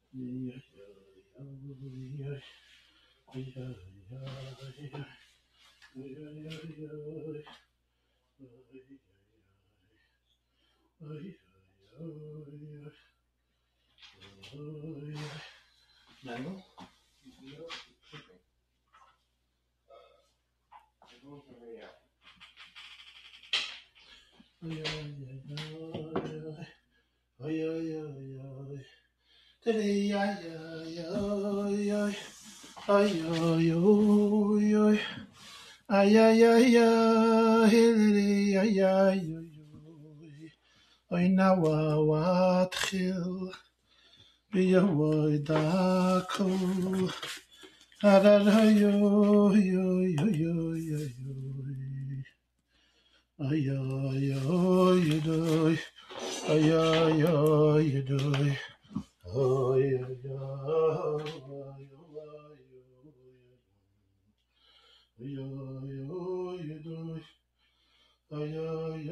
Mango? Oy nawa watchil biyoy dako yo yo yo yo yo ay ay ay doy ay ay ay doy ay ay ay doy ay ay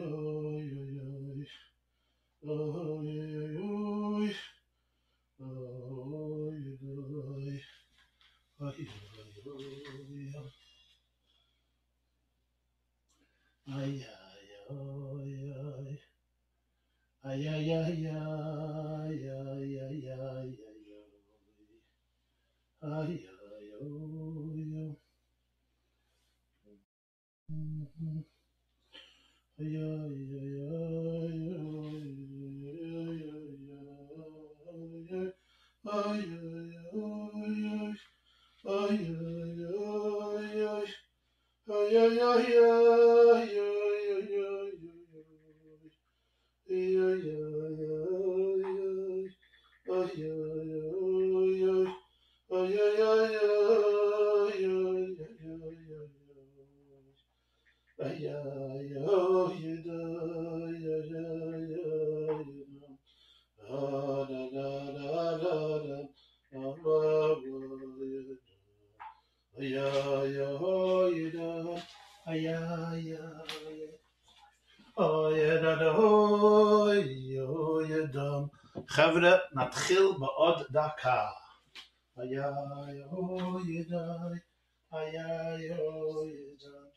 Chavre natchil ba'od daka. Ayay oyeday, ayay oyeday,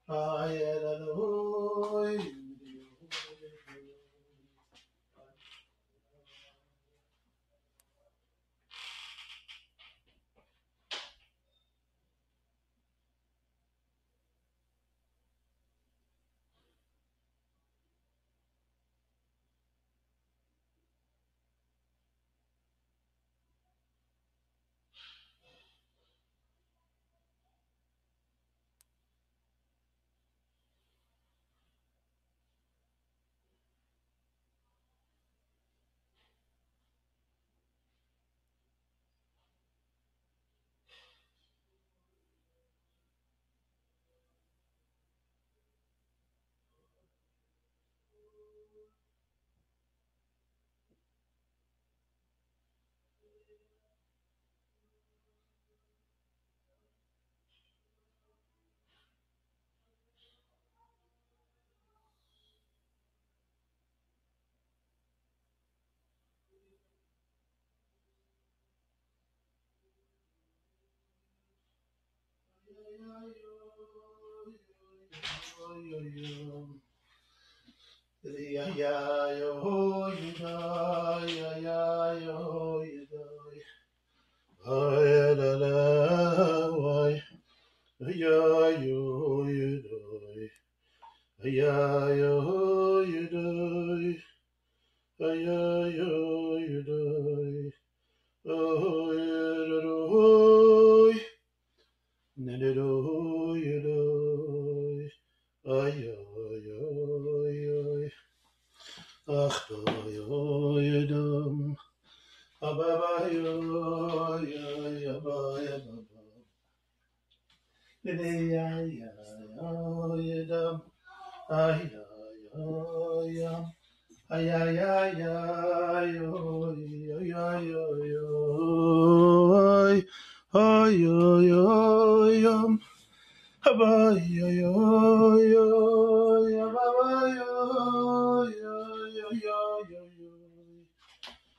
ayay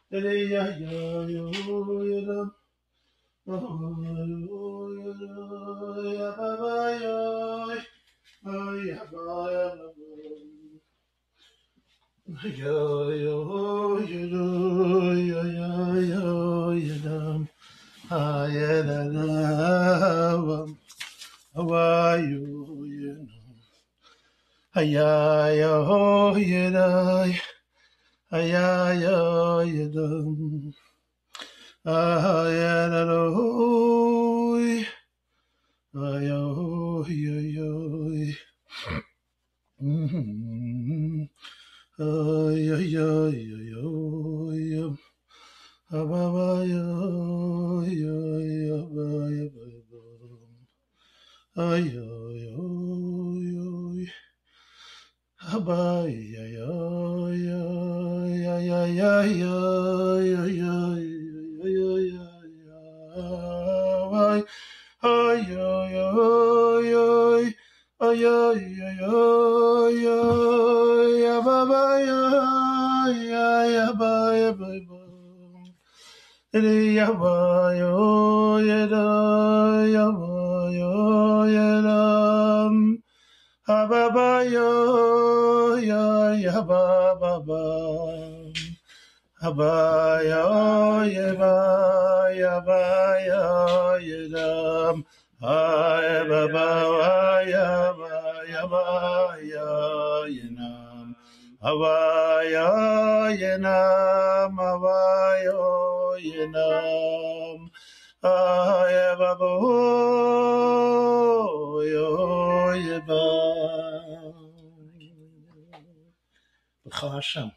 Hashem.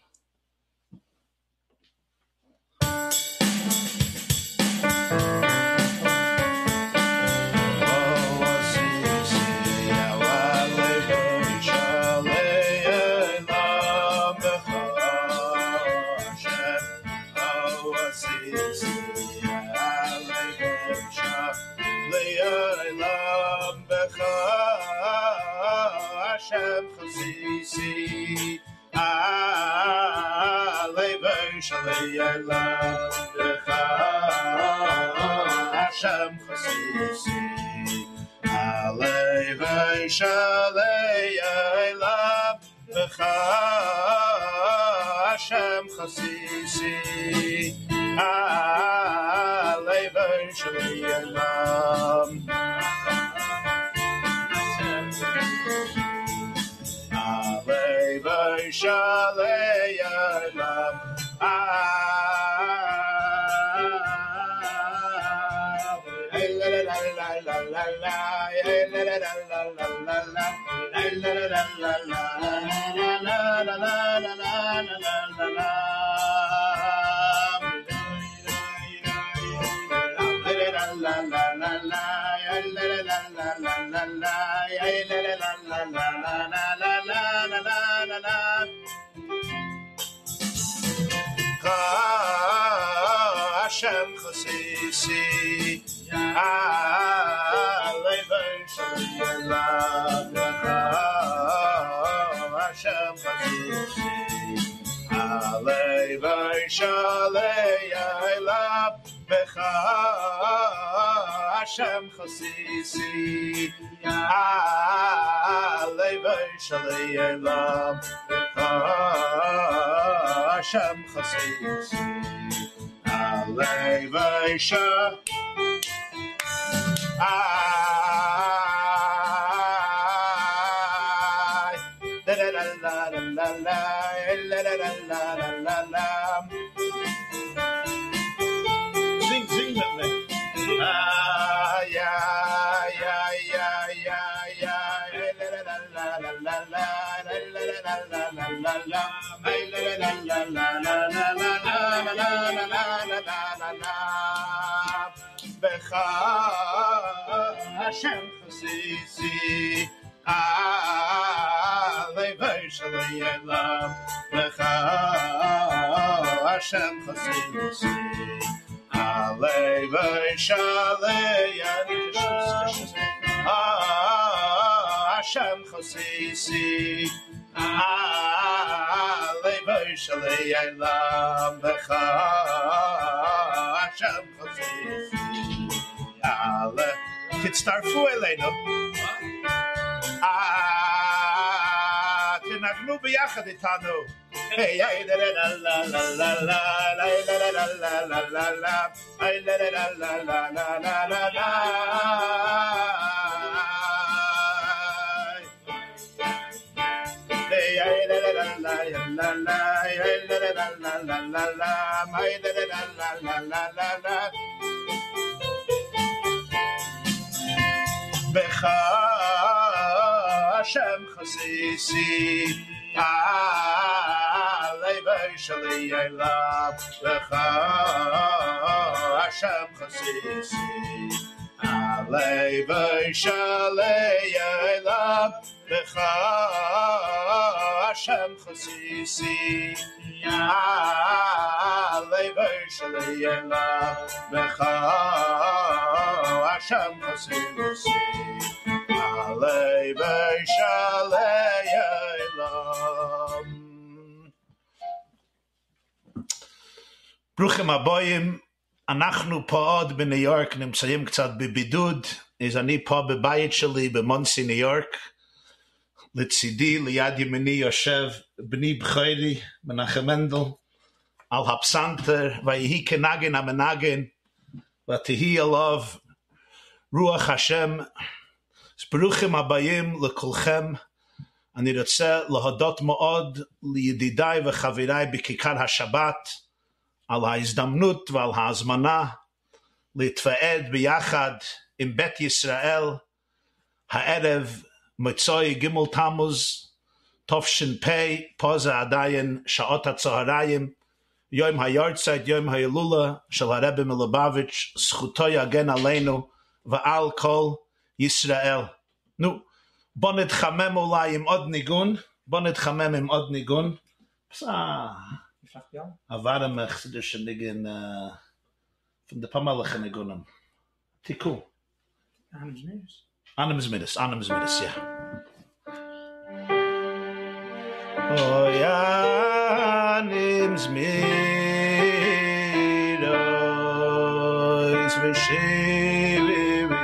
Hashem Chasisi, Alei Shalei Elam Becha, Hashem Chasisi, Alei Shalei Elam, Alei Shalei Elam. Hashem Chasisi, Alei Shalei Elam Becha, Hashem Chasisi, Alei Shalei Elam Becha, Hashem Chasisi, Alei Shalei Elam Becha, Hashem Chasisi. Alei Vaisha, la la la la la la la la la la. Sing with me. Yeah, yeah, yeah, yeah, yeah. La la la la la la la la la la la. Becha Hashem Chasisi, Alei Shalei Elam Becha, Hashem Chasisi, Alei Shalei Elam, Hashem Chasisi, Alei v'shalei elam b'cha Hashem chasisi Ale titstarfu eleinu תנגנו ביחד איתנו Hey, la la la la la la la la la la la la la Hey, la la la la la la la la la Hey, la la la la la la Hey, la la la la la la la Hey, la la la la la la la Becha Hashem chasisi Alei v'shalei elam Becha Hashem chasisi Alei v'shalei elam Becha Hashem chasisi Alei v'shalei elam Becha Hashem chasisi Alei v'shalei elam ברוכים הבאים, אנחנו פה עוד בניו יורק, נמצאים קצת בבידוד, אז אני פה בבית שלי במונסי ניו יורק, לצידי ליד ימיני יושב בני בכורי מנחם מנדל, על הפסנתר, ויהי כנגן המנגן, ותהי עליו רוח השם, אז ברוכים הבאים לכולכם, אני רוצה להודות מאוד לידידיי וחבריי בכיכר השבת, על ההזדמנות ועל ההזמנה להתוועד ביחד עם בית ישראל הערב מצוי ג' תמוז תש"פ, פה זה עדיין שעות הצהריים, יום היורצייט, יום ההילולה של הרבי מלובביץ', זכותו יגן עלינו ועל כל ישראל. נו, בוא נתחמם אולי עם עוד ניגון, Avada mechsidische Nigen from the Pamaliche Nigunim. Tiku. Anims Midas, yeah. Oh, yeah, Anims Midas, Vishivi.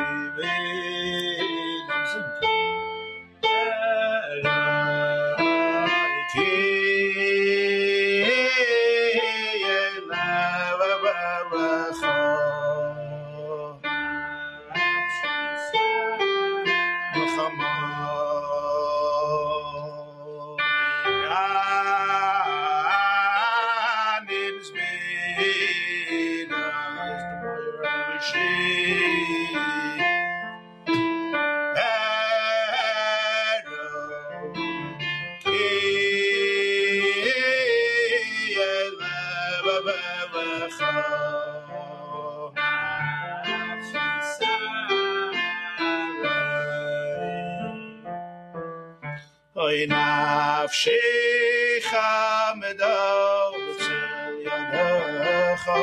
Oy nafshecha medor b'tzel yadecha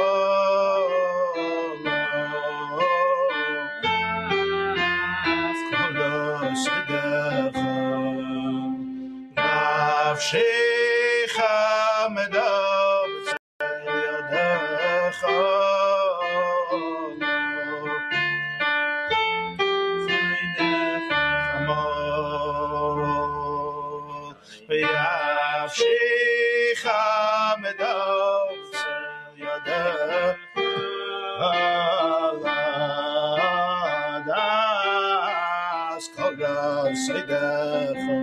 kolos edecha nafshecha medor b'tzel yadecha Sheikha medor sel yadecha das kogas sedecha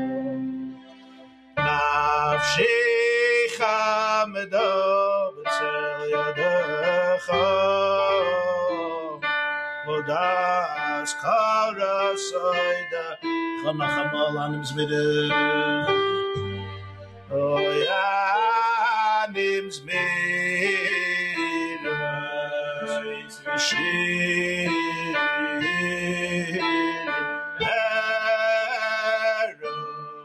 nafshecha medor sel yadecha das kogas sedecha nachamol anim zmide Oh, yeah, name's Midas, Vishir, Hero,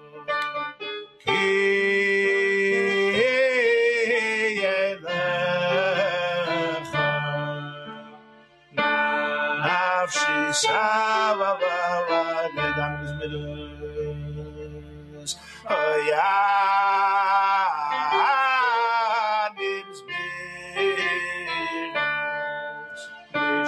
Kiyelecha, Nafshi Savava, name's Midas. Oh, yeah.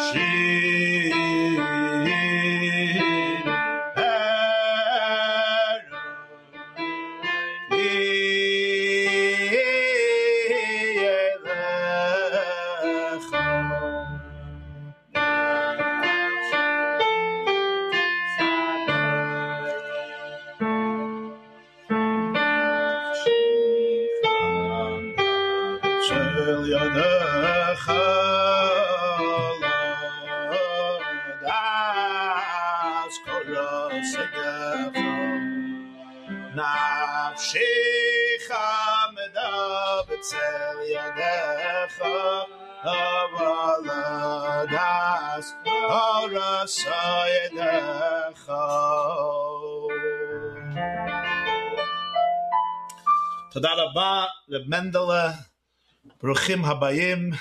תודה רבה רב מנדלה, ברוכים הבאים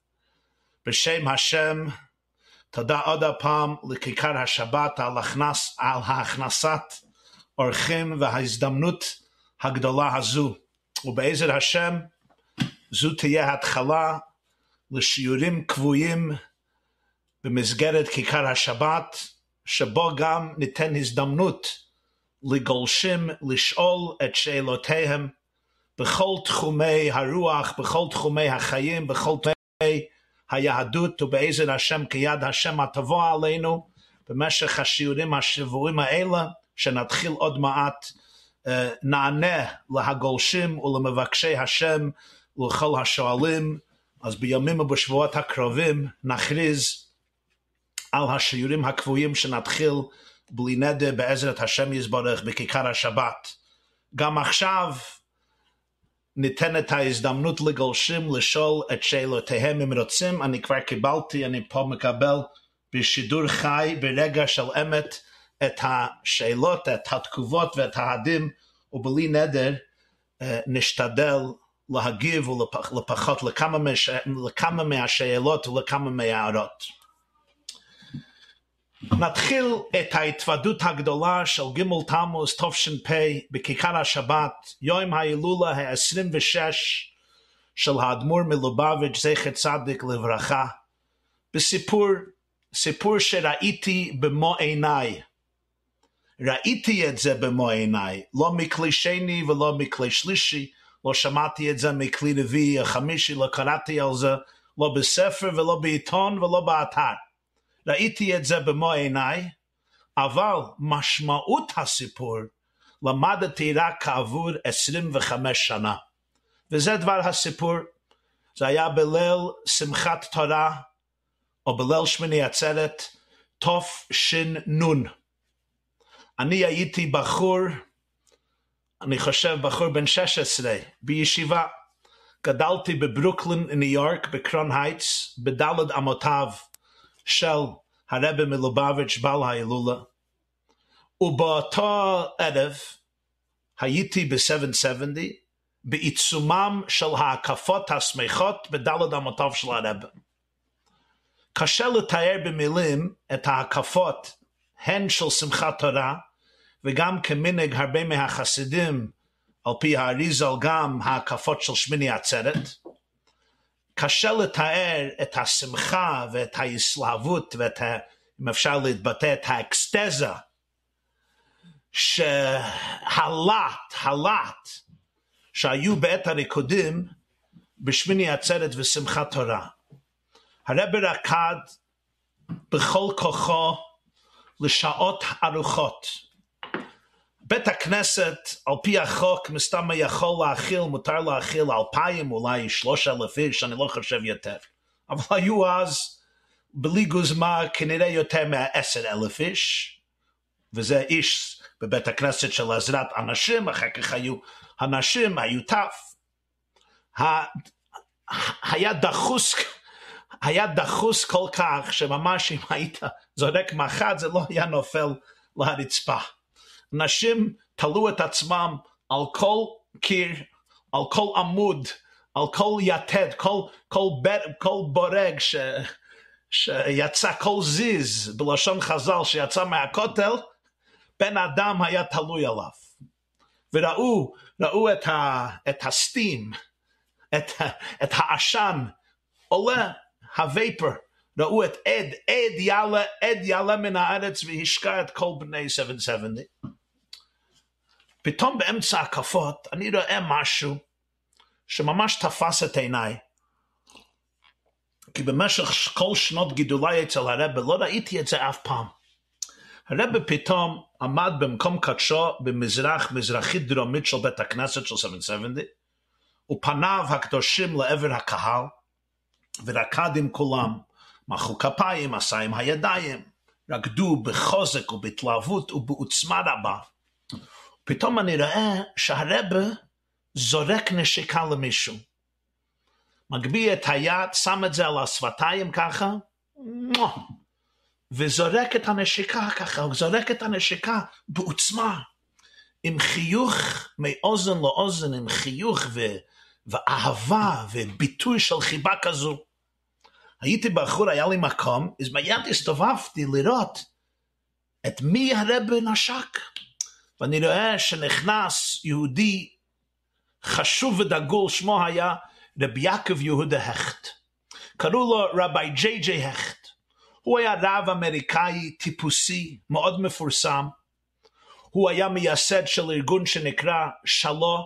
בשם השם. תודה עוד הפעם לכיכר השבת על הכנסת אורחים וההזדמנות הגדולה הזו, ובעזר השם זו תהיה התחלה לשיעורים קבועים במסגרת כיכר השבת, שבו גם ניתן הזדמנות לגולשים לשאול את שאלותיהם בכל תחומי הרוח, בכל תחומי החיים, בכל תחומי היהדות, ובעזר השם כיד השם התבוא עלינו במשך השיעורים השבועים האלה, שנתחיל עוד מעט, נענה להגולשים ולמבקשי השם, לכל השואלים. אז בימים ובשבועות הקרובים נכריז על השיעורים הקבועים שנתחיל בלי נדר בעזרת השם יזברך בכיכר השבת. גם עכשיו ניתן את ההזדמנות לגולשים לשאול את שאלותיהם אם רוצים. אני כבר קיבלתי, אני פה מקבל בשידור חי ברגע של אמת את השאלות, את התגובות ואת ההדים, ובלי נדר נשתדל להגיב ולפחות לכמה מהשאלות ולכמה מההערות. נתחיל את ההתוודות הגדולה של ג' תמוז תש"פ בכיכר השבת, יום ההילולה ה-26 של האדמו"ר מלובביץ' זכר צדיק לברכה, סיפור שראיתי במו עיניי. ראיתי את זה במו עיניי, לא מכלי שני ולא מכלי שלישי, לא שמעתי את זה מכלי רביעי חמישי, לא קראתי על זה, לא בספר ולא בעיתון ולא באתר. ראיתי את זה במו עיניי, אבל משמעות הסיפור למדתי רק כעבור 25 שנה. וזה דבר הסיפור. זה היה בליל שמחת תורה, או בליל שמיני עצרת, תש"ן. אני הייתי בחור, אני חושב בחור בן 16, בישיבה. גדלתי בברוקלין, ניו יורק, בקרון הייטס, בדלת אמותיו של הרבי מלובביץ' בעל ההילולה. ובאותו ערב הייתי ב-770, בעיצומם של ההקפות השמחות בדלת אמותיו של הרבי. קשה לתאר במילים את ההקפות, הן של שמחת תורה, וגם כמנהג הרבה מהחסידים, על פי האריזל גם ההקפות של שמיני עצרת. קשה לתאר את השמחה ואת ההסלהבות ואת, אם אפשר להתבטא, את האקסטזה שהלט שהיו בעת הריקודים בשמיני עצרת ושמחת תורה. הרבי רקד בכל כוחו לשעות ארוכות. בית הכנסת, על פי החוק, מסתם יכול להכיל, מותר להכיל 2,000, אולי 3,000 איש, אני לא חושב יותר. אבל היו אז, בלי גוזמה, כנראה יותר מ10,000 איש, וזה איש בבית הכנסת של עזרת אנשים, אחר כך היו אנשים, היו טף. היה דחוס כל כך, שממש אם היית זורק מחד, זה לא היה נופל להרצפה. אנשים תלו את עצמם על כל קיר, על כל עמוד, על כל יתד, כל בורג שיצא, כל זיז, בלשון חז"ל שיצא מהכותל, בן אדם היה תלוי עליו. וראו את הסטים, את העשן, עולה, הוויפר, ראו את עד יעלה מן הארץ והשקע את כל בני 770. פתאום באמצע הקפות אני רואה משהו שממש תפס את עיניי, כי במשך כל שנות גידולי אצל הרב לא ראיתי את זה אף פעם. הרב פתאום עמד במקום קדשו מזרחית דרומית של בית הכנסת של 770, ופניו הקדושים לעבר הקהל, ורקד עם כולם, מחאו כפיים, עשה עם הידיים, רקדו בחוזק ובהתלהבות ובעוצמה רבה. פתאום אני רואה שהרב זורק נשיקה למישהו, מגביה את היד, שם את זה על השפתיים ככה, וזורק את הנשיקה ככה, הוא זורק את הנשיקה בעוצמה, עם חיוך מאוזן לאוזן, עם חיוך ואהבה וביטוי של חיבה כזו. הייתי בחור, היה לי מקום, אז מיד הסתובבתי לראות את מי הרב נשק, ואני רואה שנכנס יהודי חשוב ודגול, שמו היה רבי יעקב יהודה הכט. קראו לו רבי ג'יי הכט. הוא היה רב אמריקאי טיפוסי, מאוד מפורסם. הוא היה מייסד של ארגון שנקרא שלו,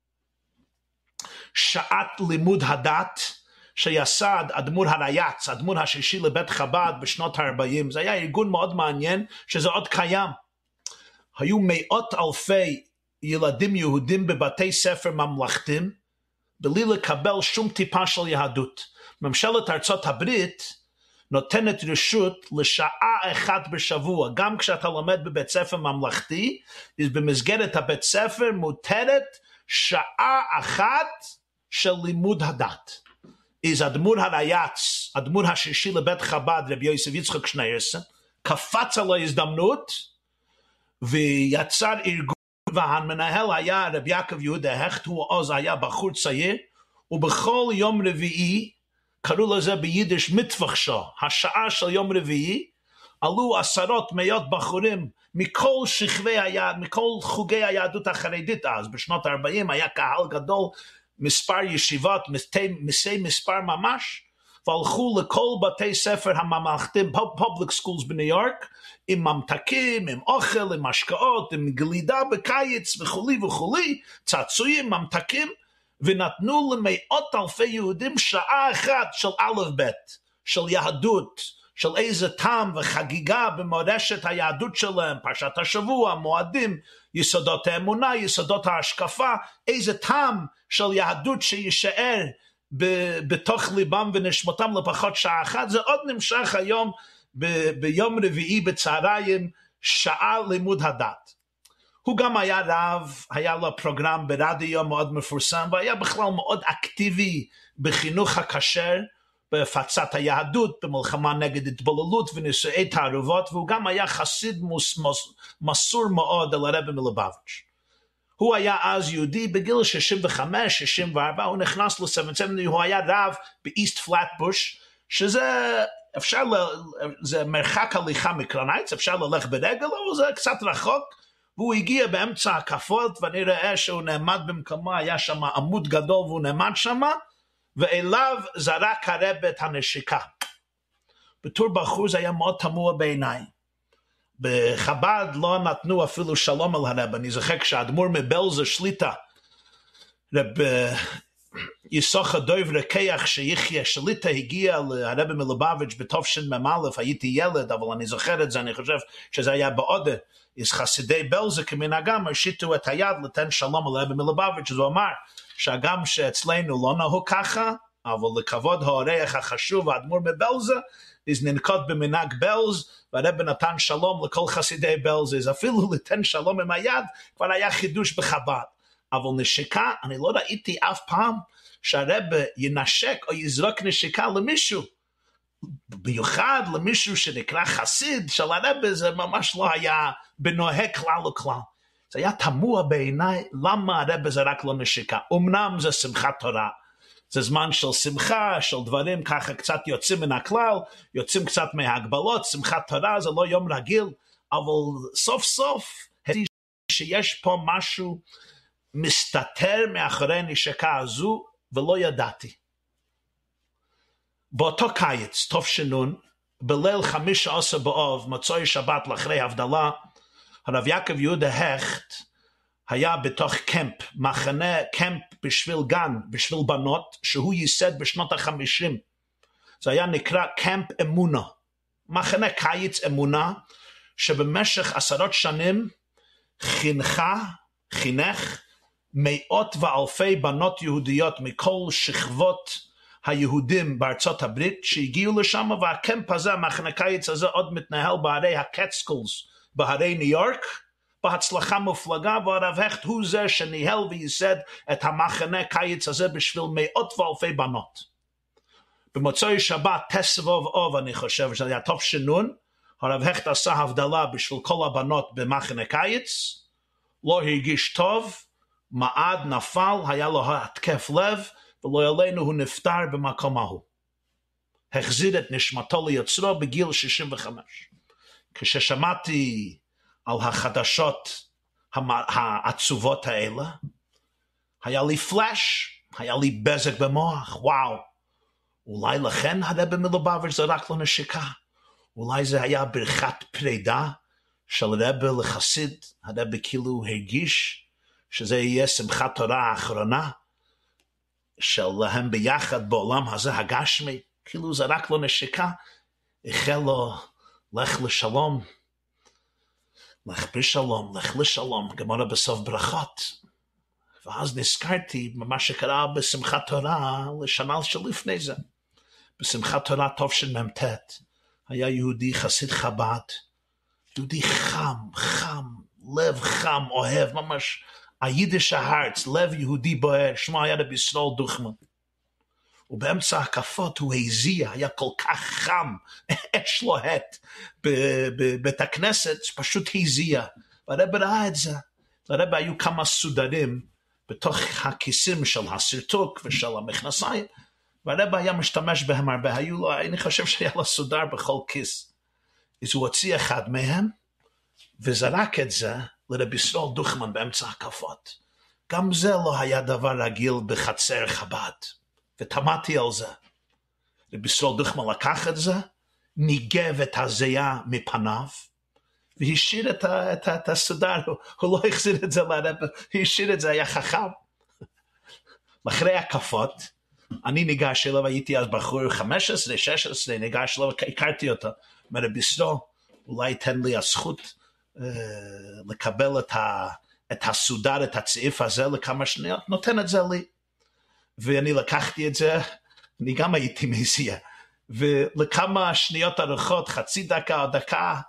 שעת לימוד הדת, שיסד אדמו"ר הרייץ, אדמו"ר השישי לבית חב"ד בשנות ה-40. זה היה ארגון מאוד מעניין, שזה עוד קיים. היו מאות אלפי ילדים יהודים בבתי ספר ממלכתיים, בלי לקבל שום טיפה של יהדות. ממשלת ארצות הברית נותנת רשות לשעה אחת בשבוע, גם כשאתה לומד בבית ספר ממלכתי, אז במסגרת הבית ספר מותרת שעה אחת של לימוד הדת. אז אדמו"ר הרייץ, אדמו"ר השישי לבית חב"ד, רבי יוסף יצחק שניירסן, קפץ על ההזדמנות, ויצר ארגון, והמנהל היה רבי יעקב יהודה הכט, הוא אז היה בחור צעיר, ובכל יום רביעי, קראו לזה ביידיש מטווחשו, השעה של יום רביעי, עלו עשרות מאות בחורים מכל שכבי היהדות, מכל חוגי היהדות החרדית אז, בשנות ה-40 היה קהל גדול, מספר ישיבות, מספר ממש, והלכו לכל בתי ספר הממלכתיים, public schools בניו יורק, עם ממתקים, עם אוכל, עם משקאות, עם גלידה בקיץ וכולי וכולי, צעצועים, ממתקים, ונתנו למאות אלפי יהודים שעה אחת של א' ב', של יהדות, של איזה טעם וחגיגה במורשת היהדות שלהם, פרשת השבוע, מועדים, יסודות האמונה, יסודות ההשקפה, איזה טעם של יהדות שישאר בתוך ליבם ונשמותם לפחות שעה אחת. זה עוד נמשך היום ביום רביעי בצהריים, שעה לימוד הדת. הוא גם היה רב, היה לו פרוגרם ברדיו מאוד מפורסם, והיה בכלל מאוד אקטיבי בחינוך הכשר, בהפצת היהדות, במלחמה נגד התבוללות ונישואי תערובות, והוא גם היה חסיד מסור מאוד על הרבי מלובביץ'. הוא היה אז יהודי בגיל 65-64, הוא נכנס ל-770, הוא היה רב באיסט פלטבוש, שזה זה מרחק הליכה מקרנייץ, אפשר ללך ברגל, אבל זה קצת רחוק, והוא הגיע באמצע הקפות, ואני רואה שהוא נעמד במקומו, היה שם עמוד גדול והוא נעמד שם, ואליו זרק הרב את הנשיקה. בתור בחור זה היה מאוד תמוה בעיניי. בחב"ד לא נתנו אפילו שלום על הרב. אני זוכר כשהאדמו"ר מבלז שליטה, רב יששכר דוב רקיח שיחיה שליטה הגיע לרב מלובביץ' בתשמ"א, הייתי ילד, אבל אני זוכר את זה, אני חושב שזה היה בעודה, אז חסידי בלז כמנהגם הושיטו את היד לתן שלום על הרב מלובביץ', הוא אמר שהגם שאצלנו לא נהוג ככה, אבל לכבוד האורח החשוב, האדמו"ר מבלז, אז ננקוט במנהג בלז, והרב נתן שלום לכל חסידי בלז, אז אפילו לתן שלום עם היד, כבר היה חידוש בחב"ד. אבל נשיקה, אני לא ראיתי אף פעם שהרב ינשק או יזרוק נשיקה למישהו, במיוחד למישהו שנקרא חסיד של הרב, זה ממש לא היה בנוהג כלל וכלל. זה היה תמוה בעיניי, למה הרב זרק לו נשיקה? אמנם זה שמחת תורה, זה זמן של שמחה, של דברים ככה קצת יוצאים מן הכלל, יוצאים קצת מההגבלות, שמחת תורה זה לא יום רגיל, אבל סוף סוף הראיתי שיש פה משהו מסתתר מאחורי הנשיקה הזו, ולא ידעתי. באותו קיץ, תש"ן, בליל 15 באב, מוצאי שבת לאחרי הבדלה, הרב יעקב יהודה הכט היה בתוך קמפ, מחנה קמפ בשביל גן, בשביל בנות, שהוא ייסד בשנות ה-50. זה היה נקרא קמפ אמונה, מחנה קיץ אמונה, שבמשך 10 שנים חינך מאות ואלפי בנות יהודיות מכל שכבות היהודים בארצות הברית שהגיעו לשם, והקמפ הזה, המחנה קיץ הזה, עוד מתנהל בהרי הקטסקולס, בהרי ניו יורק, בהצלחה מופלגה, והרב הכט הוא זה שניהל וייסד את המחנה קיץ הזה בשביל מאות ואלפי בנות. במוצאי שבת, תסבוב אוב, אני חושב שזה היה תש"ן, הרב הכט עשה הבדלה בשביל כל הבנות במחנה קיץ, לא הרגיש טוב, מעד נפל, היה לו התקף לב, ולא עלינו הוא נפטר במקום ההוא. החזיר את נשמתו ליוצרו בגיל 65. כששמעתי על החדשות העצובות האלה, היה לי פלאש, היה לי בזק במוח, וואו, אולי לכן הרב מלובביץ' זרק לו נשיקה, אולי זה היה ברכת פרידה של רב לחסיד, הרב כאילו הרגיש שזה יהיה שמחת תורה האחרונה, שלהם ביחד בעולם הזה הגשמי, כאילו זרק לו נשיקה, החל לו, לך לשלום, לך בשלום, לך לשלום, גמרא בסוף ברכות. ואז נזכרתי במה שקרה בשמחת תורה לשנה שלפני זה. בשמחת תורה תשמ"ט, היה יהודי חסיד חב"ד, יהודי חם, לב חם, אוהב, ממש היידיש הארץ, לב יהודי בוער, שמו היה רבי ישראל דוכמן. ובאמצע הקפות הוא הזיע, היה כל כך חם, אש לוהט בבית הכנסת, פשוט הזיע. והרב ראה את זה. לרב היו כמה סודרים בתוך הכיסים של הסרטוק ושל המכנסיים, והרב היה משתמש בהם הרבה. אני חושב שהיה לו סודר בכל כיס. אז הוא הוציא אחד מהם, וזרק את זה לרבי ישראל דוכמן באמצע הקפות. גם זה לא היה דבר רגיל בחצר חב"ד. ותמדתי על זה. רבי ישראל דוכמן לקח את זה, ניגב את הזיעה מפניו, והשאיר את הסודר, הוא לא החזיר את זה לרב, הוא השאיר את זה, היה חכם. לאחרי הקפות, אני ניגש אליו, הייתי אז בחור 15, 16, ניגש אליו, הכרתי אותו, מרבי ישראל, אולי תן לי הזכות לקבל את הסודר, את הצעיף הזה לכמה שניות, נותן את זה לי. ואני לקחתי את זה, אני גם הייתי מזיע, ולכמה שניות ארוכות, חצי דקה או דקה,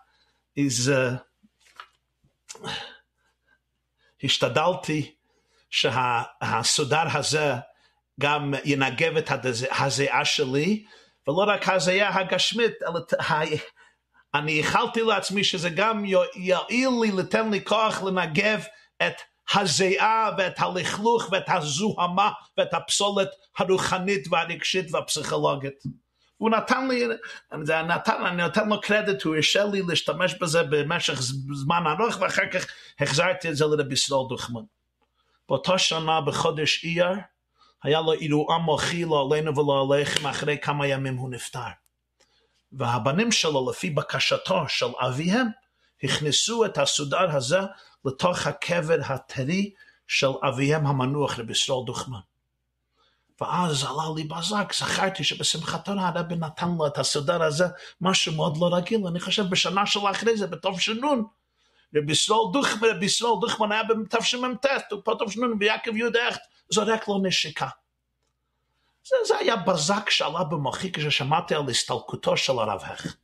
השתדלתי שהסודר הזה גם ינגב את הזיעה שלי, ולא רק הזיעה הגשמית, אלא אני איחלתי לעצמי שזה גם יועיל לי, לתן לי כוח לנגב את הזיעה ואת הלכלוך ואת הזוהמה ואת הפסולת הרוחנית והרגשית והפסיכולוגית. הוא נתן לי, אני נותן לו קרדיט, הוא הרשה לי להשתמש בזה במשך זמן ארוך, ואחר כך החזרתי את זה לרבי ישראל דוכמן. באותה שנה בחודש אייר, היה לו אירוע מוחי לא עלינו ולא עליכם, אחרי כמה ימים הוא נפטר. והבנים שלו, לפי בקשתו של אביהם, הכניסו את הסודר הזה לתוך הקבר הטרי של אביהם המנוח רבי ישראל דוכמן. ואז עלה לי בזק, זכרתי שבשמחת תורה הרבי נתן לו את הסודר הזה, משהו מאוד לא רגיל. אני חושב בשנה של אחרי זה, בתש"ן, רבי ישראל דוכמן היה בתשמ"ט, ובתש"ן ויעקב יהודה הכט זורק לו נשיקה. זה היה בזק שעלה במוחי כששמעתי על הסתלקותו של הרב הכט.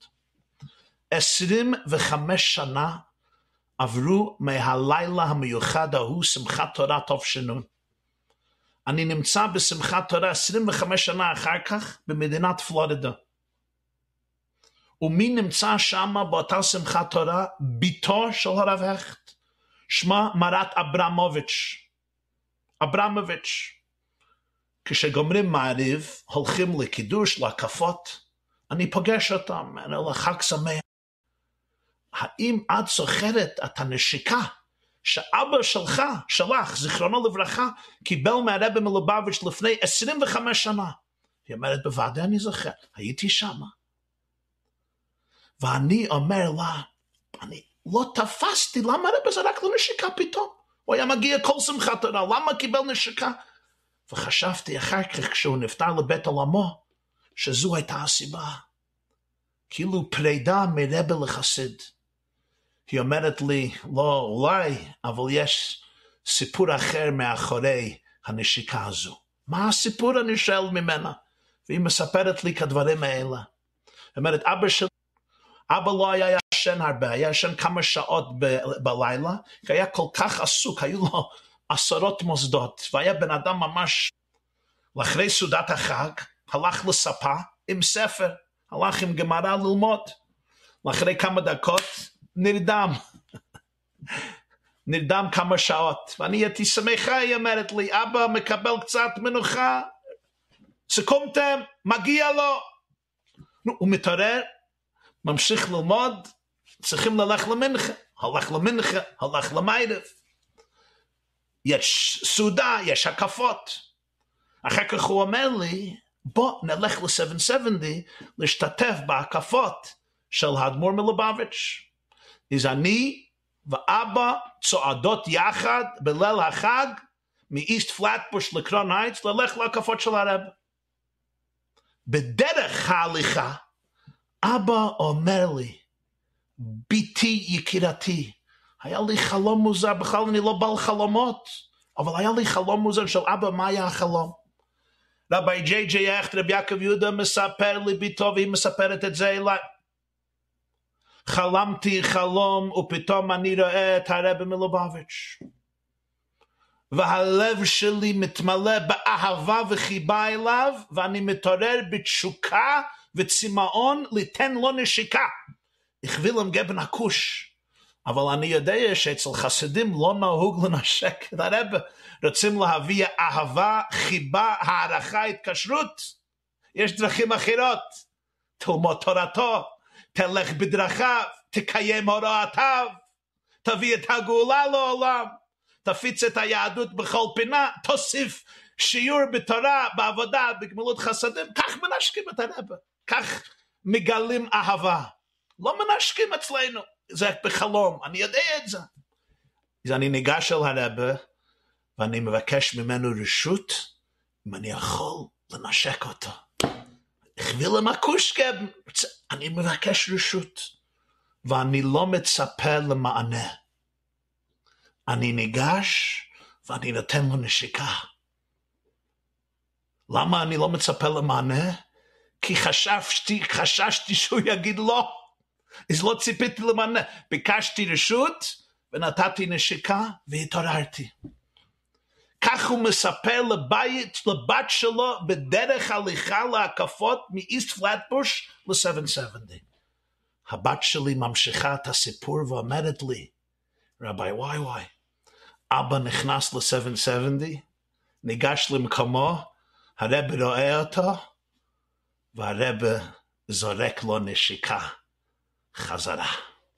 25 שנה עברו מהלילה המיוחד ההוא, שמחת תורה תש"ן. אני נמצא בשמחת תורה 25 שנה אחר כך במדינת פלורידה. ומי נמצא שם באותה שמחת תורה? ביתו של הרב הכט, שמה מרת אברמוביץ'. כשגומרים מעריב, הולכים לקידוש, להקפות, אני פוגש אותם, אני אומר חג שמח. האם את זוכרת את הנשיקה שאבא שלך, זיכרונו לברכה, קיבל מהרבי מלובביץ' לפני 25 שנה? היא אומרת, בוודאי אני זוכר, הייתי שם. ואני אומר לה, אני לא תפסתי, למה הרב זרק לו נשיקה פתאום? הוא היה מגיע כל שמחת תורה, למה קיבל נשיקה? וחשבתי אחר כך כשהוא נפטר לבית עולמו, שזו הייתה הסיבה. כאילו פרידה מרבה לחסיד. היא אומרת לי, לא אולי, אבל יש סיפור אחר מאחורי הנשיקה הזו. מה הסיפור? אני שואל ממנה. והיא מספרת לי כדברים האלה. היא אומרת, אבא לא היה ישן הרבה, היה ישן כמה שעות בלילה, כי היה כל כך עסוק, היו לו 10 מוסדות, והיה בן אדם ממש, לאחרי סעודת החג, הלך לספה עם ספר, הלך עם גמרא ללמוד, לאחרי כמה דקות נרדם, נרדם כמה שעות, ואני הייתי שמחה, היא אומרת לי, אבא מקבל קצת מנוחה, סכומתם, מגיע לו, הוא מתעורר, ממשיך ללמוד, צריכים ללך למנחה, הלך למנחה, הלך למיירב, יש סעודה, יש הקפות, אחר כך הוא אומר לי, בוא נלך ל-770 להשתתף בהקפות של האדמו"ר מלובביץ'. אז אני ואבא צועדות יחד בליל החג מאיסט פלטבוש לקרון הייטס ללך להקפות של הרב. בדרך ההליכה אבא אומר לי, ביתי יקירתי, היה לי חלום מוזר, בכלל אני לא בעל חלומות, אבל היה לי חלום מוזר של אבא, מה היה החלום? רבי ג'יי הכט, רבי יעקב יהודה מספר לי ביתו, והיא מספרת את זה אליי. חלמתי חלום, ופתאום אני רואה את הרב מלובביץ'. והלב שלי מתמלא באהבה וחיבה אליו, ואני מתעורר בתשוקה וצמאון ליתן לו נשיקה. הכבילם גבן הכוש. אבל אני יודע שאצל חסידים לא נהוג לנשק את הרב. רוצים להביא אהבה, חיבה, הערכה, התקשרות. יש דרכים אחרות. תלמוד תורתו, תלך בדרכיו, תקיים הוראותיו, תביא את הגאולה לעולם, תפיץ את היהדות בכל פינה, תוסיף שיעור בתורה, בעבודה, בגמילות חסדים. כך מנשקים את הרב. כך מגלים אהבה. לא מנשקים אצלנו. זה בחלום, אני יודע את זה. אז אני ניגש אל הרב, ואני מבקש ממנו רשות, אם אני יכול לנשק אותו. הכביל למקושקה, אני מבקש רשות, ואני לא מצפה למענה. אני ניגש, ואני נותן לו נשיקה. למה אני לא מצפה למענה? כי חששתי שהוא יגיד לא. אז לא ציפיתי למענה, ביקשתי רשות ונתתי נשיקה והתעוררתי. כך הוא מספר לבת שלו בדרך הליכה להקפות מאיסט פלטבוש ל-770. הבת שלי ממשיכה את הסיפור ואומרת לי, רבי וואי, אבא נכנס ל-770, ניגש למקומו, הרב רואה אותו, והרב זורק לו נשיקה. חזרה.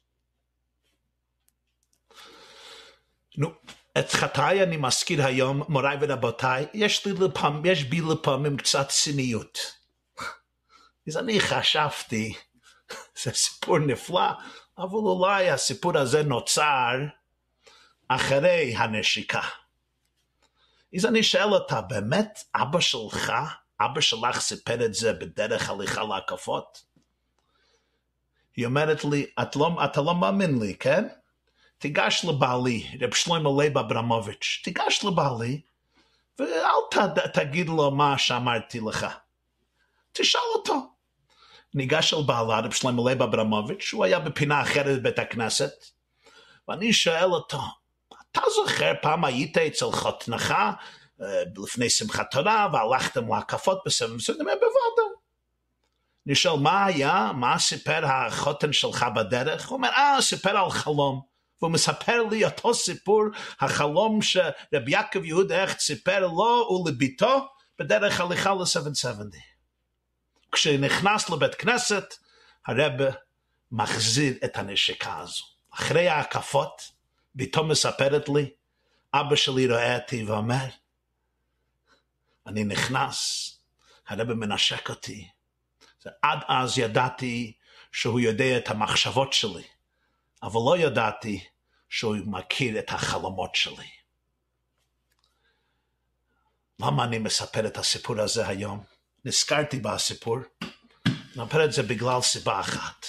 נו, את חטאי אני מזכיר היום, מוריי ורבותיי, יש בי לפעמים קצת ציניות. אז אני חשבתי, זה סיפור נפלא, אבל אולי הסיפור הזה נוצר אחרי הנשיקה. אז אני שואל אותה, באמת אבא שלך סיפר את זה בדרך הליכה להקפות? היא אומרת לי, אתה לא מאמין לי, כן? תיגש לבעלי, רב שלמה לייב אברמוביץ', תיגש לבעלי, ואל תגיד לו מה שאמרתי לך. תשאל אותו. ניגש אל בעלה, רב שלמה לייב אברמוביץ', הוא היה בפינה אחרת בבית הכנסת, ואני שואל אותו, אתה זוכר פעם היית אצל חותנך, לפני שמחת תורה, והלכתם להקפות ב-770? בוודאי. אני שואל, מה היה? מה סיפר החותן שלך בדרך? הוא אומר, סיפר על חלום. והוא מספר לי אותו סיפור, החלום שרבי יעקב יהודה הכט סיפר לו ולביתו בדרך הליכה ל-770. כשנכנס לבית כנסת, הרב מחזיר את הנשיקה הזו. אחרי ההקפות, ביתו מספרת לי, אבא שלי רואה אותי ואומר, אני נכנס, הרב מנשק אותי. עד אז ידעתי שהוא יודע את המחשבות שלי, אבל לא ידעתי שהוא מכיר את החלומות שלי. למה אני מספר את הסיפור הזה היום? נזכרתי בסיפור, אני מספר את זה בגלל סיבה אחת.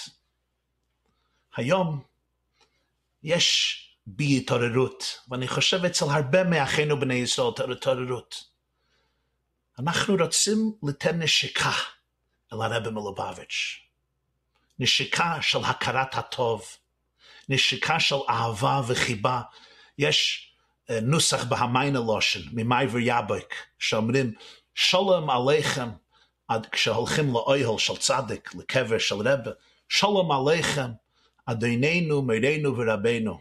היום יש בי התעוררות, ואני חושב אצל הרבה מאחינו בני ישראל התעוררות. אנחנו רוצים לתת נשיקה אל הרב מלובביץ', נשיקה של הכרת הטוב, נשיקה של אהבה וחיבה. יש נוסח בהמיינה לושן, ממייבר יבק, שאומרים, שלום עליכם, כשהולכים לאוהל של צדיק, לקבר של רב, שלום עליכם, אדוננו, מורנו ורבנו.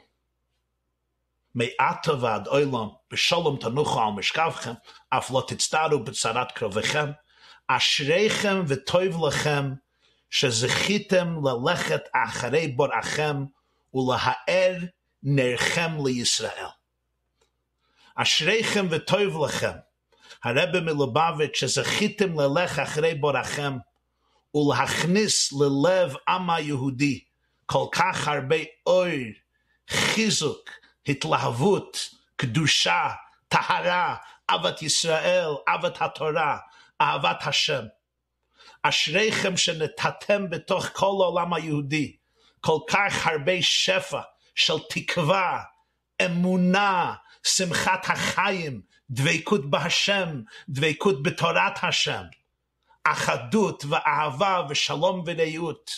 מעתה ועד עולם, בשלום תנוחו על משכבכם, אף לא תצטערו בצרת קרוביכם, אשריכם וטוב לכם, שזכיתם ללכת אחרי בוראכם, ולהאר נרכם לישראל. אשריכם וטוב לכם, הרב מלובביץ', שזכיתם ללכת אחרי בוראכם, ולהכניס ללב עם היהודי כל כך הרבה אור, חיזוק, התלהבות, קדושה, טהרה, אהבת ישראל, אהבת התורה, אהבת השם. אשריכם שנתתם בתוך כל העולם היהודי כל כך הרבה שפע של תקווה, אמונה, שמחת החיים, דבקות בהשם, דבקות בתורת השם, אחדות ואהבה ושלום ורעות,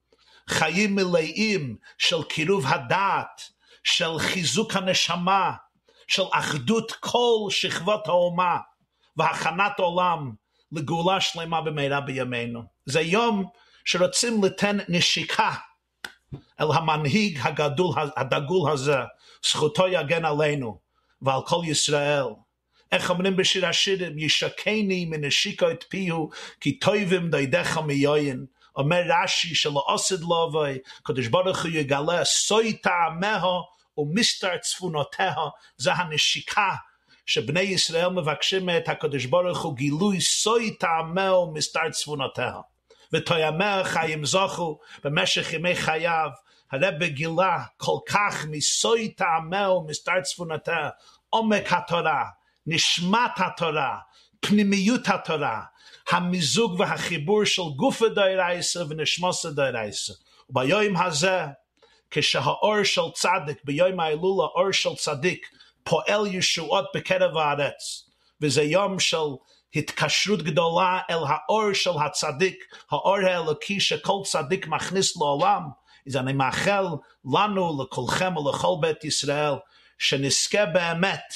חיים מלאים של קירוב הדעת, של חיזוק הנשמה, של אחדות כל שכבות האומה, והכנת עולם לגאולה שלמה במהרה בימינו. זה יום שרוצים לתת נשיקה אל המנהיג הדגול הזה, זכותו יגן עלינו ועל כל ישראל. איך אומרים בשיר השירים, ישקני מנשיקו את פיהו, כי טובים דוידך מיין. אומר רש"י שלא עשד לבוי, קדוש ברוך הוא יגלה סוי טעמהו ומסתר צפונותיה. זה הנשיקה שבני ישראל מבקשים את הקדוש ברוך הוא, גילוי סוי טעמהו ומסתר צפונותיה. ותוימיה חיים זכו במשך ימי חייו. הרב גילה כל כך מסוי טעמהו ומסתר צפונותיה, עומק התורה, נשמת התורה, פנימיות התורה, המיזוג והחיבור של גוף דאורייתא ונשמת דאורייתא. וביום הזה, כשהאור של צדיק, ביום ההילולה, האור של צדיק פועל ישועות בקרב הארץ, וזה יום של התקשרות גדולה אל האור של הצדיק, האור האלוקי שכל צדיק מכניס לעולם. אז אני מאחל לנו, לכולכם ולכל בית ישראל, שנזכה באמת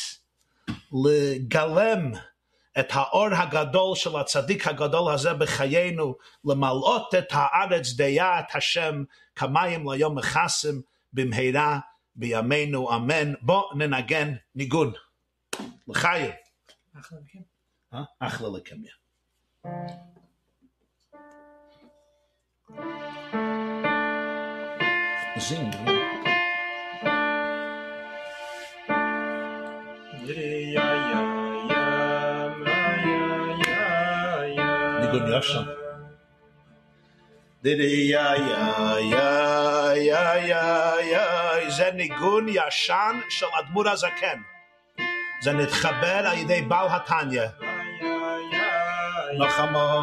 לגלם את האור הגדול של הצדיק הגדול הזה בחיינו, למלאות את הארץ דיה את השם כמים ליום מכסים במהרה בימינו אמן. בוא ננגן ניגון לחיים. אחלה לכם. אחלה לכם. זינג. ניגון ישן. זה ניגון ישן של אדמו"ר הזקן. זה נתחבר על ידי בעל התניא. נחמו.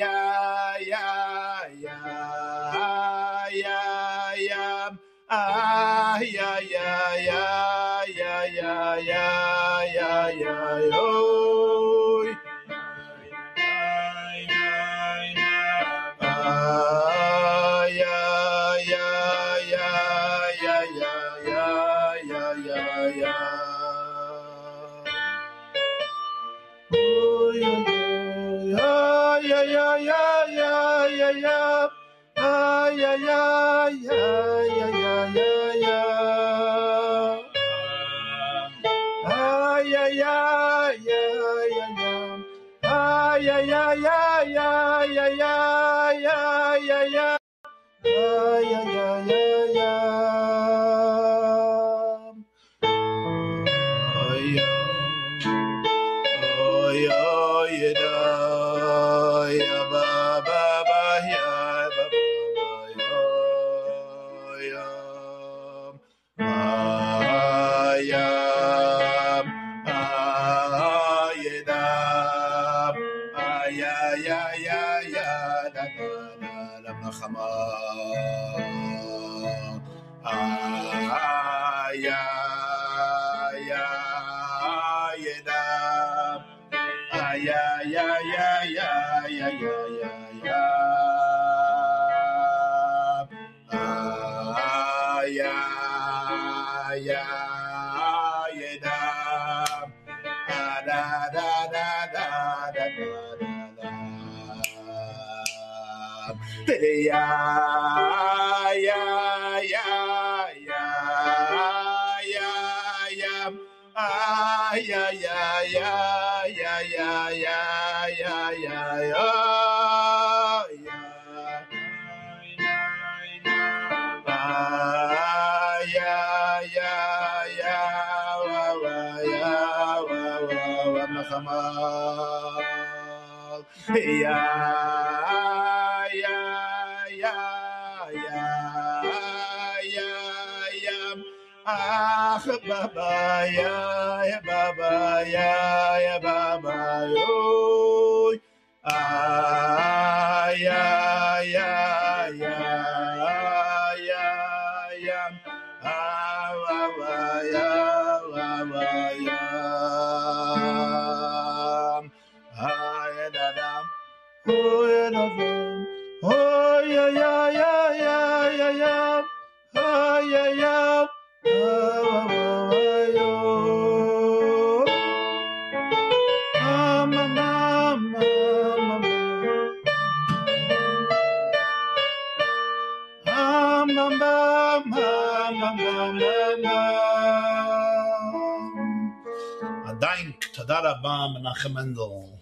תודה רבה, מנחם מנדל.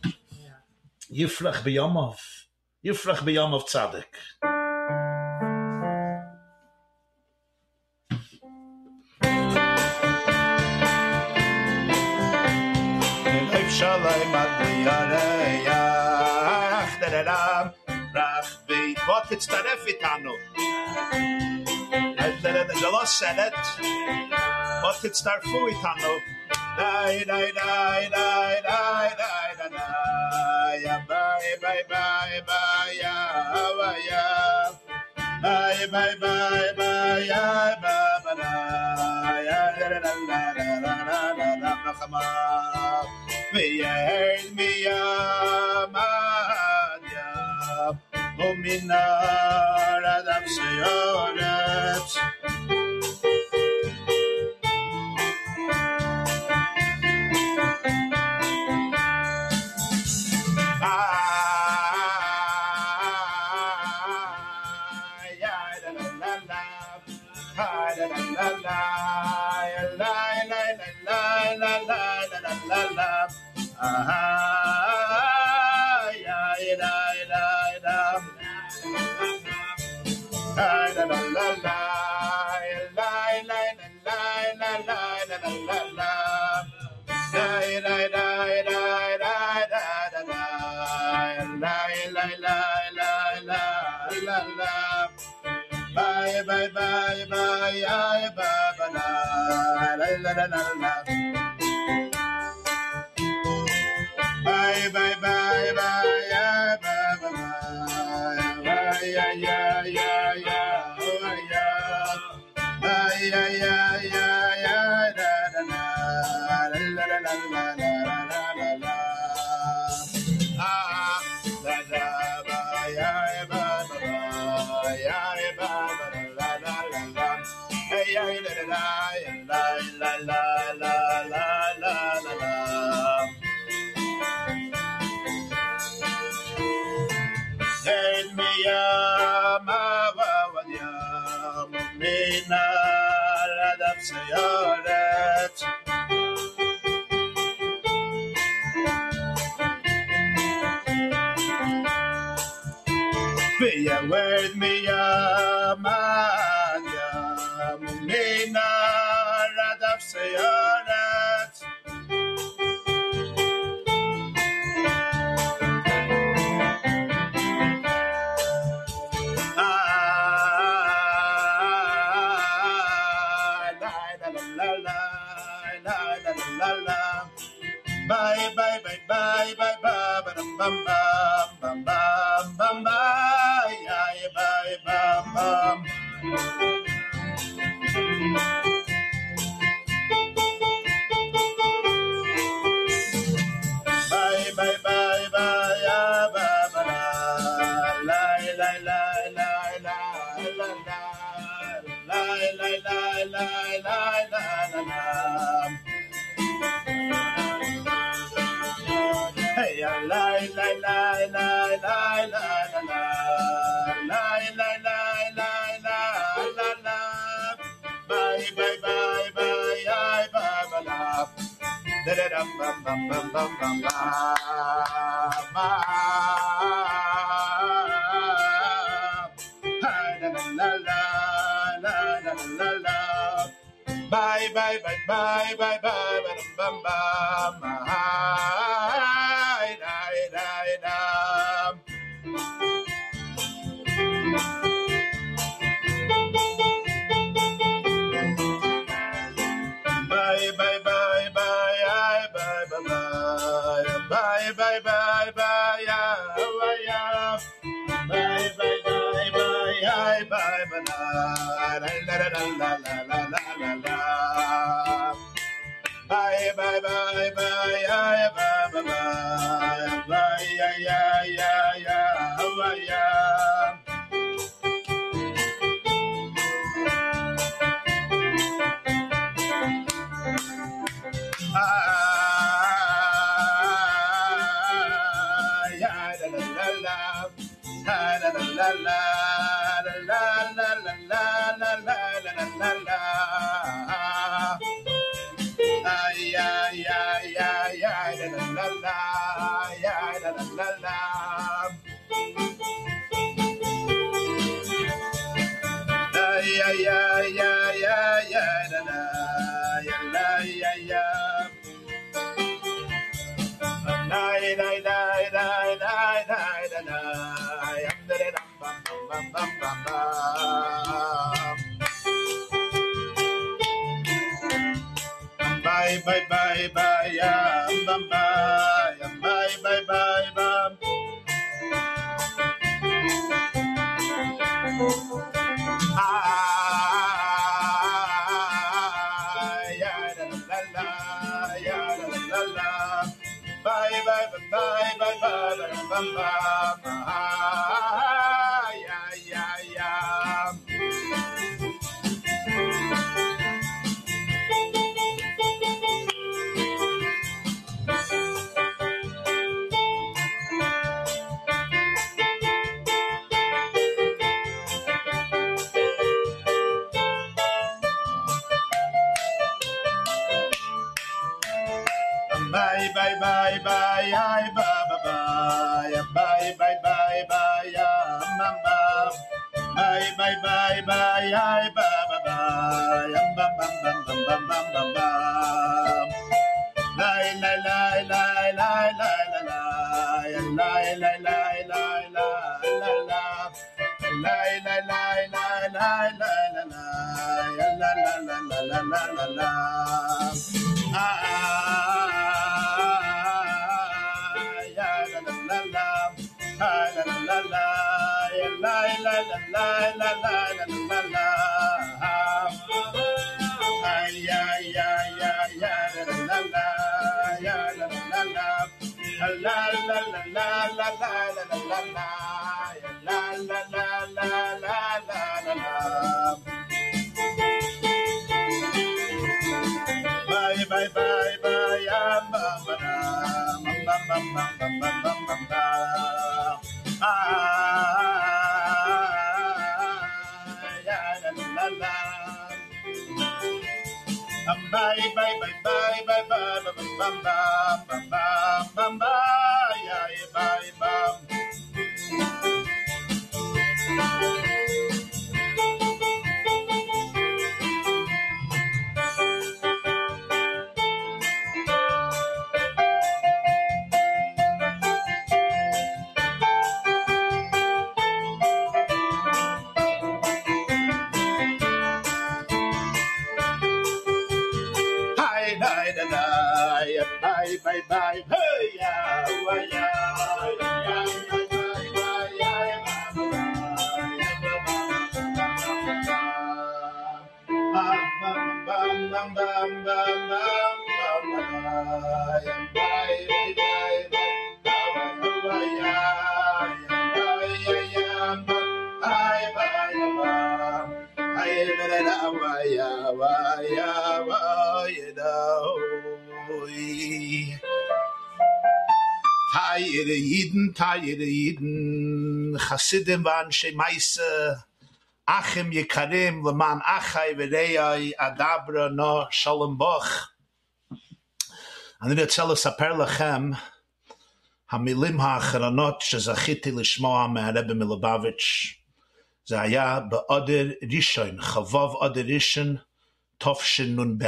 יפרח ביומוב. יפרח ביומוב צדק. אלף שלום עד לירח, דרדם, רחבי. בוא תצטרף איתנו. זה לא סרט. בוא תצטרפו איתנו. Die, die, die, die, die, die, die, die, bye, bye, bye, bye, yeah, yeah. Bye, bye, bye, bye, yeah, bye, bye, yeah, la, la, la, la, la, la, la, la, Nachama. V'yered miyamadya, u'minar adam sheyoret. Bye bye bye bye bye bye la la la la la. Bye bye bye bye bye bye bye. Word me Maria Mumina Radav Sayarat Bye bye bye bye bye bye bam bam bam bam bam bye bye bam bam. Bye bye bye bye ba ba la la la la la la la la la la. Hey, lie, lie, lie, lie, lie, lie, lie, lie, lie, lie, lie, bye, bye, bye, bye, bye, bye, la. Da da dum bum bum bum bum bum ba. La la la la la la. Bye bye bye bye bye bye bum bum bum. Bye bye bye bye bye bye bye bye bye bye bye bye bye bye bye la la la la la la la. Bye bye bye bye bye bye bye Bye bye bye bye bum bye bye bye bye bum. Bye bye bye bye bye bye bum bum. Bye bye bye bye bye bye bye bye bye bye mamba. Bye bye bye bye bye bye bum bum bum bum bum bum bum bum. Lie lie lie lie lie lie lie lie lie lie lie lie lie lie lie lie lie lie lie Bye bye bye bye bye hey ya wa ya Tayere Yidden, Chassidim v'anshe Maise, Achim Yekarim, Leman Achai v'Rei Adabra no Shalom Boch. אני רוצה לספר לכם המילים האחרונות שזכיתי לשמוע מהרבי מלובביץ'. זה היה באדר ראשון, חבוב אדר ראשון, תשנ"ב.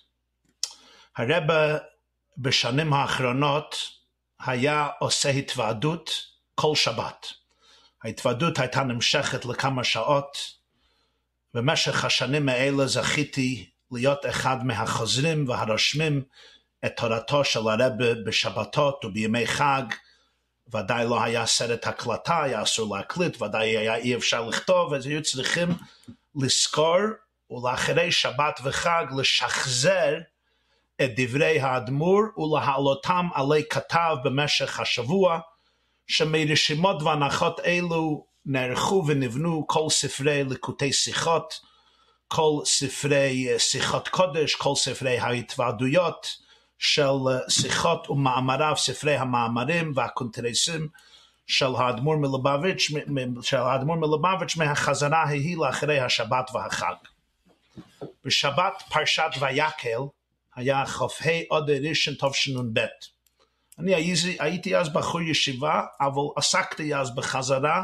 הרבי בשנים האחרונות היה עושה התוועדות כל שבת. ההתוועדות הייתה נמשכת לכמה שעות. במשך השנים האלה זכיתי להיות אחד מהחוזרים והרושמים את תורתו של הרבי בשבתות ובימי חג. ודאי לא היה סרט הקלטה, היה אסור להקליט, ודאי היה אי אפשר לכתוב, אז היו צריכים לזכור ולאחרי שבת וחג לשחזר את דברי האדמו"ר ולהעלותם עלי כתב במשך השבוע, שמרשימות והנחות אלו נערכו ונבנו כל ספרי ליקוטי שיחות, כל ספרי שיחות קודש, כל ספרי ההתוועדויות של שיחות ומאמריו, ספרי המאמרים והקונטרסים של האדמו"ר מלובביץ' מהחזרה ההיא לאחרי השבת והחג. בשבת פרשת ויקל היה כ"ה אדר ראשון תשנ"ב. אני הייתי אז בחור ישיבה, אבל עסקתי אז בחזרה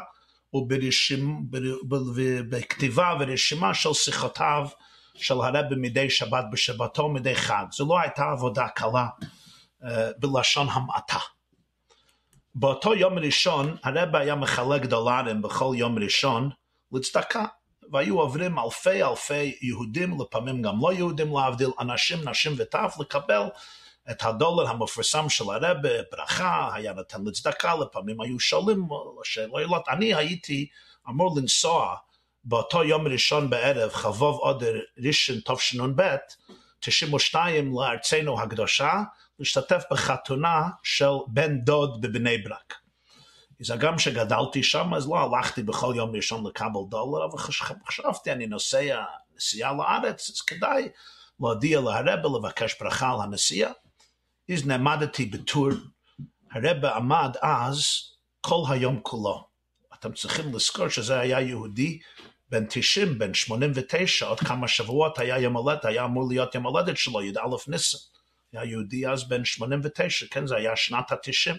ובכתיבה ורשימה של שיחותיו של הרבי מדי שבת בשבתו מדי חג. זו לא הייתה עבודה קלה בלשון המעטה. באותו יום ראשון הרבי היה מחלק דולרים בכל יום ראשון לצדקה, והיו עוברים אלפי יהודים, לפעמים גם לא יהודים להבדיל, אנשים, נשים וטף, לקבל את הדולר המפורסם של הרבי, ברכה, היה נותן לצדקה, לפעמים היו שואלים שאלות. אני הייתי אמור לנסוע באותו יום ראשון בערב, חבוב אדר ראשון תשנ"ב, 92 לארצנו הקדושה, להשתתף בחתונה של בן דוד בבני ברק. אז גם שגדלתי שם, אז לא הלכתי בכל יום ראשון לקבל דולר, אבל חשבתי, אני נוסע נסיעה לארץ, אז כדאי להודיע להרבי, לבקש ברכה על הנסיעה. אז נעמדתי בטור, הרבי עמד אז כל היום כולו. אתם צריכים לזכור שזה היה יהודי בן 90, בן 89, עוד כמה שבועות היה יום הולדת, היה אמור להיות יום הולדת שלו, י"א ניסן. היה יהודי אז בן 89, כן, זה היה שנת ה-90.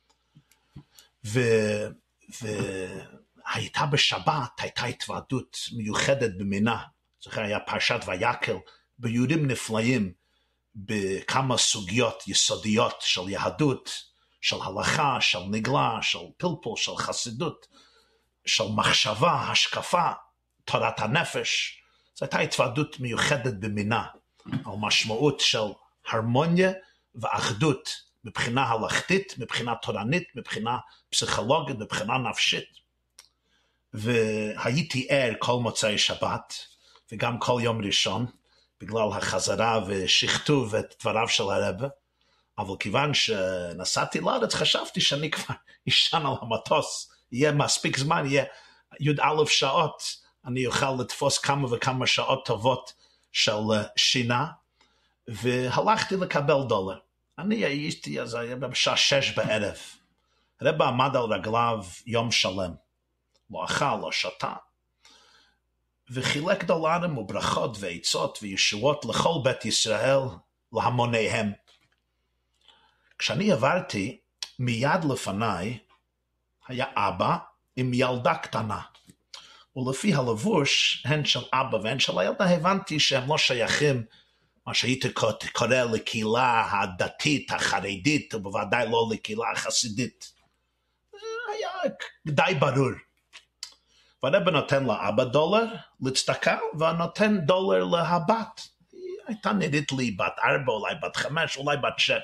והייתה בשבת, הייתה התוועדות מיוחדת במינה. זה היה פרשת ויקל, ביורים נפלאים, בכמה סוגיות יסודיות של יהדות, של הלכה, של נגלה, של פלפול, של חסידות, של מחשבה, השקפה, תורת הנפש. זו הייתה התוועדות מיוחדת במינה, על משמעות של הרמוניה ואחדות, מבחינה הלכתית, מבחינה תורנית, מבחינה פסיכולוגית, מבחינה נפשית. והייתי ער כל מוצאי שבת, וגם כל יום ראשון, בגלל החזרה ושכתוב את דבריו של הרב, אבל כיוון שנסעתי לארץ, חשבתי שאני כבר ישן על המטוס, יהיה מספיק זמן, יהיה י"א שעות, אני אוכל לתפוס כמה וכמה שעות טובות של שינה, והלכתי לקבל דולר. אני הייתי, אז היה בשעה 6 בערב. הרב עמד על רגליו יום שלם, לא אכל, לא שתה, וחילק דולרים וברכות ועצות וישועות לכל בית ישראל, להמוניהם. כשאני עברתי, מיד לפניי היה אבא עם ילדה קטנה, ולפי הלבוש, הן של אבא והן של הילדה, הבנתי שהם לא שייכים, מה שהייתי קורא לקהילה הדתית, החרדית, ובוודאי לא לקהילה החסידית. היה די ברור. והרב נותן לאבא דולר לצדקה, ונותן דולר להבת. היא הייתה נראית לי בת 4, אולי בת 5, אולי בת 6.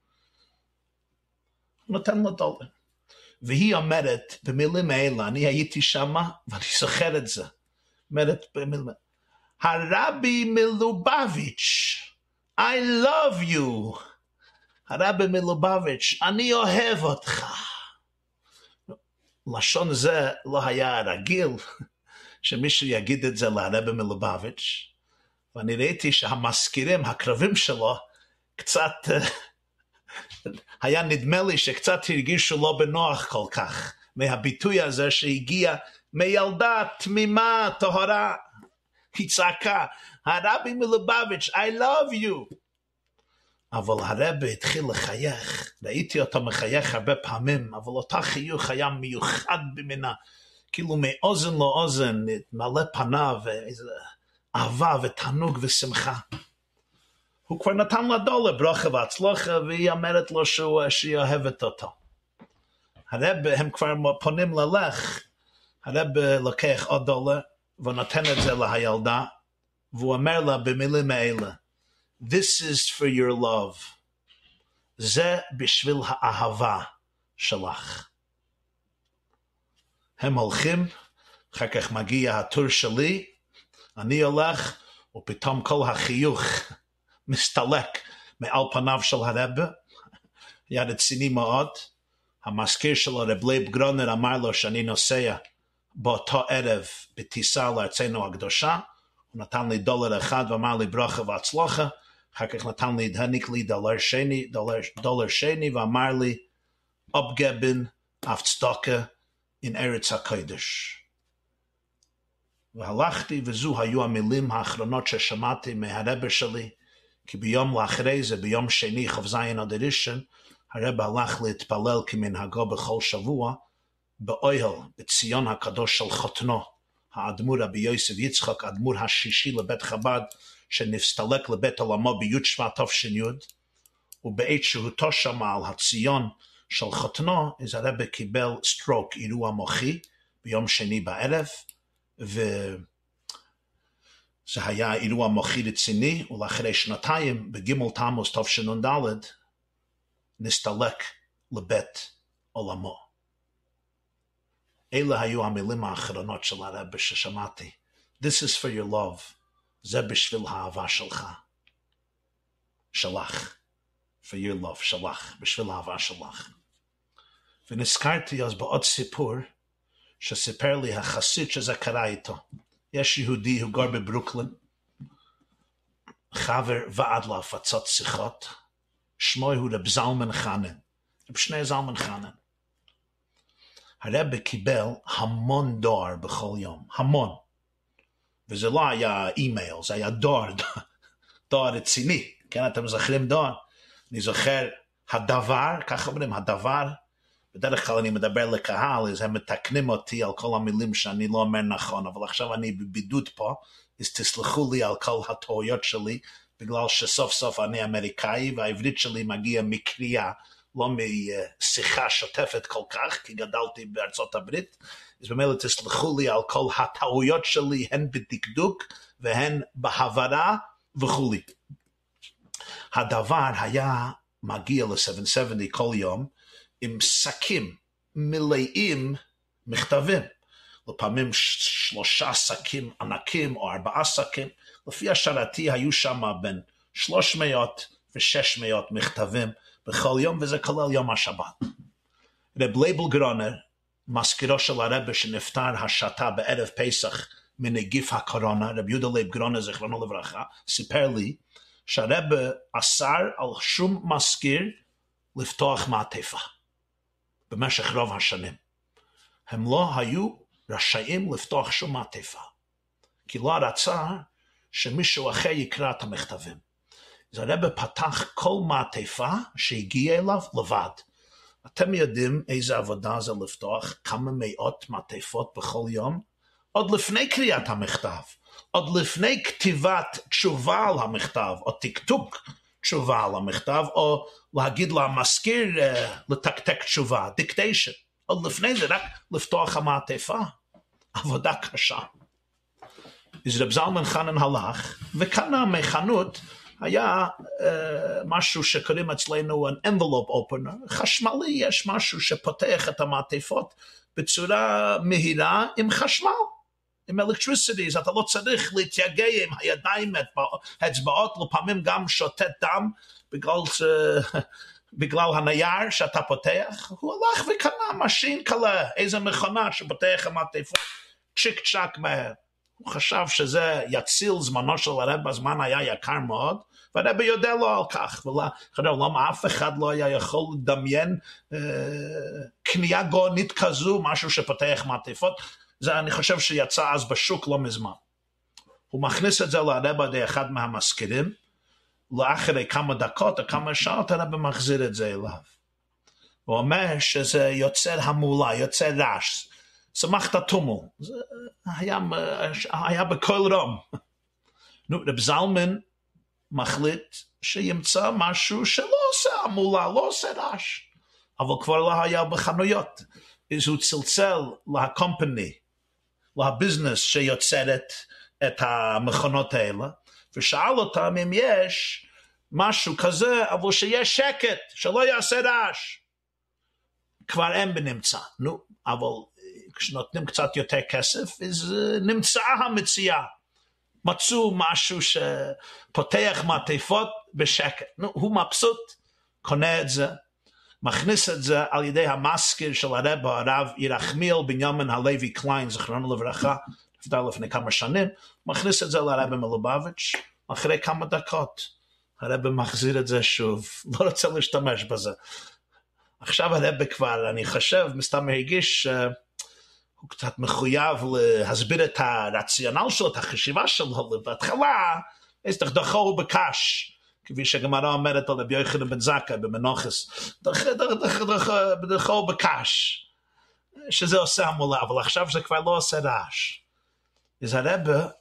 נותן לה דולר. והיא אומרת, במילים האלה, אני הייתי שמה, ואני זוכר את זה. אומרת במילים, הרבי מלובביץ', I love you. הרבי מלובביץ', אני אוהב אותך. לשון זה לא היה רגיל, שמישהו יגיד את זה לרבי מלובביץ', ואני ראיתי שהמזכירים, הקרבים שלו, קצת, היה נדמה לי שקצת הרגישו לא בנוח כל כך, מהביטוי הזה שהגיע מילדה תמימה, טהרה, היא צעקה, הרבי מלובביץ', I love you. אבל הרבי התחיל לחייך, ראיתי אותו מחייך הרבה פעמים, אבל אותה חיוך היה מיוחד במינה, כאילו מאוזן לאוזן, מלא פניו, ואיזה אהבה ותענוג ושמחה. הוא כבר נתן לה דולר, ברכה והצלחה, והיא אומרת לו שהיא אוהבת אותו. הרבי, הם כבר פונים ללך, הרבי לוקח עוד דולר, ונותן את זה לילדה, והוא אומר לה במילים האלה, This is for your love. זה בשביל האהבה שלך. הם הולכים, אחר כך מגיע התור שלי, אני הולך, ופתאום כל החיוך מסתלק מעל פניו של הרב, היה רציני מאוד, המזכיר שלו, רב לייב גרונר, אמר לו שאני נוסע באותו ערב בטיסה לארצנו הקדושה, הוא נתן לי דולר אחד ואמר לי ברכה והצלחה, אחר כך נתן לי, העניק לי דולר שני ואמר לי, אבגבן אף צדקה in ארץ הקודש. והלכתי וזו היו המילים האחרונות ששמעתי מהרבא שלי, כי ביום לאחרי זה, ביום שני, כ"ז אדר ראשון, הרבא הלך להתפלל כמנהגו בכל שבוע, באוהל, בציון הקדוש של חותנו, האדמו"ר רבי יוסף יצחק, האדמו"ר השישי לבית חב"ד, שנסתלק לבית עולמו בי' שבט תש"י, ובעת שהותו שם על הציון של חותנו, אז הרבא קיבל סטרוק, אירוע מוחי, ביום שני בערב, וזה היה אירוע מוחי רציני, ולאחרי שנתיים, בג' תמוז תשנ"ד, נסתלק לבית עולמו. אלה היו המילים האחרונות של הרבא ששמעתי. This is for your love. זה בשביל האהבה שלך. שלך. For your love, שלך. בשביל האהבה שלך. ונזכרתי אז בעוד סיפור, שסיפר לי החסיד שזה קרה איתו. יש יהודי, הוא גר בברוקלין, חבר ועד להפצות שיחות, שמו הוא רב זלמן חנן, רב שני זלמן חנן. הרב קיבל המון דואר בכל יום, המון. וזה לא היה אימייל, זה היה דואר רציני. כן, אתם זוכרים דואר? אני זוכר הדבר, ככה אומרים, הדבר, בדרך כלל אני מדבר לקהל, אז הם מתקנים אותי על כל המילים שאני לא אומר נכון, אבל עכשיו אני בבידוד פה, אז תסלחו לי על כל הטעויות שלי, בגלל שסוף סוף אני אמריקאי, והעברית שלי מגיעה מקריאה, לא משיחה שוטפת כל כך, כי גדלתי בארצות הברית, אז במילא תסלחו לי על כל הטעויות שלי, הן בדקדוק, והן בהברה וכו'. הדבר היה מגיע ל-770 כל יום, עם שקים מלאים מכתבים. לפעמים 3 שקים ענקים או 4 שקים, לפי השערתי היו שם בין 300 ו-600 מכתבים בכל יום, וזה כולל יום השבת. רב לייבל גרונר, מזכירו של הרב שנפטר השעתה בערב פסח מנגיף הקורונה, רב יהודה לייב גרונר זכרונו לברכה, סיפר לי שהרב אסר על שום מזכיר לפתוח מעטפה במשך רוב השנים. הם לא היו רשאים לפתוח שום מעטפה, כי לא רצה שמישהו אחר יקרא את המכתבים. אז הרב פתח כל מעטפה שהגיע אליו לבד. אתם יודעים איזה עבודה זה לפתוח כמה מאות מעטפות בכל יום? עוד לפני קריאת המכתב, עוד לפני כתיבת תשובה על המכתב, או תקתוק תשובה על המכתב, או להגיד למזכיר לתקתק תשובה, דיקטיישן. עוד לפני זה רק לפתוח המעטפה. עבודה קשה. אז רב זלמן חנן הלך, וקנה מחנות, היה משהו שקוראים אצלנו an envelope opener, חשמלי, יש משהו שפותח את המעטפות בצורה מהירה עם חשמל, עם electricity, אז אתה לא צריך להתייגע עם הידיים, האצבעות, לפעמים גם שותת דם, בגלל הנייר שאתה פותח. הוא הלך וקנה משין קלה, איזה מכונה שפותח המעטפות, צ'יק צ'ק מהר. הוא חשב שזה יציל זמנו של הרב, בזמן היה יקר מאוד, והרב יודע לו על כך, ולמה אף אחד לא היה יכול לדמיין קנייה גאונית כזו, משהו שפותח מעטפות. זה אני חושב שיצא אז בשוק לא מזמן. הוא מכניס את זה לרב על אחד מהמזכירים, לאחרי כמה דקות או כמה שעות הרב מחזיר את זה אליו. הוא אומר שזה יוצר המולה, יוצר רעש, שמחת תומל, זה היה בכל רום. רב זלמן מחליט שימצא משהו שלא עושה המולה, לא עושה רעש, אבל כבר לא היה בחנויות. אז הוא צלצל לקומפני, לביזנס שיוצרת את המכונות האלה, ושאל אותם אם יש משהו כזה, אבל שיש שקט, שלא יעשה רעש. כבר אין בנמצא. אבל כשנותנים קצת יותר כסף, אז נמצאה המציאה. מצאו משהו שפותח מעטפות בשקט. הוא מבסוט, קונה את זה, מכניס את זה על ידי המזכיר של הרב ירחמיאל בנימין הלוי קליין, זכרונו לברכה, נפטר לפני כמה שנים, מכניס את זה לרב מלובביץ', אחרי כמה דקות, הרב מחזיר את זה שוב, לא רוצה להשתמש בזה. עכשיו הרב כבר, אני חושב, מסתם הרגיש, הוא קצת מחויב להסביר את הרציונל שלו, את החשיבה שלו, בהתחלה, אז דחו בקש, כפי שגמרא אומרת על רבי יוחנן בן זכאי במנוחס, דחו בקש, שזה עושה המולה, אבל עכשיו זה כבר לא עושה רעש. אז הרב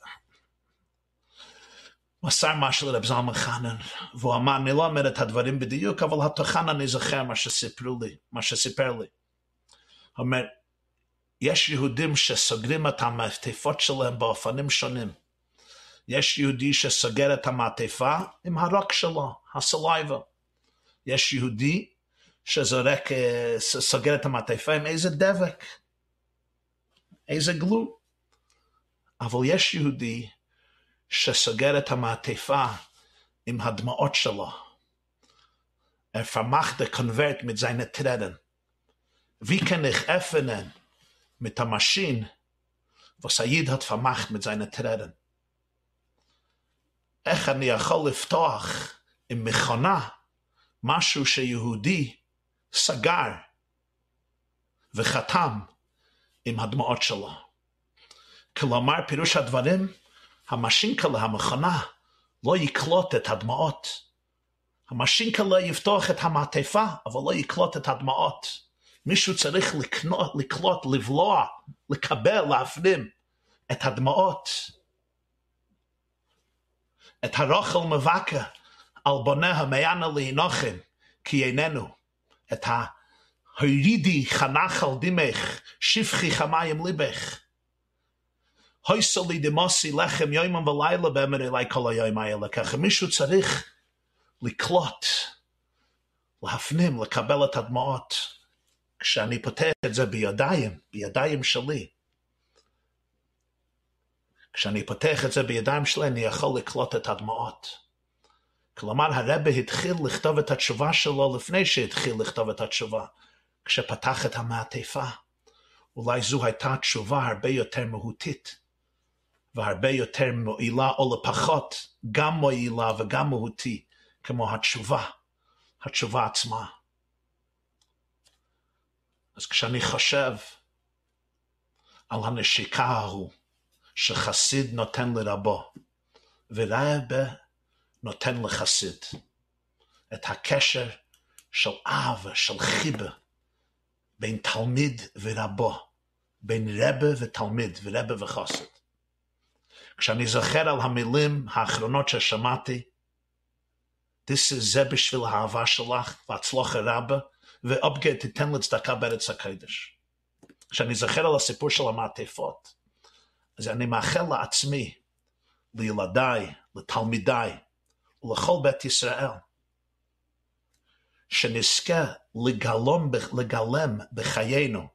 מסר משהו לרב זלמן חנן, והוא אמר, אני לא אומר את הדברים בדיוק, אבל התוכן אני זוכר מה שסיפר לי. הוא אומר, יש יהודים שסוגרים את המעטפות שלהם באופנים שונים. יש יהודי שסוגר את המעטפה עם הרוק שלו, הסלייבה. יש יהודי שזורק, סוגר את המעטפה עם איזה דבק, איזה גלו. אבל יש יהודי שסוגר את המעטפה עם הדמעות שלו. vermachte konvert mit seinen Tränen. Wie kann ich öffnen mit der Maschine, was Said hat vermacht mit seinen Tränen? איך אני יכול לפתוח עם מכונה משהו שיהודי סגר וחתם עם הדמעות שלו. כלומר, פירוש הדברים, המשינקלה, המכונה, לא יקלוט את הדמעות. המשינקלה יפתוח את המעטפה, אבל לא יקלוט את הדמעות. מישהו צריך לקלוט, לבלוע, לקבל, להפנים את הדמעות. את הרוכל מבקה על בוניה מעיינה להנוחם, כי איננו. את ההורידי חנך על דמך, שפכי חמיים ליבך. הויסה לי דמוסי לחם יומם ולילה באמר אלי כל היום האלה. ככה מישהו צריך לקלוט, להפנים, לקבל את הדמעות. כשאני פותח את זה בידיים שלי, כשאני פותח את זה בידיים שלי, אני יכול לקלוט את הדמעות. כלומר, הרב התחיל לכתוב את התשובה שלו לפני שהתחיל לכתוב את התשובה, כשפתח את המעטפה. אולי זו הייתה תשובה הרבה יותר מהותית, והרבה יותר מועילה, או לפחות גם מועילה וגם מהותי, כמו התשובה עצמה. אז כשאני חושב על הנשיקה ההוא, שחסיד נותן לרבו, ורב נותן לחסיד, את הקשר של אהבה, של חיבה, בין תלמיד ורבו, בין רבה ותלמיד, ורבה וחסיד. כשאני זוכר על המילים האחרונות ששמעתי, זה בשביל האהבה שלך, והצלוח הרבה, ואופגה תיתן לצדקה בארץ הקודש. כשאני זוכר על הסיפור של המעטפות, אז אני מאחל לעצמי, לילדיי, לתלמידיי, ולכל בית ישראל, שנזכה לגלם בחיינו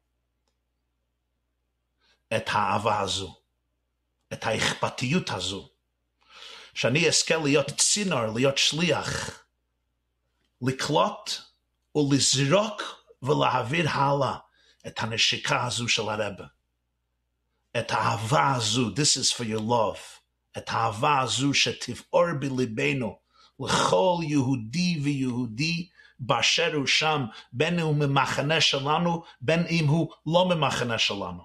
את האהבה הזו, את האכפתיות הזו, שאני אזכה להיות צינור, להיות שליח, לקלוט ולזרוק ולהעביר הלאה את הנשיקה הזו של הרבה. את האהבה הזו, this is for your love, את האהבה הזו שתבעור בליבנו לכל יהודי ויהודי באשר הוא שם, בין הוא ממחנה שלנו, בין אם הוא לא ממחנה שלנו.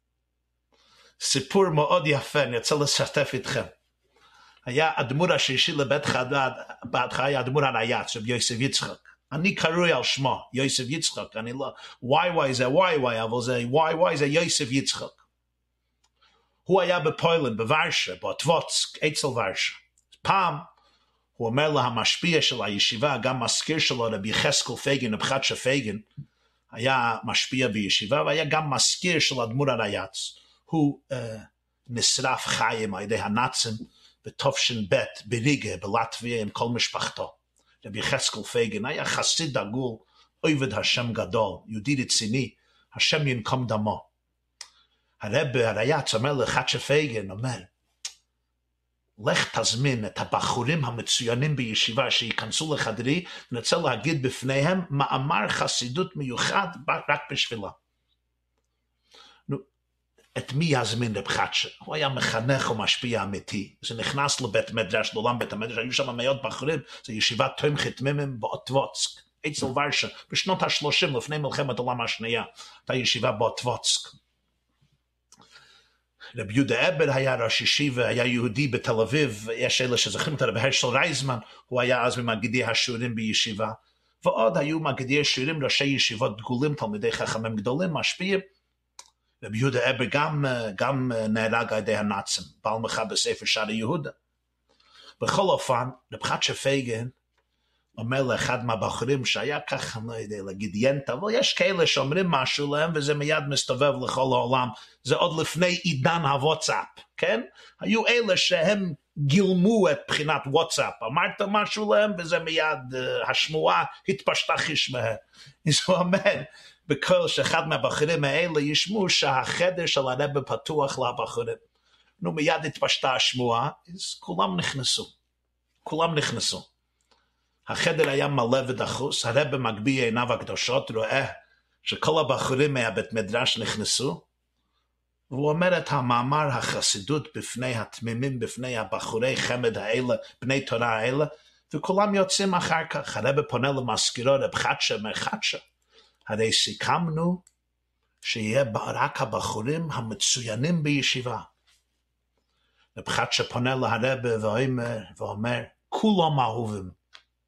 סיפור מאוד יפה, אני רוצה לשתף איתכם. היה הדמור השלישי לבית חב"ד, בהתחלה היה הדמור הריי"צ, רבי יוסף יצחק. אני קרוי על שמו, יוסף יצחק, אני לא, וואי זה וואי, אבל זה וואי זה יוסף יצחק. הוא היה בפוילנד, בוורשה, באוטווצק, אצל ורשה. פעם, הוא אומר לה, המשפיע של הישיבה, גם מזכיר שלו, רבי יחזקאל פייגן, רבי חדשה פייגן, היה משפיע בישיבה, והיה גם מזכיר של אדמו"ר הריי"צ. הוא נשרף חיים על ידי הנאצים, בתש"ב, בריגה, בלטביה, עם כל משפחתו. רבי יחזקאל פייגן היה חסיד דגול, עובד השם גדול, יהודי רציני, השם ינקום דמו. הרב הריי"צ אומר לחדשה פייגן, אומר, לך תזמין את הבחורים המצוינים בישיבה שיכנסו לחדרי, ונרצה להגיד בפניהם מאמר חסידות מיוחד רק בשבילה. נו, את מי יזמין רב חדשה? הוא היה מחנך ומשפיע אמיתי. זה נכנס לבית מדרש, לעולם בית המדרש, היו שם מאות בחורים, זה ישיבת תומכת מימים באוטווצק, אצל ורשה, בשנות ה-30 לפני מלחמת העולם השנייה, הייתה ישיבה באוטווצק. רבי יהודה אבר היה ראש ישיבה, היה יהודי בתל אביב, יש אלה שזוכרים את רבי הרשל רייזמן, הוא היה אז ממגידי השיעורים בישיבה, ועוד היו מגידי השיעורים ראשי ישיבות דגולים, תלמידי חכמים גדולים, משפיעים. רבי יהודה אבר גם נהרג על ידי הנאצים, בעל מחבר בספר שערי יהודה. בכל אופן, רב חדשה פייגן אומר לאחד מהבחורים שהיה ככה, לא יודע להגיד ינטה, אבל יש כאלה שאומרים משהו להם וזה מיד מסתובב לכל העולם, זה עוד לפני עידן הוואטסאפ, כן? היו אלה שהם גילמו את בחינת וואטסאפ, אמרת משהו להם וזה מיד השמועה התפשטה חשמהם. אז הוא אומר, בכל שאחד מהבחורים האלה ישמעו שהחדר של הרב פתוח לבחורים. נו מיד התפשטה השמועה, אז כולם נכנסו. החדר היה מלא ודחוס, הרב מגביה עיניו הקדושות, רואה שכל הבחורים מהבית מדרש נכנסו, והוא אומר את המאמר החסידות בפני התמימים, בפני הבחורי חמד האלה, בני תורה האלה, וכולם יוצאים אחר כך. הרב פונה למזכירו, רב חדשה, אומר חדשה, הרי סיכמנו שיהיה רק הבחורים המצוינים בישיבה. רב חדשה פונה להרב ואומר, כולם אהובים.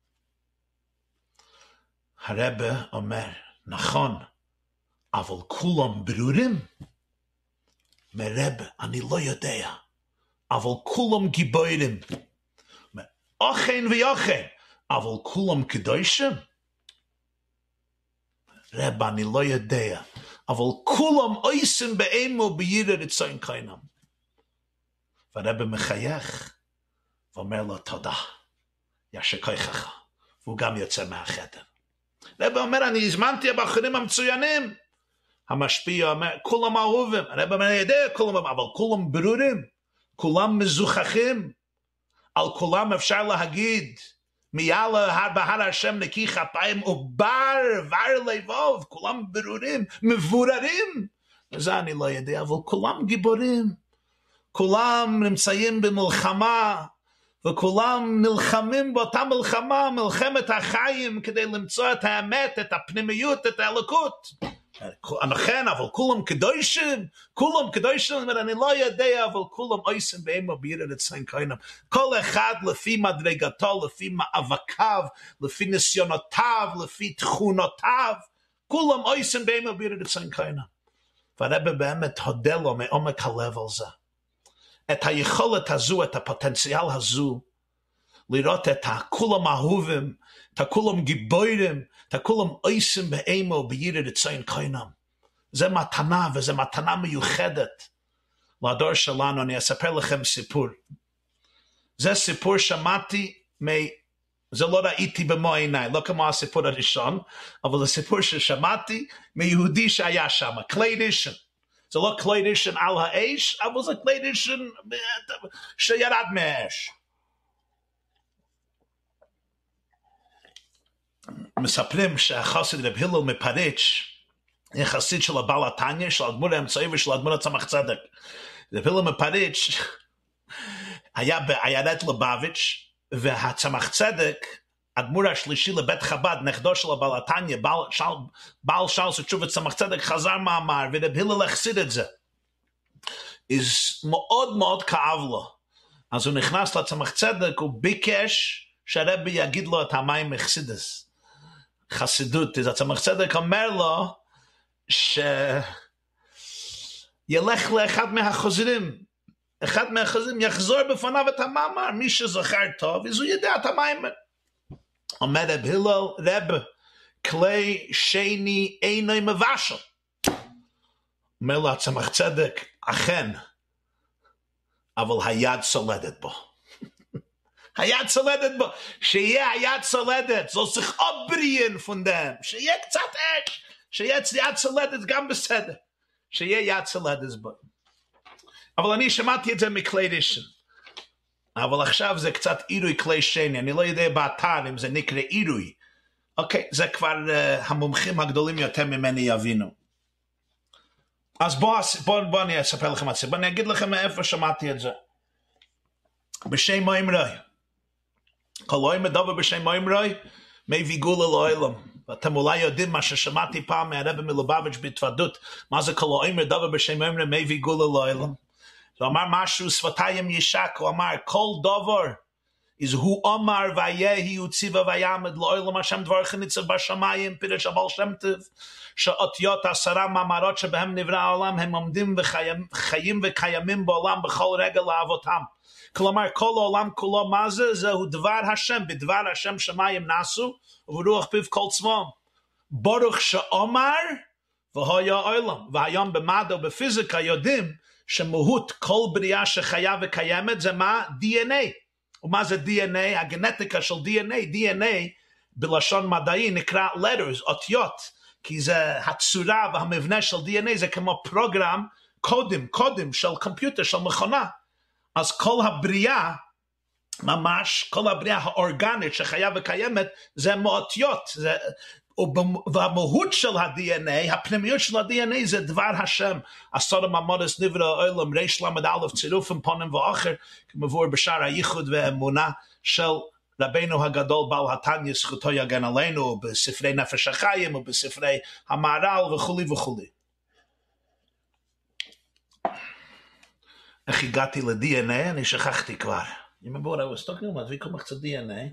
הרב אומר, נכון, אבל כולם ברורים? מרב, אני לא יודע, אבל כולם גיבורים. אוכן ויוכן, אבל כולם קדושים? רב, אני לא יודע, אבל כולם עושים באמו בירא רצון קוינם. והרב מחייך ואומר לו תודה, ישר כוחך, והוא גם יוצא מהחדר. הרב אומר, אני הזמנתי הבחורים המצוינים. המשפיע אומר, כולם אהובים. הרב אומר, אני יודע כולם, אבל כולם ברורים. כולם מזוכחים, על כולם אפשר להגיד, מיאלה בהר השם נקי כפיים ובר לבוב, כולם ברורים, מבוררים, וזה אני לא יודע, אבל כולם גיבורים, כולם נמצאים במלחמה, וכולם נלחמים באותה מלחמה, מלחמת החיים, כדי למצוא את האמת, את הפנימיות, את האלוקות. נכון, אבל כולם קדושים, אני לא יודע, אבל כולם עושים באמו ביראת ציין קוינם. כל אחד לפי מדרגתו, לפי מאבקיו, לפי ניסיונותיו, לפי תכונותיו, כולם עושים באמו ביראת ציין קוינם. והרב באמת הודה לו מעומק הלב על זה. את היכולת הזו, את הפוטנציאל הזו, לראות את הכולם אהובים, את הכולם גיבורים, את הכולם עושים באמו ביראת ציין קוינם. זה מתנה, וזה מתנה מיוחדת לדור שלנו. אני אספר לכם סיפור. זה סיפור שמעתי, זה לא ראיתי במו עיניי, לא כמו הסיפור הראשון, אבל זה סיפור ששמעתי מיהודי שהיה שם, קליי רישן. זה לא קליי רישן על האש, אבל זה קליי רישן שירד מהאש. מספרים שהחסיד רב הלל מפריץ', יחסית של הבעל התניא, של האדמו"ר האמצעי ושל האדמו"ר הצמח צדק. רב הלל מפריץ' היה בעיירת לובביץ', והצמח צדק, האדמו"ר השלישי לבית חב"ד, נכדו של הבעל התניא, בעל שאל תשובת צמח צדק, חזר מאמר, ורב הלל החסיד את זה. אז מאוד מאוד כאב לו. אז הוא נכנס לצמח צדק, הוא ביקש שהרבי יגיד לו את המים מחסידס. חסידות, אז הצמח צדק אומר לו שילך לאחד מהחוזרים, אחד מהחוזרים יחזור בפניו את המאמר, מי שזוכר טוב, אז הוא ידע את המים. אומר רב הלל, רב, כלי שני אינו מבשל. אומר לו הצמח צדק, אכן, אבל היד סולדת בו. היד סולדת בו, שיהיה היד סולדת, זו צריך עוד בריאים פונדם, שיהיה קצת אש, שיהיה יד סולדת גם בסדר, שיהיה יד סולדת בו. אבל אני שמעתי את זה מכלי רישן, אבל עכשיו זה קצת עירוי כלי שני, אני לא יודע באתר אם זה נקרא עירוי, אוקיי, זה כבר המומחים הגדולים יותר ממני יבינו. אז בוא אני אספר לכם את זה, בוא אני אגיד לכם מאיפה שמעתי את זה. בשם האמרי, כל אוי מדבר בשם האמרי, מביא גאולה לעולם. ואתם אולי יודעים מה ששמעתי פעם מהרב מלובביץ' בהתוודות, מה זה כל אוי מדבר בשם האמרי, מביא גאולה לעולם. הוא אמר משהו, שפתיים ישק, הוא אמר, כל דבר, is הוא אמר ויהי הוא ציווה ויעמד לעולם השם דברך ניצב בשמיים, פירש הבעל שם טוב, שאותיות 10 מאמרות שבהם נברא העולם, הם עומדים וחיים וקיימים בעולם בכל רגע לאבותם. כלומר, כל העולם כולו מה זה? זהו דבר השם, בדבר השם שמיים נעשו, וברוח פיו כל צבאם. ברוך שאומר, והיה העולם. והיום במדע ובפיזיקה יודעים, שמהות כל בריאה שחיה וקיימת זה מה? DNA. ומה זה DNA? הגנטיקה של DNA. DNA בלשון מדעי נקרא letters, אותיות, כי זה הצורה והמבנה של DNA, זה כמו פרוגרם, קודים של קומפיוטר, של מכונה. אז כל הבריאה, ממש, כל הבריאה האורגנית שחיה וקיימת, זה מאותיות, והמהות של ה-DNA, הפנימיות של ה-DNA זה דבר השם. 10 מאמרות נברא העולם, ריש למד א' צירופים פונים ואחר, כמבואר בשער הייחוד והאמונה של רבנו הגדול בעל התניא, זכותו יגן עלינו, בספרי נפש החיים ובספרי המהר"ל וכולי וכולי. איך הגעתי ל-DNA? אני שכחתי כבר. remember what I was talking about? wie komme ich zu DNA?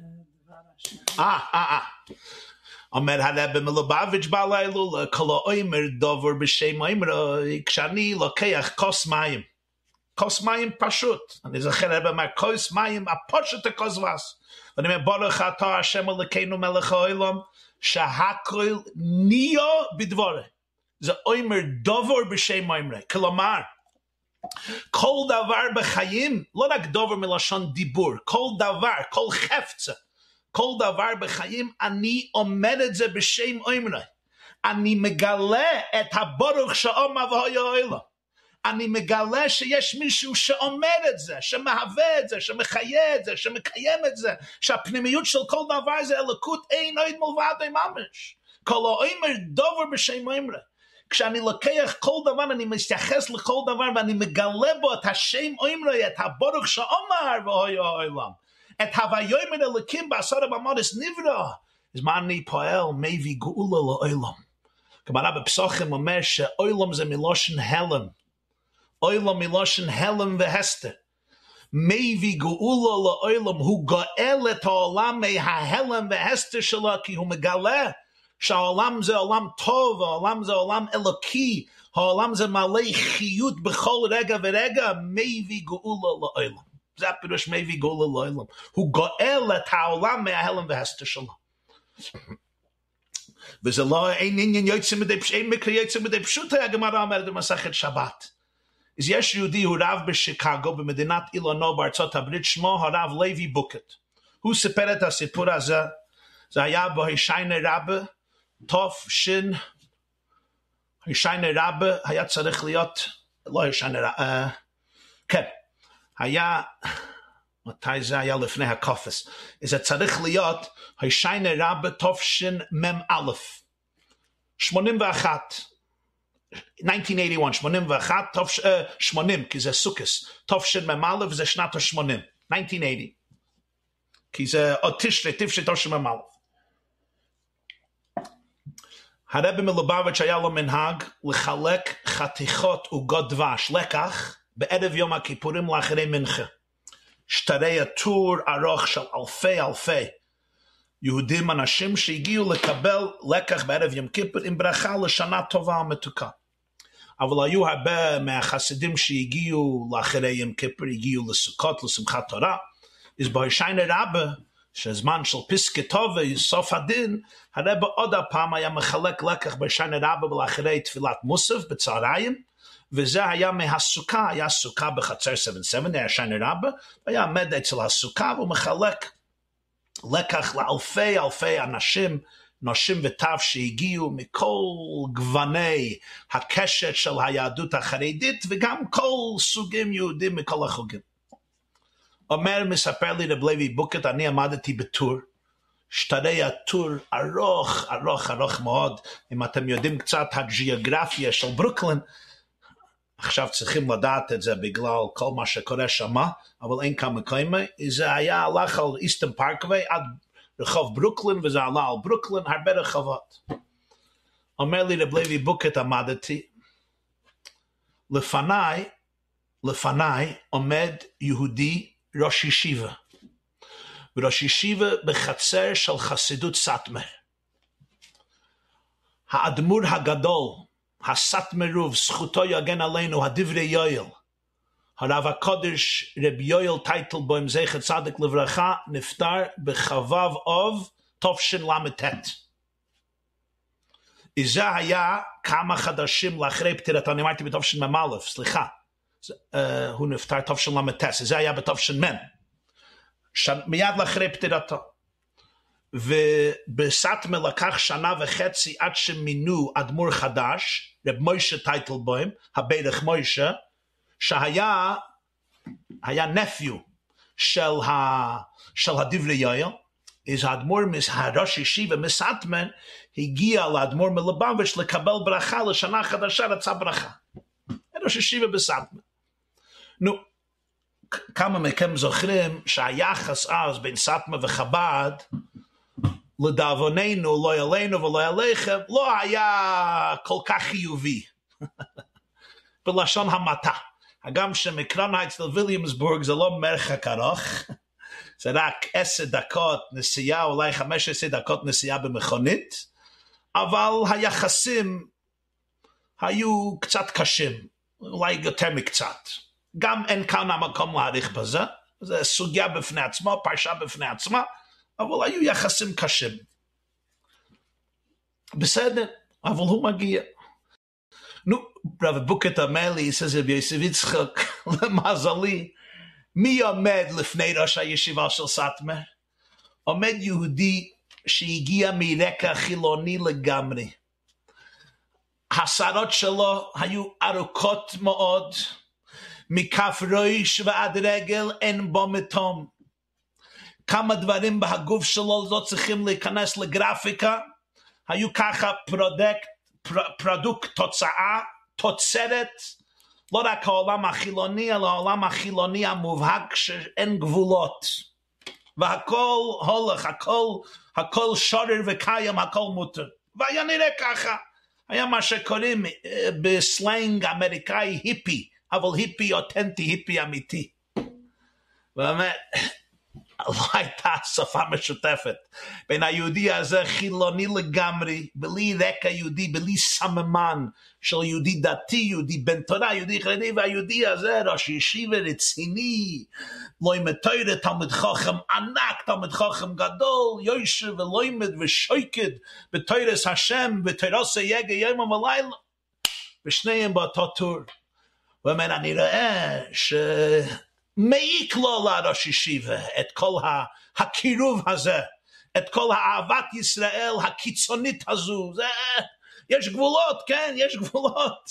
אומר הרב מלובביץ' בעל ההילולה, כל האומר דובר בשם האמר, כשאני לוקח כוס מים פשוט, אני זוכר הרב אומר, כוס מים, הפושט הכוס וסר, ואני אומר, ברוך אתה השם אלוקינו מלך העולם, שהכל נהיה בדברו. זה אומר דובר בשם האמר, כלומר, כל דבר בחיים, לא רק דובר מלשון דיבור, כל דבר, כל חפצה, כל דבר בחיים, אני אומר את זה בשם אומרי. אני מגלה את הברוך שאומר והיה העולם. אני מגלה שיש מישהו שאומר את זה, שמהווה את זה, שמחיה את זה, שמקיים את זה, שהפנימיות של כל דבר זה אלוקות, אין עוד מלבד ממש. כל האומר דובר בשם אומרה. כשאני לוקח כל דבר, אני מתייחס לכל דבר, ואני מגלה בו את השם אומרה, את הברוך שאומר והוי העולם. את הוויאמר אלוקים בעשר הבמות נברא. אז מה אני פועל? מביא גאולה לעולם. כמובן בפסוחים אומר שאוילם זה מלושן הלם. אוילם מלושן הלם והסתר. מביא גאולה לעולם, הוא גואל את העולם מההלם וההסתר שלו, כי הוא מגלה שהעולם זה עולם טוב, העולם זה עולם אלוקי, העולם זה מלא חיות בכל רגע ורגע, מביא גאולה לעולם. זה הפירוש מביא גאולה לעולם. הוא גואל את העולם מההלם וההסתר שלו. וזה לא, אין עניין יוצא מדי, אין מקרה יוצא מדי פשוט, הגמרא אומרת במסכת שבת. אז יש יהודי, הוא רב בשיקגו, במדינת אילונו בארצות הברית, שמו הרב לוי בוקט. הוא סיפר את הסיפור הזה, זה היה בהישיינה רבה, הישיינה רבה, היה צריך להיות, לא הישיינה רבה, כן, היה, מתי זה היה לפני הקופס, זה צריך להיות, הישיינה רבה תופשין מם א', 81, 1981, 80, כי זה סוכס, תופשין מם א' זה שנת ה-80, 1980, כי זה עוד תשרי תופשין מם א'. הרבי מלובביץ' היה לו מנהג לחלק חתיכות עוגות דבש, לקח, בערב יום הכיפורים לאחרי מנחה. שטרי הטור ארוך של אלפי יהודים, אנשים שהגיעו לקבל לקח בערב יום כיפור עם ברכה לשנה טובה ומתוקה. אבל היו הרבה מהחסידים שהגיעו לאחרי יום כיפור, הגיעו לסוכות, לשמחת תורה. אז בהישיינה רבה, שזמן של פסקי טובה, סוף הדין, הרב עוד הפעם היה מחלק לקח בהישיינה רבה ולאחרי תפילת מוסף בצהריים, וזה היה מהסוכה, היה סוכה בחצר 77, היה הישיינה רבה, היה עמד אצל הסוכה, והוא מחלק לקח לאלפי אנשים, נשים וטף שהגיעו מכל גווני הקשת של היהדות החרדית, וגם כל סוגים יהודים מכל החוגים. מספר לי רב לוי בוקט, אני עמדתי בטור, שטרי הטור ארוך מאוד, אם אתם יודעים קצת הגיאוגרפיה של ברוקלין, עכשיו צריכים לדעת את זה בגלל כל מה שקורה שמה, אבל אין כמה קיימה, זה היה הלך על איסטן פארקווי עד רחוב ברוקלין, וזה עלה על ברוקלין, הרבה רחובות. אומר לי רב לוי בוקט, עמדתי, לפניי עומד יהודי ראש ישיבה, וראש ישיבה בחצר של חסידות סאטמר. האדמו"ר הגדול, הסאטמרוב, זכותו יגן עלינו, הדברי יואל, הרב הקודש רב יואל טייטלבוים זכר צדיק לברכה, נפטר בחבב אוב תשל"ט. זה היה כמה חדשים לאחרי פטירתו, אני אמרתי בתשמ"א, סליחה, הוא נפטר תשל"ט, זה היה בתש"מ, מיד לאחרי פטירתו. ובסאטמר לקח שנה וחצי עד שמינו אדמו"ר חדש, רב מוישה טייטלבוים, הברך מוישה, שהיה נפיו של הדברי יואל. אז האדמו"ר הראש ישיבה מסאטמר הגיע לאדמו"ר מלובביץ' לקבל ברכה לשנה חדשה, רצה ברכה. ראש ישיבה בסאטמר. נו, כמה מכם זוכרים שהיחס אז בין סאטמר וחב"ד, לדאבוננו, לא אלינו ולא אליכם, לא היה כל כך חיובי. בלשון המעטה. הגם שמקרונהייטס לוויליאמסבורג זה לא מרחק ארוך, זה רק 10 דקות נסיעה, אולי 15 דקות נסיעה במכונית, אבל היחסים היו קצת קשים, אולי יותר מקצת. גם אין כאן המקום להעריך בזה, זה סוגיה בפני עצמה, פרשה בפני עצמה, אבל היו יחסים קשים. בסדר, אבל הוא מגיע. נו, רב בוקט אומר לי, זה ביוסף יצחק, למזלי, מי עומד לפני ראש הישיבה של סאטמר? עומד יהודי שהגיע מרקע חילוני לגמרי. השערות שלו היו ארוכות מאוד, מכף ראש ועד רגל אין בו מתום. כמה דברים בהגוף שלו לא צריכים להיכנס לגרפיקה, היו ככה פרודוקט, תוצאה, תוצרת, לא רק העולם החילוני, אלא העולם החילוני המובהק שאין גבולות. והכל הולך, הכל שורר וקיים, הכל מותר. והיה נראה ככה, היה מה שקוראים בסלנג אמריקאי היפי, אבל היפי אותנטי, היפי אמיתי. באמת, לא הייתה שפה משותפת בין היהודי הזה חילוני לגמרי, בלי רקע יהודי, בלי סממן של יהודי דתי, יהודי בן תורה, יהודי חרדי, והיהודי הזה ראש ישיבה רציני, לומד תורה, תלמיד חכם ענק, תלמיד חכם גדול, יושב ולומד ושוקד בתורת השם, בתורת יגע יום ולילה, ושניהם באותו טור. ואומר, אני רואה מעיק לו לראש ישיבה את כל הקירוב הזה, את כל האהבת ישראל הקיצונית הזו. יש גבולות, כן, יש גבולות.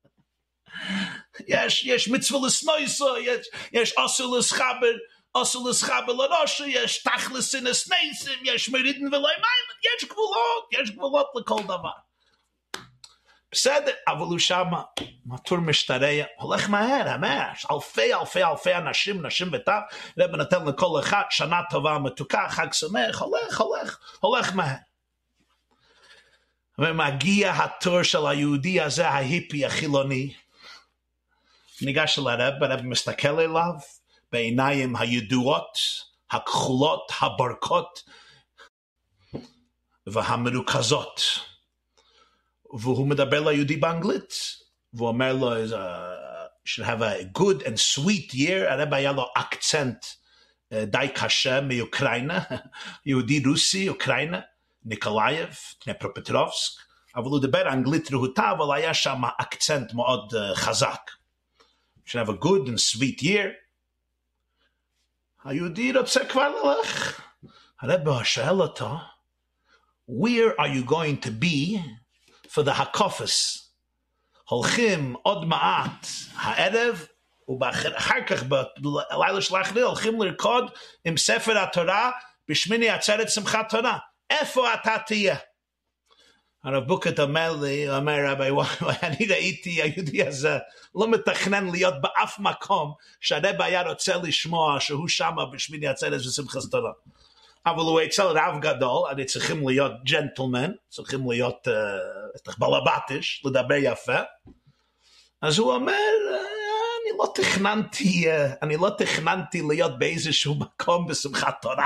יש מצווה לשנוא, יש אסור לסחבר לראש, יש תכלס סינס נסים, יש מרידן ולא מים, יש גבולות לכל דבר. בסדר, אבל הוא שמה, מטור משתרע, הולך מהר, אלפי אנשים, נשים וטף, רב נתן לכל אחד, שנה טובה, מתוקה, חג שמח, הולך מהר. ומגיע התור של היהודי הזה, ההיפי, החילוני, ניגש אל הרב מסתכל אליו, בעיניים הידועות, הכחולות, הברכות, והמרוכזות. והוא מדבר ליהודי באנגלית, והוא אומר לו, should have a good and sweet year, הרב היה לו אקצנט די קשה מאוקראינה, יהודי רוסי, אוקראינה, ניקולאייב, דניפרופטרובסק, אבל הוא דבר אנגלית רהוטה, אבל היה שם אקצנט מאוד חזק. should have a good and sweet year. היהודי רוצה כבר ללך. הרב שואל אותו, where are you going to be for the hakofis? הולכים עוד מעט הערב, ואחר כך בלילה של האחרי, הולכים לרקוד עם ספר התורה, בשמיני עצרת שמחת תורה. איפה אתה תהיה? הרב בוקט אומר לי, אומר רבי, אני ראיתי היהודי הזה, לא מתכנן להיות באף מקום, שהרב היה רוצה לשמוע שהוא שם בשמיני עצרת ושמחת תורה. אבל הוא אצל רב גדול, אני צריכים להיות ג'נטלמן, צריכים להיות בלבטיש, לדבר יפה. אז הוא אומר, אני לא תכננתי להיות באיזשהו מקום בשמחת תורה.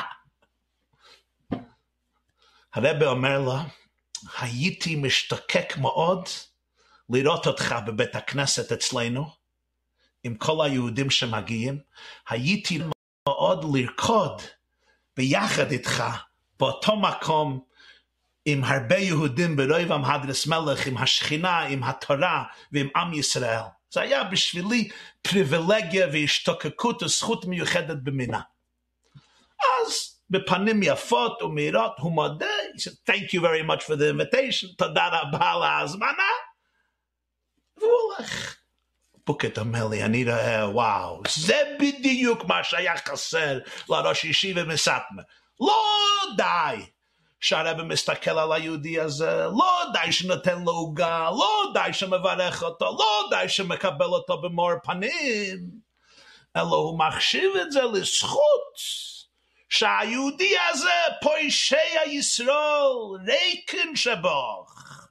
הרב אומר לו, הייתי משתוקק מאוד לראות אותך בבית הכנסת אצלנו, עם כל היהודים שמגיעים, הייתי מאוד לרקוד ביחד איתך, באותו מקום, עם הרבה יהודים ברוב עם הדרס מלך, עם השכינה, עם התורה ועם עם ישראל. זה היה בשבילי פריבילגיה והשתוקקות וזכות מיוחדת במינה. אז בפנים יפות ומהירות הוא מודה, he said, thank you very much for the invitation, תודה רבה על ההזמנה, והוא הולך. בוקט אומר לי, אני רואה, וואו, זה בדיוק מה שהיה חסר לראש ישיבה מסטמא. לא די שהרב מסתכל על היהודי הזה, לא די שנותן לו עוגה, לא די שמברך אותו, לא די שמקבל אותו במאור פנים, אלא הוא מחשיב את זה לזכות, שהיהודי הזה פוישי ישראל, ריקן שבוך,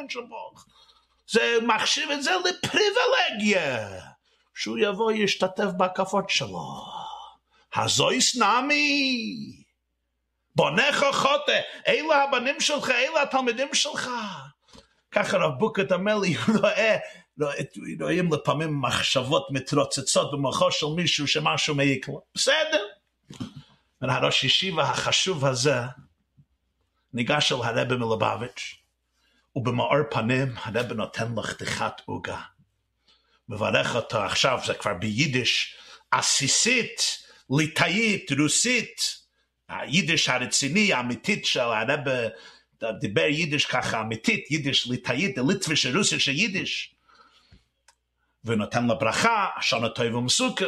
זה מחשיב את זה לפריבילגיה, שהוא יבוא ישתתף בהקפות שלו. הזויס נמי, בונך חוטא, אלה הבנים שלך, אלה התלמידים שלך. ככה רב בוקט אומר לי, רואים לפעמים מחשבות מתרוצצות במוחו של מישהו שמשהו מעיק לו. בסדר. והראש ישיבה החשוב הזה, ניגש אל הרב מלובביץ', ובמאור פנים הרב נותן לו חתיכת עוגה. מברך אותו עכשיו, זה כבר ביידיש, עסיסית, ליטאית, רוסית, היידיש הרציני, האמיתית של הרב דיבר יידיש ככה אמיתית, יידיש ליטאית, ליטוויש, רוסיש יידיש, ונותן לה ברכה, השנה טוב ומסוכה.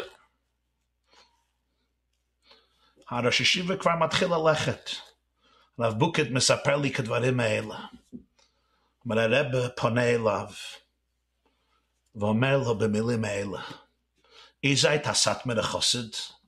הראש ישיבה כבר מתחיל ללכת. הרב בוקט מספר לי כדברים האלה. אבל הרב פונה אליו, ואומר לו במילים האלה, איזה הייתה סאטמר החסיד?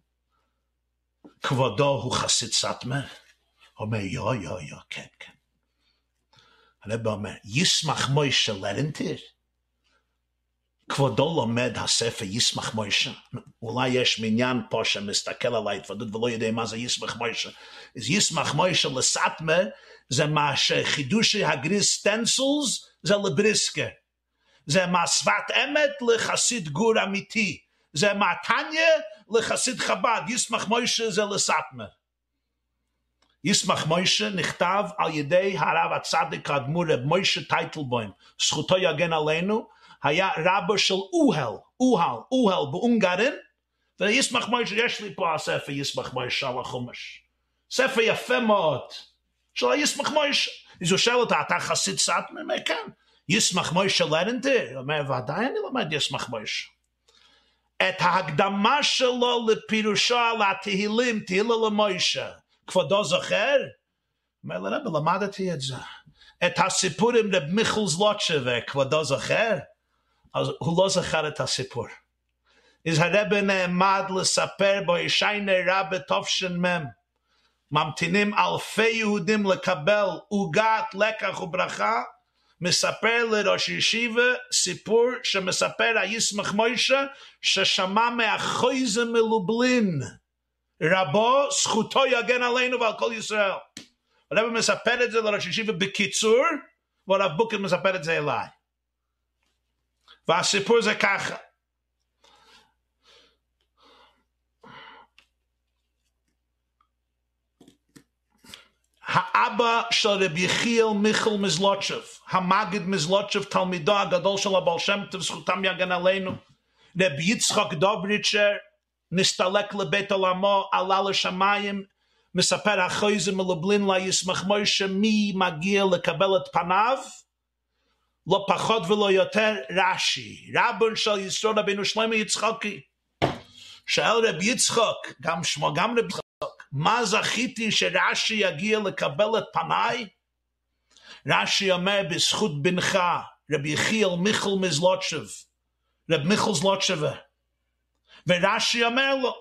כבודו הוא חסיד סאטמר? אומר, יו, כן. הרב אומר, ישמח מוישה לרנטיר? כבודו לומד הספר ישמח מוישה. אולי יש מניין פה שמסתכל על ההתוודות ולא יודע מה זה ישמח מוישה. אז ישמח מוישה לסאטמר, זה מה שחידושי הגריס סטנסולס, זה לבריסקה. זה מהשפת אמת לחסיד גור אמיתי. זה מהתניה לחסיד חב"ד. ישמח מוישה זה לסאטמר. ישמח מוישה נכתב על ידי הרב הצדיק האדמו"ר רב מוישה טייטלבוים, זכותו יגן עלינו, היה רבו של אוהל באונגרין, וישמח מוישה, יש לי פה הספר ישמח מוישה על החומש. ספר יפה מאוד, של ישמח מוישה. אז הוא שואל אותה, אתה חסיד סאטמר? אומר, כן. ישמח מוישה לרנטיר? הוא אומר, ודאי אני למד ישמח מוישה. את ההקדמה שלו לפירושו על התהילים, תהילה למוישה, כבודו זוכר? אומר לרב, למדתי את זה. את הסיפור עם רב מיכל זלוטשווה, כבודו זוכר? אז הוא לא זכר את הסיפור. אז הרב נעמד לספר בו ישיינה רבה תופשן ממתינים אלפי יהודים לקבל עוגת לקח וברכה, מספר לראש ישיבה סיפור שמספר הישמח מוישה ששמע מהחויזה מלובלין, רבו זכותו יגן עלינו ועל כל ישראל. הרב מספר את זה לראש ישיבה בקיצור, והרב בוקר מספר את זה אליי. והסיפור זה ככה. האבא של רב יחיאל מיכל מזלוטשב, המגיד מזלוטשב, תלמידו הגדול של הבעל שם טוב, זכותם יגן עלינו, רב יצחק דובריצ'ר, נסתלק לבית עולמו, עלה לשמיים, מספר החויזה מלובלין לישמח מוישה, מי מגיע לקבל את פניו? לא פחות ולא יותר, רש"י, רבון של ישרוד רבינו שלמה יצחקי, שאל רב יצחק, גם שמו גם רב יצחק, מה זכיתי שרש"י יגיע לקבל את פניי? רש"י אומר בזכות בנך, רב יחיאל מיכל מזלוטשב, רב מיכל זלוטשבה, ורש"י אומר לו,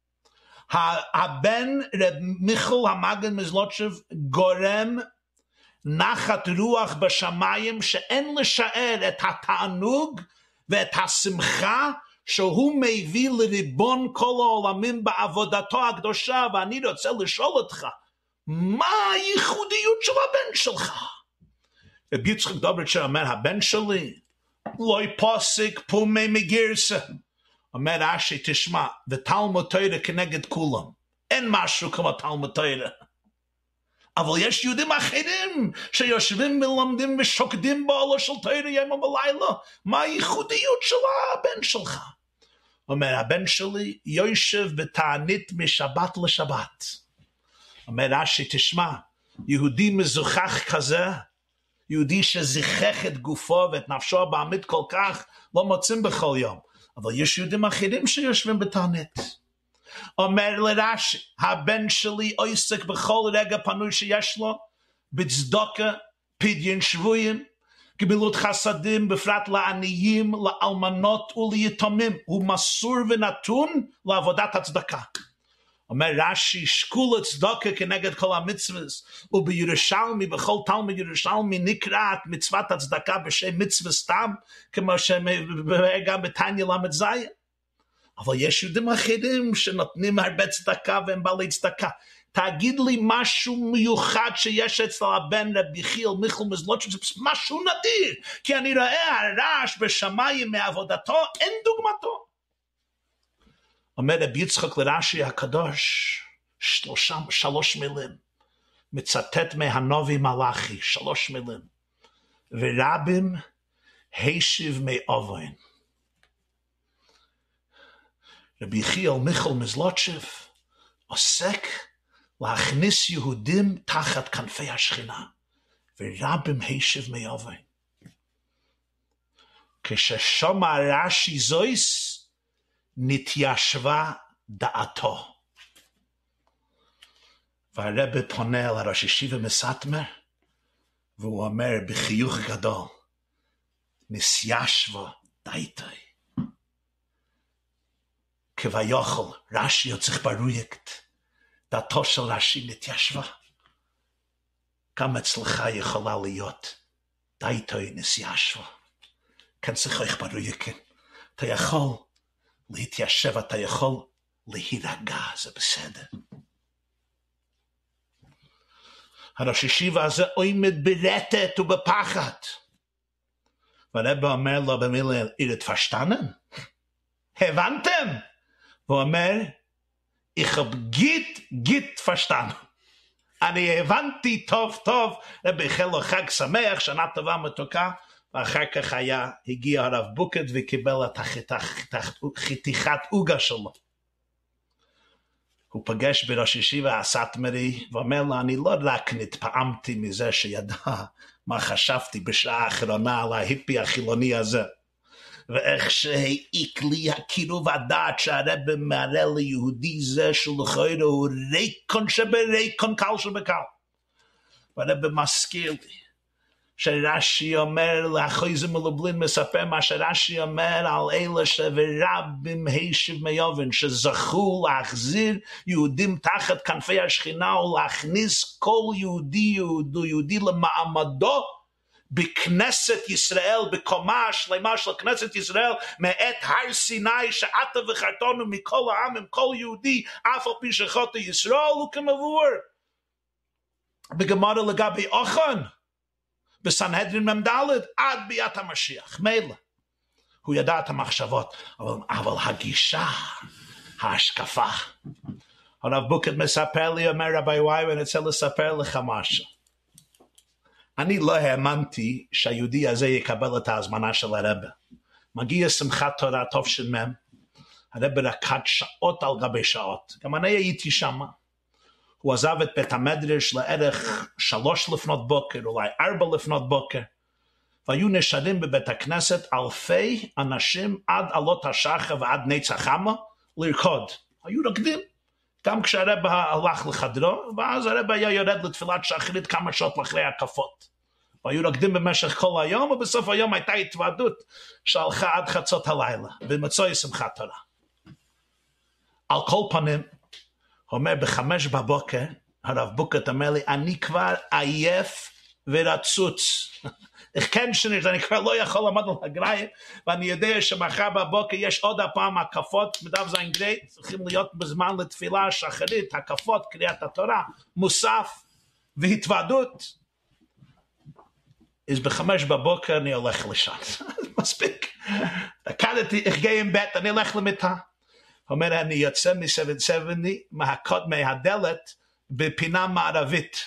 הבן רב מיכל המגן מזלוטשב גורם נחת רוח בשמיים שאין לשער את התענוג ואת השמחה שהוא מביא לריבון כל העולמים בעבודתו הקדושה, ואני רוצה לשאול אותך, מה הייחודיות של הבן שלך? רבי יצחק דובריצ'ר אומר, הבן שלי לא יפוסק פומי מגירסה. אומר רש"י, תשמע, ותלמוד תורה כנגד כולם, אין משהו כמו תלמוד תורה. אבל יש יהודים אחרים שיושבים ולומדים ושוקדים בעולו של תורה יום ולילה. מה הייחודיות של הבן שלך? אומר, הבן שלי יושב בתענית משבת לשבת. אומר רש"י, תשמע, יהודי מזוכח כזה, יהודי שזיכך את גופו ואת נפשו בעמית כל כך, לא מוצאים בכל יום. אבל יש יהודים אחרים שיושבים בתענית. אומר לרש"י, הבן שלי עוסק בכל רגע פנוי שיש לו, בצדוקה, פדיון שבויים, גמילות חסדים, בפרט לעניים, לאלמנות וליתומים. הוא מסור ונתון לעבודת הצדקה. אומר רש"י, שקול הצדקה כנגד כל המצוות, ובירושלמי, בכל תלמוד ירושלמי נקראת מצוות הצדקה בשם מצווה סתם, כמו שגם בתניא ל"ז. אבל יש יהודים אחרים שנותנים הרבה צדקה והם בעלי צדקה. תגיד לי משהו מיוחד שיש אצל הבן רבי יחיאל מיכל מזלוטשב, זה משהו נדיר, כי אני רואה הרעש בשמיים מעבודתו, אין דוגמתו. אומר רבי יצחק לרש"י הקדוש, שלוש מילים, מצטט מהנביא מלאכי, 3 מילים, ורבים השיב מאובן. רבי יחיאל מיכל מזלוטשב עוסק להכניס יהודים תחת כנפי השכינה. ורבים הישב מיובי. כששומע רש"י זויס, נתיישבה דעתו. והרב פונה אל הראש ישיבה מסתמר, והוא אומר בחיוך גדול, נסיישבו דעתוי. כביכול, רש"י יוצא ברויקט, דעתו של רש"י נתיישבה. גם אצלך יכולה להיות דעתוי נסיישבו. כאן צריך ברויקט. אתה יכול להתיישב, אתה יכול להירגע, זה בסדר. הראש ישיבה הזה עומד ברטט ובפחד. והרב אומר לו במילה, אירת פשטנן? הבנתם? והוא אומר, ich hab גיט פשטנן. אני הבנתי טוב טוב, רבי החל לו חג שמח, שנה טובה מתוקה, ואחר כך הגיע הרב בוקט וקיבל את החתיכת עוגה שלו. הוא פגש בראש ישיבה הסאטמרי, ואומר לו, אני לא רק נתפעמתי מזה שידע מה חשבתי בשעה האחרונה על ההיפי החילוני הזה, ואיך שהעיק לי הקירוב הדעת שהרב מעלה ליהודי זה שלכאורה הוא ריקון שבריקון קל שבקל. והרב מזכיר לי שרש"י אומר לאחוזים מלובלין, מספר מה שרש"י אומר על אלה שרבים הישב מיובן, שזכו להחזיר יהודים תחת כנפי השכינה ולהכניס כל יהודי למעמדו בכנסת ישראל, בקומה השלמה של כנסת ישראל, מאת הר סיני שעטה וחרטונו מכל העם עם כל יהודי, אף על פי שחוטא ישראל, וכמבואר בגמרא לגבי אוכן בסנהדרין מ"ד עד ביאת המשיח. מילא הוא ידע את המחשבות, אבל הגישה, ההשקפה. הרב בוקט מספר לי, אומר רבי וואי, ואני רוצה לספר לך משהו. אני לא האמנתי שהיהודי הזה יקבל את ההזמנה של הרב. מגיע שמחת תורה טוב של מם, הרב רקד שעות על גבי שעות, גם אני הייתי שם. הוא עזב את בית המדרש לערך 3 לפנות בוקר, אולי 4 לפנות בוקר, והיו נשארים בבית הכנסת אלפי אנשים עד עלות השחר ועד נץ החמה לרקוד. היו רקדים, גם כשהרב הלך לחדרו, ואז הרב היה יורד לתפילת שחרית כמה שעות אחרי הקפות. והיו רקדים במשך כל היום, ובסוף היום הייתה התוועדות שהלכה עד חצות הלילה, במצוי שמחת תורה. על כל פנים, אומר ב5 בבוקר, הרב בוקט אומר לי, אני כבר עייף ורצוץ. כן שנית, אני כבר לא יכול לעמוד על הגריים, ואני יודע שמחר בבוקר יש עוד הפעם הקפות, מדף זין גרייט, צריכים להיות בזמן לתפילה השחרית, הקפות, קריאת התורה, מוסף והתוועדות. אז ב5 בבוקר אני הולך לשם. מספיק. דקדתי, אחגי עם בית, אני הולך למיטה. אומר, אני יוצא מ-770 מהדלת בפינה מערבית.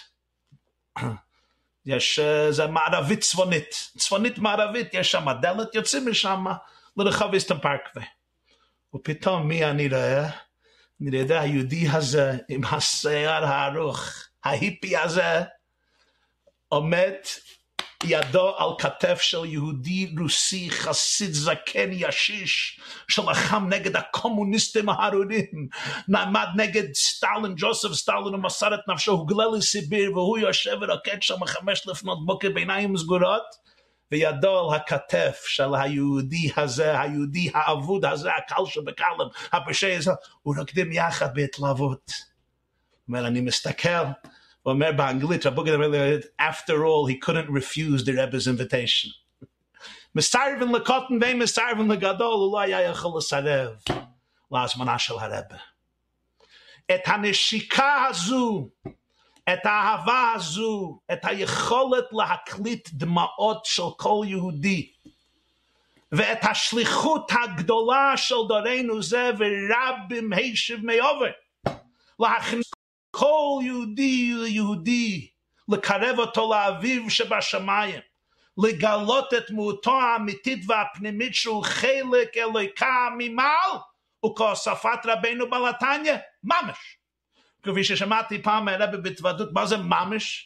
יש, זה מערבית צפונית מערבית, יש שם דלת, יוצאים משם לרחוב איסטן פארקווי. ופתאום מי אני רואה? אני יודע, היהודי הזה עם השיער הארוך, ההיפי הזה, עומד ידו על כתף של יהודי רוסי חסיד זקן ישיש שלחם נגד הקומוניסטים הארורים, נעמד נגד סטלין, ג'וסף סטלין, ומסר את נפשו, הוא גלה לסיביר והוא יושב ורוקד שם 5 לפנות בוקר בעיניים סגורות, וידו על הכתף של היהודי הזה, היהודי האבוד הזה, הקל שבקלם, הפשע הזה, ורוקדים יחד בהתלהבות. אומר, אני מסתכל, הוא אומר באנגלית, after all, he couldn't refuse the Rebbe's invitation. מסרבן לקוטן ומסרבן לגדול, הוא לא היה יכול לסרב להזמנה של הרבה. את הנשיקה הזו, את האהבה הזו, את היכולת להקליט דמעות של כל יהודי, ואת השליחות הגדולה של דורנו זה, ורבים הישב מעובר, להכניס כל יהודי, לקרב אותו לאביו שבשמיים, לגלות את מהותו האמיתית והפנימית שהוא חלק אלוקה ממעל, וכהוספת רבנו בעל התניא, ממש. כפי ששמעתי פעם מהרבי בהתוועדות, מה זה ממש?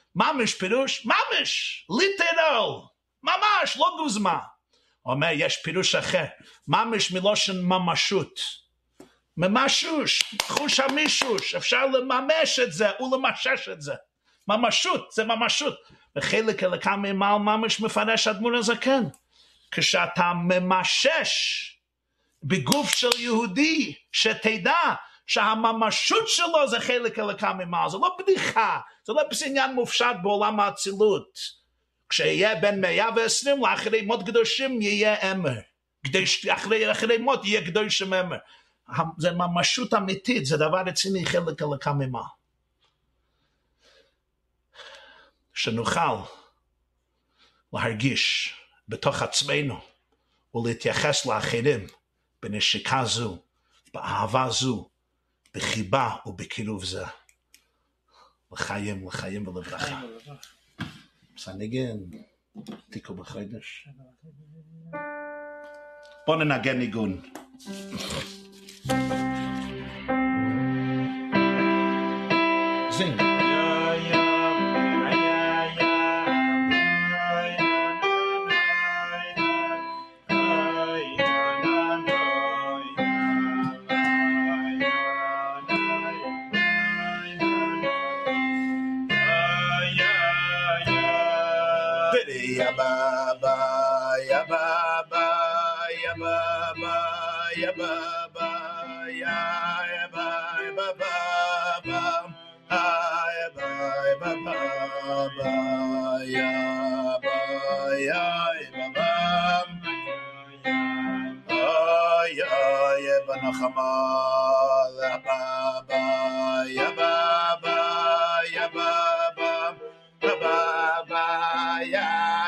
ממש פירוש, ממש, ליטרל, ממש, לא גוזמה. אומר, יש פירוש אחר, ממש מלושן ממשות. ממשוש, חוש המישוש, אפשר לממש את זה ולמשש את זה. ממשות, זה ממשות. וחלק אלוקא ממעל ממש מפרש אדמו"ר הזקן. כשאתה ממשש בגוף של יהודי, שתדע שהממשות שלו זה חלק אלוקא ממעל. זה לא בדיחה, זה לא עניין מופשט בעולם האצילות. כשיהיה בין 120 לאחרי מות קדושים יהיה אמר. אחרי מות יהיה קדושים אמר. זה ממשות אמיתית, זה דבר רציני, חלק אלוקא ממעל. שנוכל להרגיש בתוך עצמנו ולהתייחס לאחרים בנשיקה זו, באהבה זו, בחיבה ובקירוב זה. לחיים ולברכה. סניגן, תיקו בחודש. בוא ננגן ניגון. זינג. Ya baba, ya baba, ya baba, ya baba, ya baba, ya baba, ya banachama, ya baba, ya baba, ya baba, baba, ya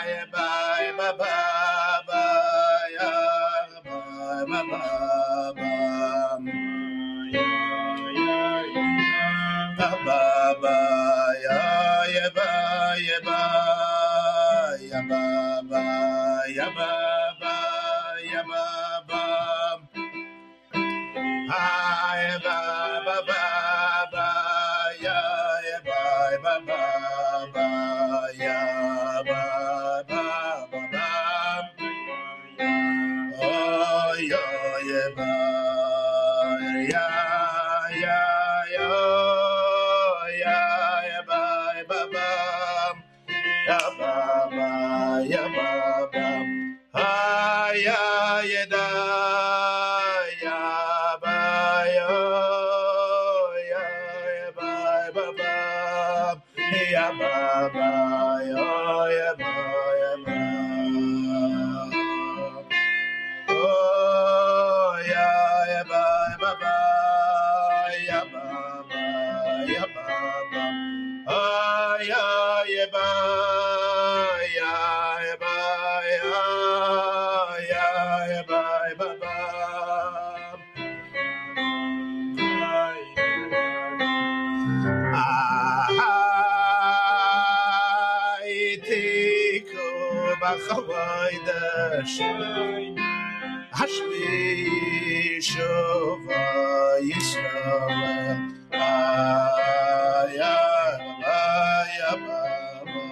Hashmi Shova Yisrael Aya Baba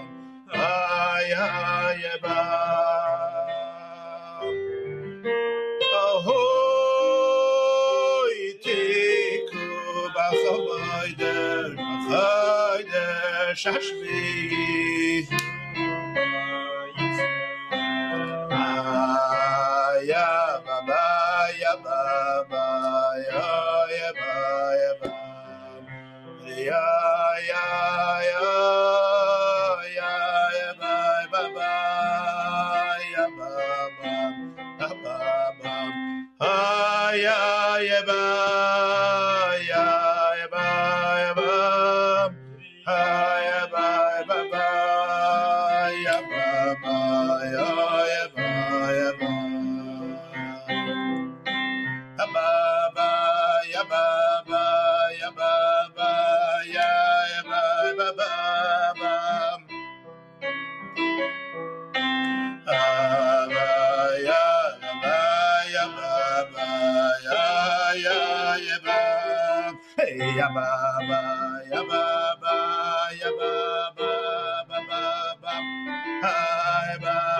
Aya Baba Ahoy Tiku Bachavoider Hashmi Ya Baba, Ya Baba, Ya Baba.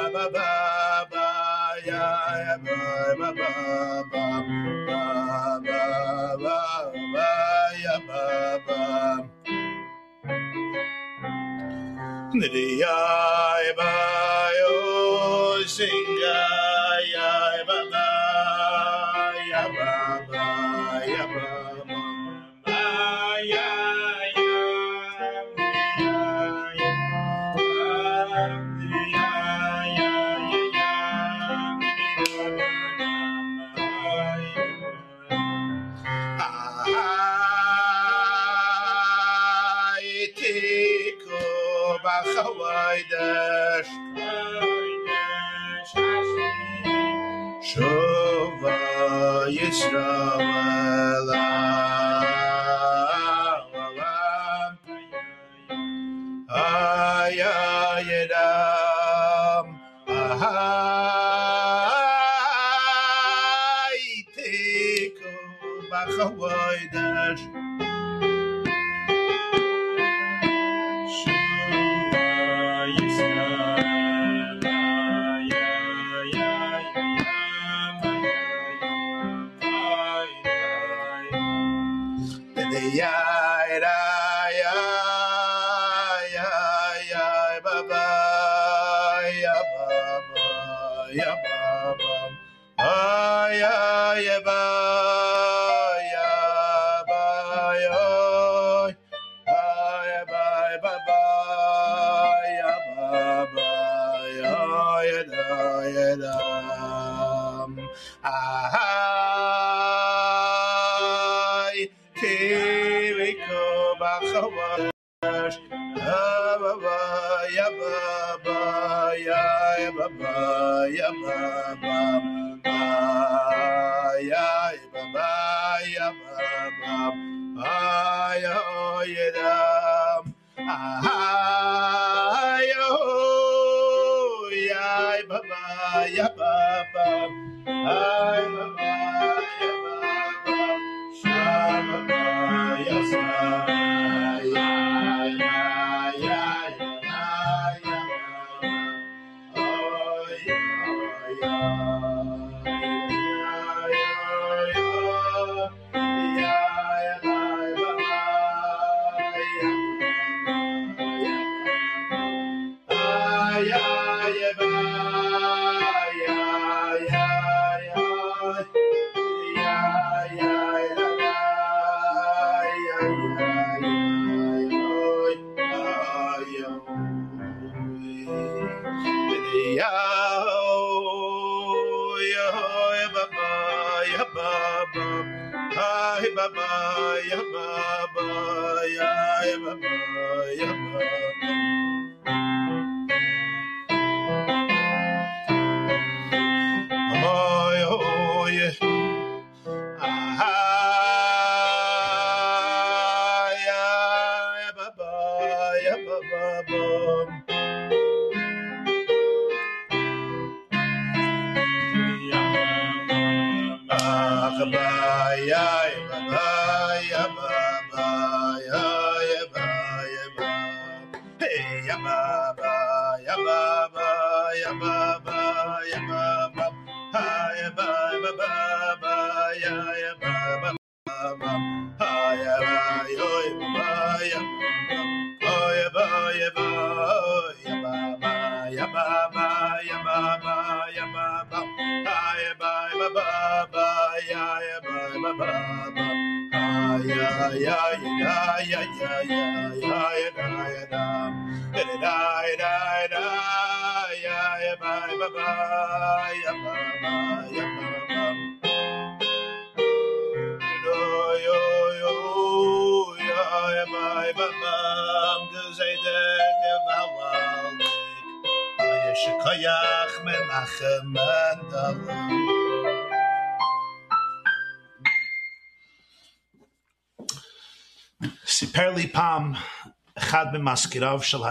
סיפר לי פעם אחד ממזכיריו של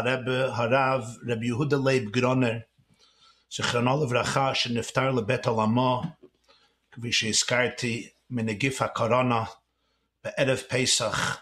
הרב רבי יהודה לייב גרונר, זיכרונו לברכה, שנפטר לבית עולמו, כפי שהזכרתי, מנגיף הקורונה בערב פסח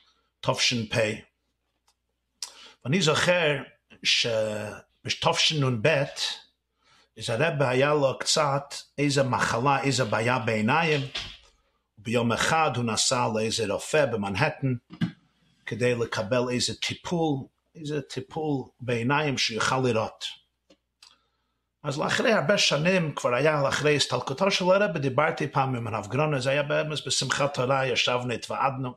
תש"פ. ואני זוכר שבתשנ"ב אז הרב היה לו קצת איזה מחלה, איזה בעיה בעיניים, ביום אחד הוא נסע לאיזה רופא במנהטן, כדי לקבל איזה טיפול בעיניים שיוכל לראות. אז לאחרי הרבה שנים, כבר היה לאחרי הסתלקותו של הרב, דיברתי פעם עם הרב גרונר, זה היה באמס בשמחת תורה, ישבנו, התוועדנו,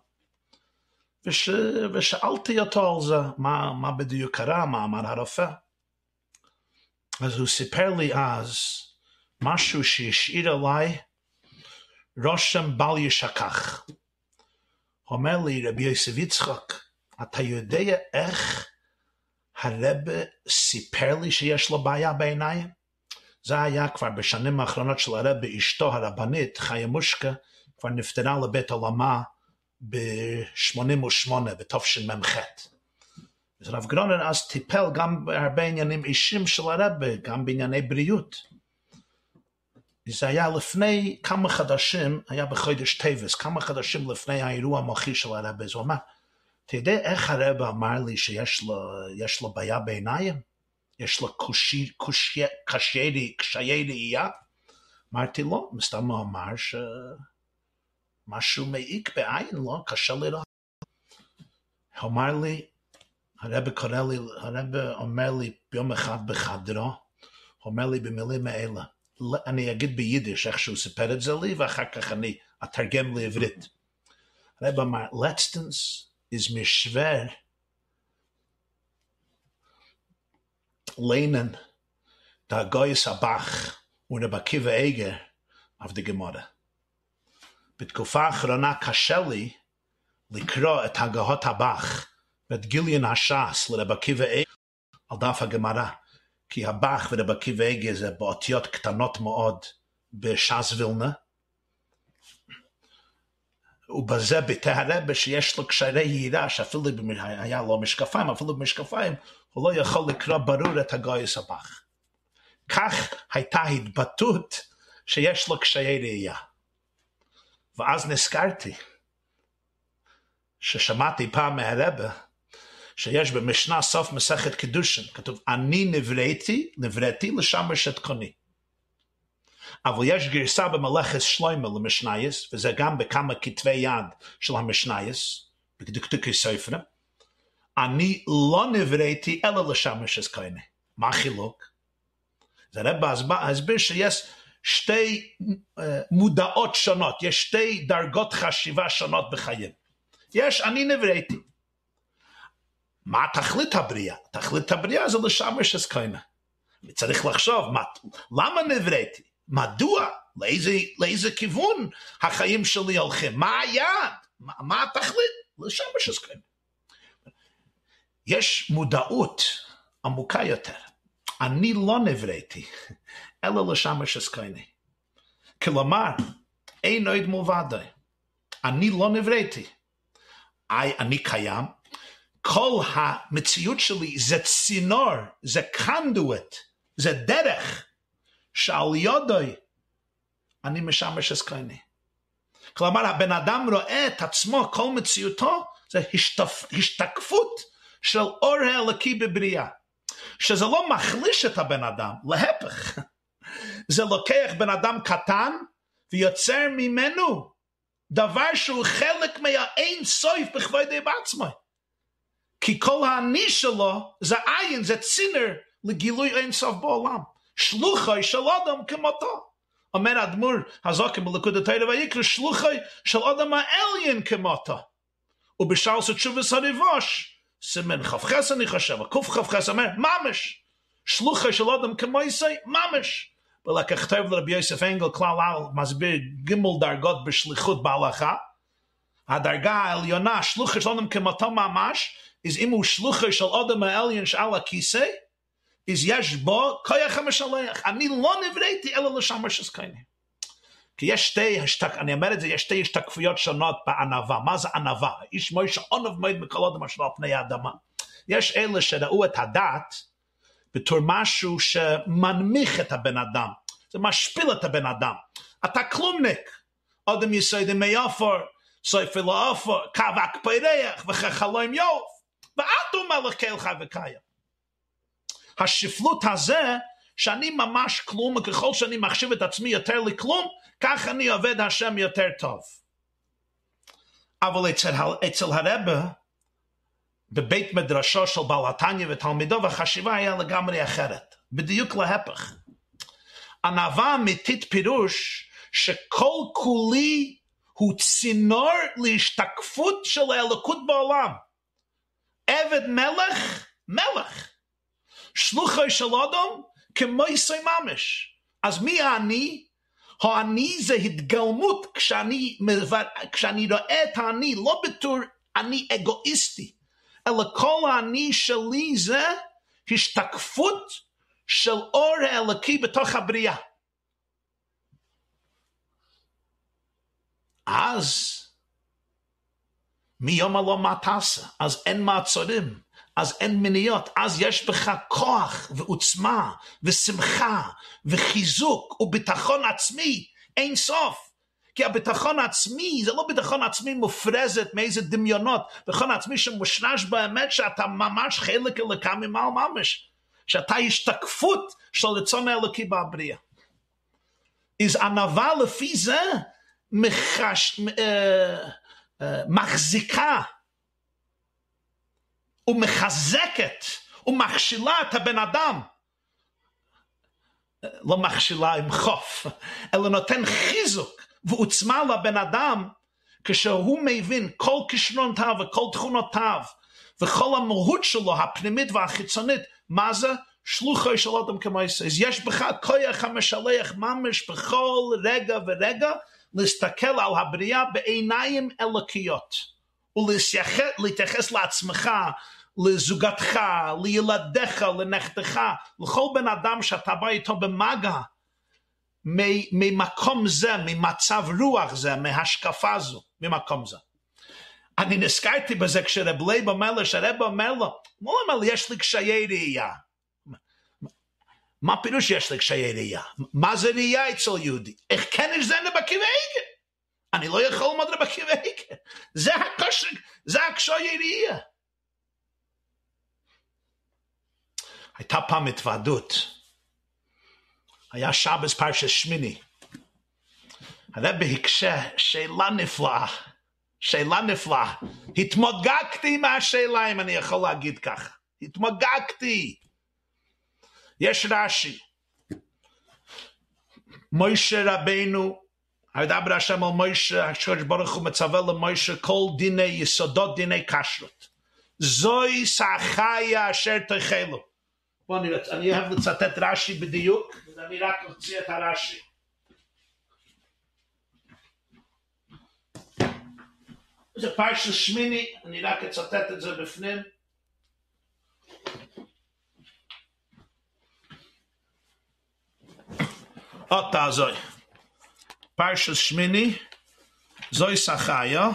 ושאלתי אותו על זה, מה בדיוק קרה, מה אמר הרופא. אז הוא סיפר לי אז משהו שהשאיר עליי רושם בל ישכח. הוא אומר לי, רבי יוסף יצחק, אתה יודע איך הרב סיפר לי שיש לו בעיה בעיניים? זה היה כבר בשנים האחרונות של הרב, אשתו הרבנית, חיה מושקה, כבר נפטרה לבית עולמה ב-88, בתשמ"ח. אז הרב גרונר אז טיפל גם בהרבה עניינים אישיים של הרב, גם בענייני בריאות. זה היה לפני כמה חודשים, היה בחודש טבת, כמה חודשים לפני האירוע המוחי של הרב, אז הוא אמר, אתה יודע איך הרב אמר לי שיש לו בעיה בעיניים? יש לו קשיי ראייה? אמרתי לו, מסתם הוא אמר שמשהו מעיק בעין, לא? קשה לראות. הוא אמר לי, הרב אומר לי ביום אחד בחדרו, הוא אומר לי במילים האלה, אני אגיד ביידיש איך שהוא סיפר את זה לי, ואחר כך אני אתרגם לעברית. הרב אמר, letztens ist mir schwer lehnen der Goyes Abach und der Bakiva Eger auf die Gemara. בתקופה האחרונה קשה לי לקרוא את הגהות הבח ואת גיליון הש"ס לרב עקיבא איגר על דף הגמרא, כי הבח ורב עקיבא איגר זה באותיות קטנות מאוד בש"ס וילנה, ובזה ביטא הרב שיש לו קשרי יראה, שאפילו היה לו משקפיים, אפילו במשקפיים הוא לא יכול לקרוא ברור את הגויס הבח. כך הייתה התבטאות שיש לו קשיי ראייה. ואז נזכרתי ששמעתי פעם מהרבא שיש במשנה סוף מסכת קידושין, כתוב, אני נבראתי לשמש את קוני. אבל יש גרסה במלאכת שלמה למשנייס, וזה גם בכמה כתבי יד של המשנייס, בדקדוקי ספרים, אני לא נבראתי אלא לשמש את קוני. מה החילוק? זה הרבא הסביר שיש שתי מודעות שונות, יש שתי דרגות חשיבה שונות בחיים. יש אני נבראתי. מה תכלית הבריאה? תכלית הבריאה זה לשמש את קוני. וצריך לחשוב, למה נבראתי? מדוע? לאיזה כיוון החיים שלי הולכים? מה היעד? מה התכלית? לשמש את קוני. יש מודעות עמוקה יותר. אני לא נבראתי, אלא לשמש את קוני. כלומר, אין עוד מלבדי. אני לא נבראתי. אני קיים. כל המציאות שלי זה צינור, זה קנדואט, זה דרך, שעל יודוי אני משמש את קוני. כלומר, הבן אדם רואה את עצמו, כל מציאותו, זה השתקפות של אור האלוקי בבריאה. שזה לא מחליש את הבן אדם, להפך. זה לוקח בן אדם קטן ויוצר ממנו דבר שהוא חלק מהאין סוף בכבודי בעצמו. כי כל האני שלו זה עין, זה צינר לגילוי אין סוף בעולם. שלוחי של אדם כמותו. אומר אדמו"ר הזקן בליכוד התורה ויקרא, שלוחי של אדם העליון כמותו. ובשאר תשובת הריבוש, סימן כ"ח אני חושב, קכ"ח אומר, ממש, שלוחי של אדם כמויסי, ממש. ולככתב לרבי יוסף אנגל כלל מסביר ג' דרגות בשליחות בהלכה. הדרגה העליונה, שלוחי של אדם כמותו ממש, is אם הוא שלוחי של אדם העליון שעל הכיסא, is יש בו כוח המשלח. אני לא נבראתי אלא לשמש את קוני. כי יש אני אומר את זה, יש שתי השתקפויות שונות בענווה. מה זה ענווה? איש מוישה עונב מועד מכל אדם אשר על פני האדמה. יש אלה שראו את הדת בתור משהו שמנמיך את הבן אדם. זה משפיל את הבן אדם. אתה כלומניק. אדם יסודי מיופר, סופי לאופר, קבק פרח וכחלום יוף. ואתו מלך כלך וקיים. השפלות הזה שאני ממש כלום, וככל שאני מחשיב את עצמי יותר לכלום, כך אני עובד השם יותר טוב. אבל אצל הרבה, בבית מדרשו של בעל התניא ותלמידו, והחשיבה היה לגמרי אחרת. בדיוק להפך. ענווה אמיתית פירוש שכל כולי הוא צינור להשתקפות של האלוקות בעולם. עבד מלך, מלך. שלוחו של אדם כמו יסוי ממש. אז מי האני? האני זה התגלמות כשאני רואה את האני, לא בתור אני אגואיסטי, אלא כל האני שלי זה השתקפות של אור האלוקי בתוך הבריאה. אז מיום הלא מה תעשה, אז אין מעצורים, אז אין מניעות, אז יש בך כוח ועוצמה ושמחה וחיזוק וביטחון עצמי אין סוף. כי הביטחון העצמי זה לא ביטחון עצמי מופרזת מאיזה דמיונות, ביטחון עצמי שמושרש באמת שאתה ממש חלק אלוקה ממעל ממש, שאתה השתקפות של רצון האלוקי בבריאה. אז ענווה לפי זה מחזיקה ומחזקת ומכשילה את הבן אדם, לא מכשילה עם חוף, אלא נותן חיזוק ועוצמה לבן אדם, כשהוא מבין כל כישרונותיו וכל תכונותיו וכל המהות שלו הפנימית והחיצונית, מה זה? שלוחו של אדם כמו ישראל. יש בך כוח המשלח ממש בכל רגע ורגע להסתכל על הבריאה בעיניים אלוקיות ולהתייחס לעצמך, לזוגתך, לילדיך, לנכדך, לכל בן אדם שאתה בא איתו במגע, ממקום זה, ממצב רוח זה, מהשקפה זו, ממקום זה. אני נזכרתי בזה כשרב לייב אומר לו, שהרב אומר לו, הוא אומר לי, יש לי קשיי ראייה. מה פירוש יש לי קשיי ראייה? מה זה ראייה אצל יהודי? איך כן יש זה רבי עקיבא איגר? אני לא יכול ללמוד רבי עקיבא איגר. זה הקשיי ראייה. הייתה פעם התוועדות. היה שבס פרשת שמיני. הרבי הקשה שאלה נפלאה. שאלה נפלאה. התמוגגתי מהשאלה, אם אני יכול להגיד ככה. התמוגגתי. יש רש"י. מוישה רבינו, הידבר השם על מוישה, הקדוש ברוך הוא מצווה למוישה כל דיני יסודות דיני כשרות. זוהי סחיה אשר תאכלו. בואו נראה, אני אוהב לצטט רש"י בדיוק, ואני רק אוציא את הרש"י. זה פרשת שמיני, אני רק אצטט את זה בפנים. אותה זוי. פרשת שמיני, זוי סחיה.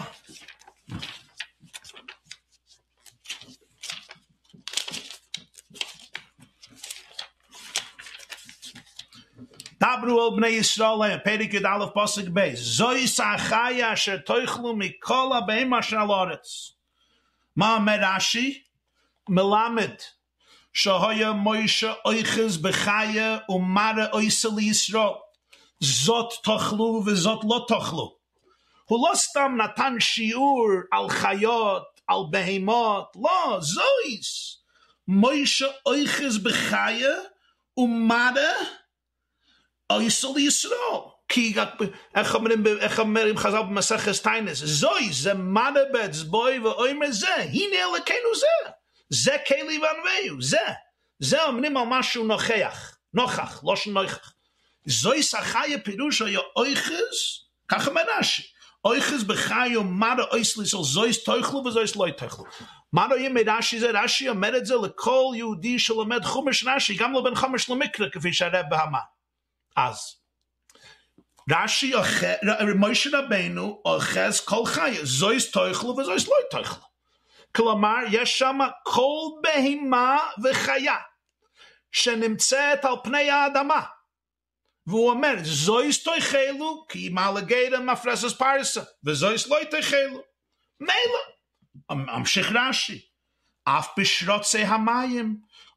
דברו על בני ישראל, פרק י"א פסוק ב', זוהי סחיה אשר תאכלו מכל הבהמה אשר על הארץ. מה אומר רש"י? מלמד שהיה מוישה אוחז בחיה ומראה עושה לישראל. זאת תאכלו וזאת לא תאכלו. הוא לא סתם נתן שיעור על חיות, על בהמות, לא, זוהיס. מוישה אוחז בחיה ומראה עושה לישראל. כי איך אומרים חז"ל במסכת תאנס, זוהי זה מראה באצבעו ואומר זה, הנה אלוקינו זה. זה כלי וענווהו, זה אומרים על משהו נוכח, לא שנוכח. זוהי סחיה פירוש היה אוחז, ככה מרש"י, אוחז בחיה ומראה עושה לישראל, זוהי תאכלו וזוהי לא תאכלו. מה רואים מרש"י זה? רש"י אומר את זה לכל יהודי שלומד חומש רש"י, גם לבן חומש למקרא, כפי שהרב אמר. אז רש"י, מוישה רבינו אוחז כל חיה, זוהי תאכלו וזוהי לא תאכלו. כלומר, יש שם כל בהמה וחיה שנמצאת על פני האדמה. והוא אומר, זויס תאכלו, כי מעל הגרם מפרסת פרסה, וזויס לא תאכלו. מילא, המשיך רש"י, אף בשרוצי המים,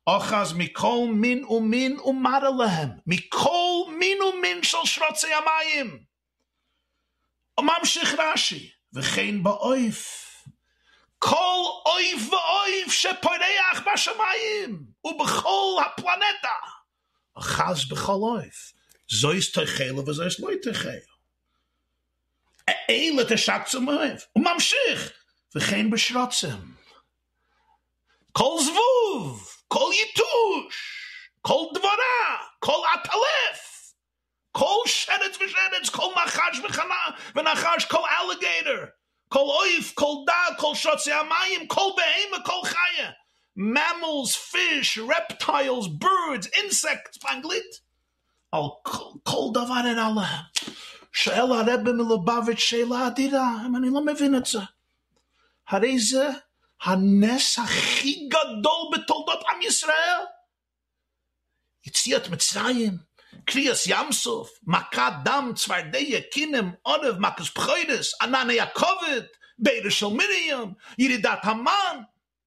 אחז מכל מין ומין ומר להם, מכל מין ומין של שרוצי המים. וממשיך רש"י, וכן באויף, כל אויף ואויף שפורח בשמיים, ובכל הפלנטה, אחז בכל אויף. זויס תחלו וזויס לא תחלו. אלה תשקצם אויף. וממשיך, וכן בשרוצם. כל זבוב, כל יתוש, כל דברה, כל עטלף, כל שרץ ושרץ, כל נחש ונחש, כל אלגייטר, כל אויף, כל דג, כל שרוצי המים, כל בהמה, כל חיה, mammals, fish, reptiles, birds, insects, באנגלית, על כל דבר עליהם. שואל הרב מלובביץ' שאלה אדירה, אם אני לא מבין את זה. הרי זה הנס הכי גדול בתולדות עם ישראל. יציאת מצרים, קריאס ים סוף, מכת דם, צפרדע, קינם, עורב, מכס פחוידס, ענני הכובד, בירה של מרים, ירידת המן,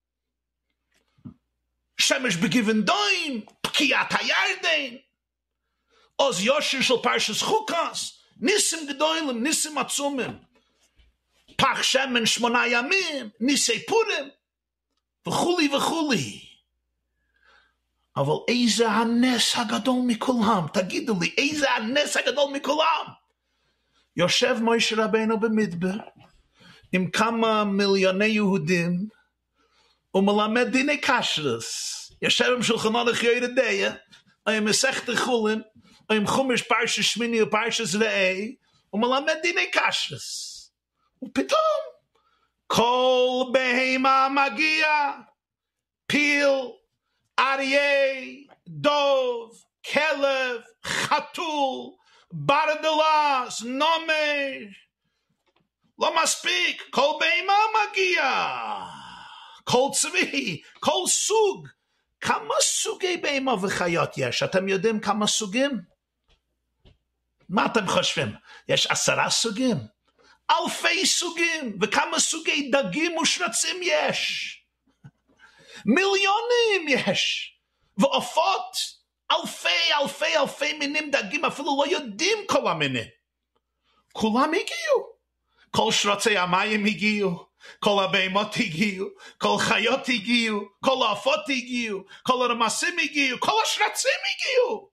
שמש בגבעין דוים, פקיעת הירדן, עוז יושר של פרשת חוקס, ניסים גדולים, ניסים עצומים, פח שמן 8 ימים, ניסי פורים, וכולי וכולי. אבל איזה הנס הגדול מכולם? תגידו לי, איזה הנס הגדול מכולם? יושב משה רבנו במדבר, עם כמה מיליוני יהודים, ומלמד דיני קשרס. יושב עם שולחנו לחיי רדיה, עם מסכת חולין, עם חומש פרשת שמיני ופרשת זרעי, ומלמד דיני קשרס. ופתאום, כל בהמה מגיע, פיל, אריה, דוב, כלב, חתול, ברדלס, נומר, לא מספיק, כל בהמה מגיע, כל צבי, כל סוג. כמה סוגי בהמה וחיות יש? אתם יודעים כמה סוגים? מה אתם חושבים? יש 10 סוגים? אלפי סוגים, וכמה סוגי דגים ושרצים יש? מיליונים יש, ועופות, אלפי מינים דגים, אפילו לא יודעים כל המינים. כולם הגיעו, כל שרצי המים הגיעו, כל הבהמות הגיעו, כל חיות הגיעו, כל העופות הגיעו, כל הרמסים הגיעו, כל השרצים הגיעו.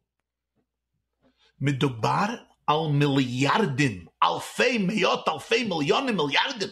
מדובר על מיליארדים, אלפי, מאות, אלפי, מיליונים, מיליארדים.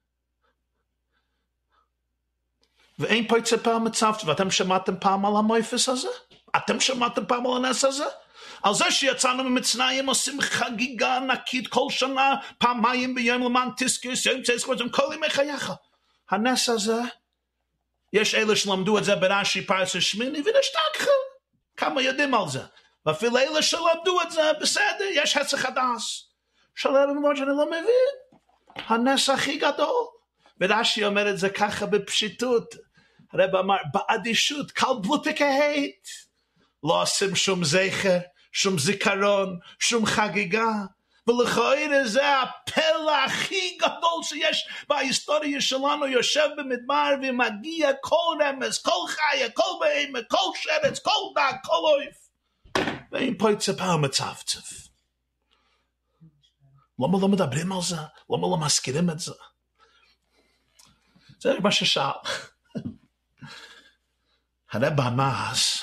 ואין פה יצפה המצב, ואתם שמעתם פעם על המויפס הזה? אתם שמעתם פעם על הנס הזה? על זה שיצאנו ממצרים עושים חגיגה ענקית כל שנה, פעמיים ביום למען תזכוס, יום תזכוס, כל ימי חייך. הנס הזה, יש אלה שלמדו את זה ברש"י פרשת שמיני, ונשתכחו. כמה יודעים על זה? ואפילו אלה שלמדו את זה, בסדר, יש היסח הדס. שלא במובן שאני לא מבין. הנס הכי גדול. ורש"י אומר את זה ככה בפשיטות. הרב אמר, באדישות, קל בלוטה כהית. לא עושים שום זכר, שום זיכרון, שום חגיגה. ולכאורה זה הפלא הכי גדול שיש בהיסטוריה שלנו, יושב במדבר ומגיע כל רמז, כל חיה, כל בהמה, כל שרץ, כל דג, כל אויף. ואין פה יצפה המצפצף. למה לא מדברים על זה? למה לא מזכירים את זה? זה מה ששאל. הרב הנעז,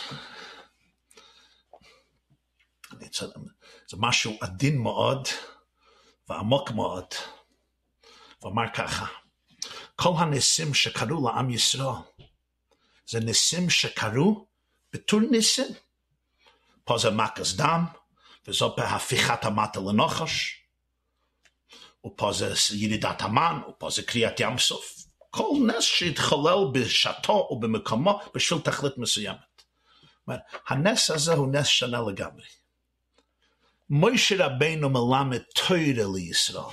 זה משהו עדין מאוד ועמוק מאוד, ואומר ככה, כל הניסים שקרו לעם ישראל, זה ניסים שקרו בתור ניסים. פה זה מכת דם, וזו בהפיכת המטה לנחש, ופה זה ירידת המן, ופה זה קריאת ים סוף. כל נס שהתחולל בשעתו ובמקומו בשביל תכלית מסוימת. הנס הזה הוא נס שונה לגמרי. משה רבנו מלמד תורה לישראל.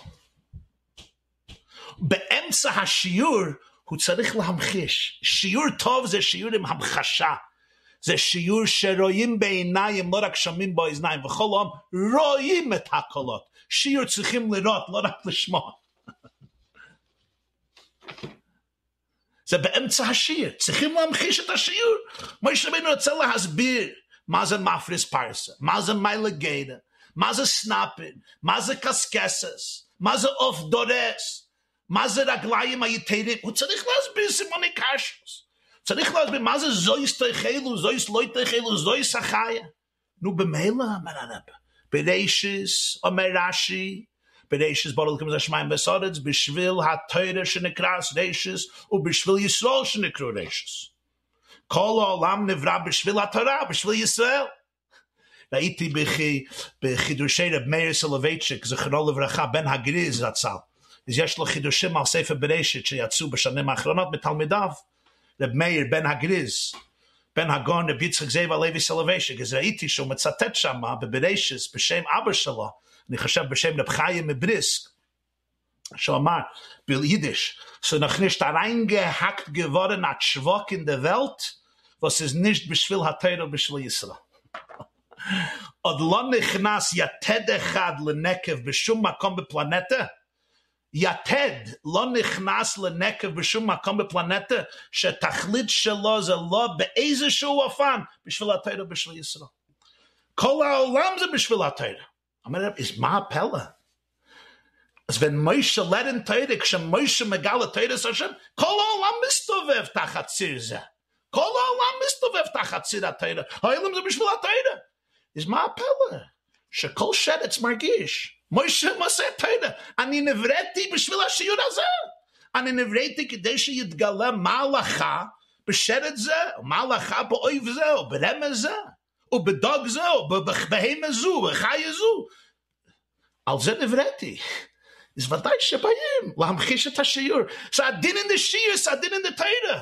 באמצע השיעור הוא צריך להמחיש. שיעור טוב זה שיעור עם המחשה. זה שיעור שרואים בעיניים, לא רק שומעים באוזניים, וכל העם רואים את הקולות. שיעור צריכים לראות, לא רק לשמוע. זה באמצע השיר, צריכים להמחיש את השיעור. משה רבנו רוצה להסביר מה זה מפריס פרסה, מה זה מיילה גיידה, מה זה סנאפין, מה זה קסקסס, מה זה אוף דורס, מה זה רגליים היתרים, הוא צריך להסביר סימוני קשוס, צריך להסביר מה זה זויס תחילו, זויס לא תחילו, זויס החיה. נו במילא, אומר הרב, ברישיס, אומר רש"י, ברישיס ברוך הוא השמיים והארץ, בשביל התורה שנקרא רישיס, ובשביל ישראל שנקרא רישיס. כל העולם נברא בשביל התורה, בשביל ישראל. ראיתי בחידושי רב מאיר סולובייצ'יק, זכרונו לברכה, בן הגריז זצ"ל. אז יש לו חידושים על ספר בראשית שיצאו בשנים האחרונות מתלמידיו. רב מאיר בן הגריז, בן הגאון רב יצחק זאב הלוי סולובייצ'יק. אז ראיתי שהוא מצטט שם בבראשית בשם אבא שלו, אני חושב בשם רב חיים מבריסק, שהוא אמר ביידיש, so noch nicht reingehackt geworden hat Schwach in der Welt, was ist nicht בשביל התורה בשביל ישראל. עוד לא נכנס יתד אחד לנקב בשום מקום בפלנטה, יתד לא נכנס לנקב בשום מקום בפלנטה, שתכלית שלו זה לא באיזשהו אופן בשביל התורה בשביל ישראל. כל העולם זה בשביל התורה. אומר, מה הפלא? אז wenn מוישה לרן תורה, כשמוישה מגלה תורה של השם, כל העולם מסתובב תחת ציר זה. כל העולם מסתובב תחת ציר התורה. העולם זה בשביל התורה. אז מה הפלא? שכל שרץ מרגיש. מוישה מעשה תורה. אני נבראתי בשביל השיעור הזה. אני נבראתי כדי שיתגלה מה ההלכה בשרץ זה, או מה ההלכה באויב זה, או ברמז זה, או בדוג זה, או בהמה זו, בחיה זו. על זה נבראתי. אז ודאי שבאים להמחיש את השיעור. זה הדין אין השיעור, זה הדין אין התורה.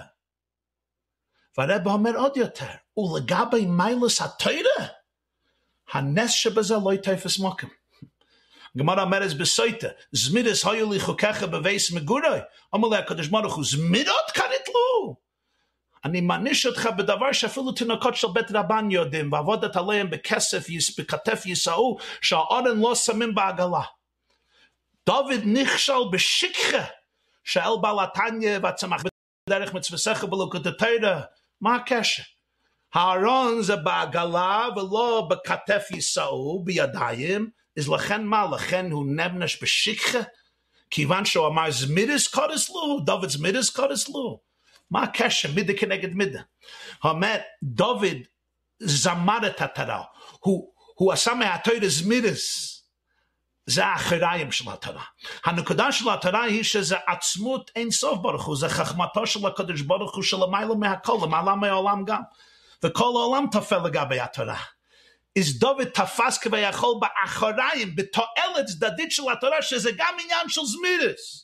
והרב אומר עוד יותר, ולגבי מיילוס התורה, הנס שבזה לא יתפס מקום. הגמרא אומרת בסוטה, זמירס היו לי חוקיך בבייס מגורי. אומר לה הקדוש ברוך הוא, זמירות קראת לו. אני מעניש אותך בדבר שאפילו תינוקות של בית רבן יודעים, ועבודת עליהם בכתף יישאו, שהאורן לא שמים בעגלה. דוד נכשל בשכחה, שאל בעל התניא והצמח בדרך מצווסך בלוקות התורה. מה הקשר? הארון זה בעגלה ולא בכתף יישאו, בידיים, אז לכן מה? לכן הוא נבנש בשכחה? כיוון שהוא אמר זמירס קורס לו, דוד זמירס קורס לו. מה הקשר? מידה כנגד מידה. אומר, דוד זמר את התורה, הוא עשה מהתורה זמירס, זה האחריים של התורה. הנקודה של התורה היא שזה עצמות אין סוף ברוך הוא, זה חכמתו של הקדוש ברוך הוא שלמעלה מהכל, למעלה מהעולם גם. וכל העולם תופל לגבי התורה. אז דוד תפס כביכול באחריים, בתועלת צדדית של התורה, שזה גם עניין של זמירס.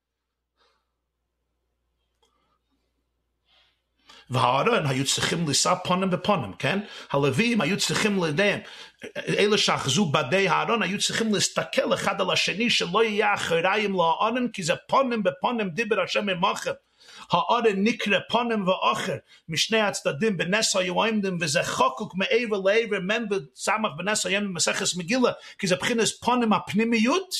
והארון היו צריכים לישא פונים בפונים, כן? הלווים היו צריכים לדעת, אלה שאחזו בדי הארון היו צריכים להסתכל אחד על השני, שלא יהיה אחריים לארון, כי זה פונים בפונים דיבר השם עמכם. הארון נקרא פונים ואחר, משני הצדדים בנס היו עומדים, וזה חוקוק מעבר לעבר, מם וסמך בנס היו במסכת מגילה, כי זה בחינת פונים הפנימיות,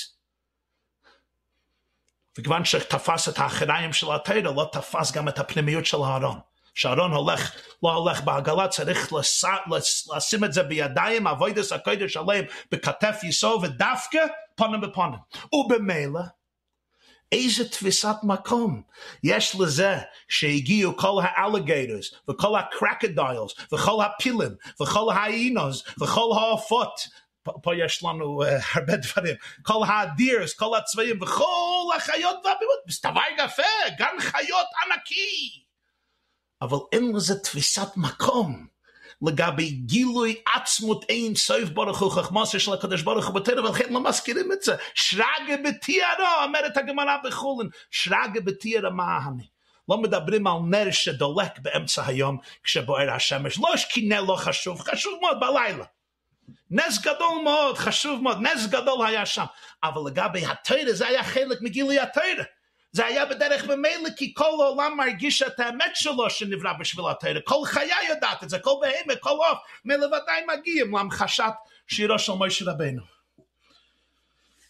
וכיוון שתפס את האחריים של התורה, לא תפס גם את הפנימיות של הארון. שהארון לא הולך בעגלה, צריך לשים את זה בידיים, עבודת הקודש עליהם בכתף יישאו, ודווקא פונים בפונים. ובמילא, איזה תפיסת מקום יש לזה שהגיעו כל האלגייטורס, וכל הקרקודיילס, וכל הפילים, וכל ההיינוס, וכל העופות, פה יש לנו הרבה דברים, כל האדירס, כל הצבעים, וכל החיות והבירות, מסתבר יפה, גם חיות ענקי. אבל אין לזה תפיסת מקום לגבי גילוי עצמות אין סוף ברוך הוא חכמתו של הקדוש ברוך הוא בתורה, ולכן לא מזכירים את זה. שרגא בתיארה, אומרת הגמרא בחולין, שרגא בתיארה מה אני. לא מדברים על נר שדולק באמצע היום כשבוער השמש, לא שכינה לא חשוב, חשוב מאוד בלילה. נס גדול מאוד, חשוב מאוד, נס גדול היה שם. אבל לגבי התורה, זה היה חלק מגילוי התורה. זה היה בדרך ממילא, כי כל העולם מרגיש את האמת שלו שנברא בשביל התורה. כל חיה יודעת את זה, כל בהמה, כל עוף, מלבדי מגיעים להמחשת שירו של משה רבנו.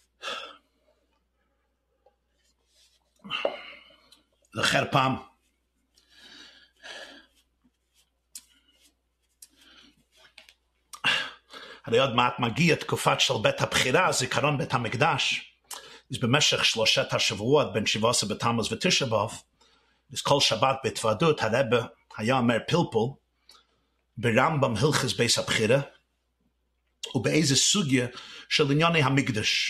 זכר פעם, הרי עוד מעט מגיע תקופת של בית הבחירה, זיכרון בית המקדש. אז במשך 3 השבועות, בין 17 בתמוז ותשעה באב, אז כל שבת בהתוועדות, הרב היה אומר פלפול, ברמב"ם הלכות בית הבחירה, ובאיזה סוגיה של ענייני המקדש.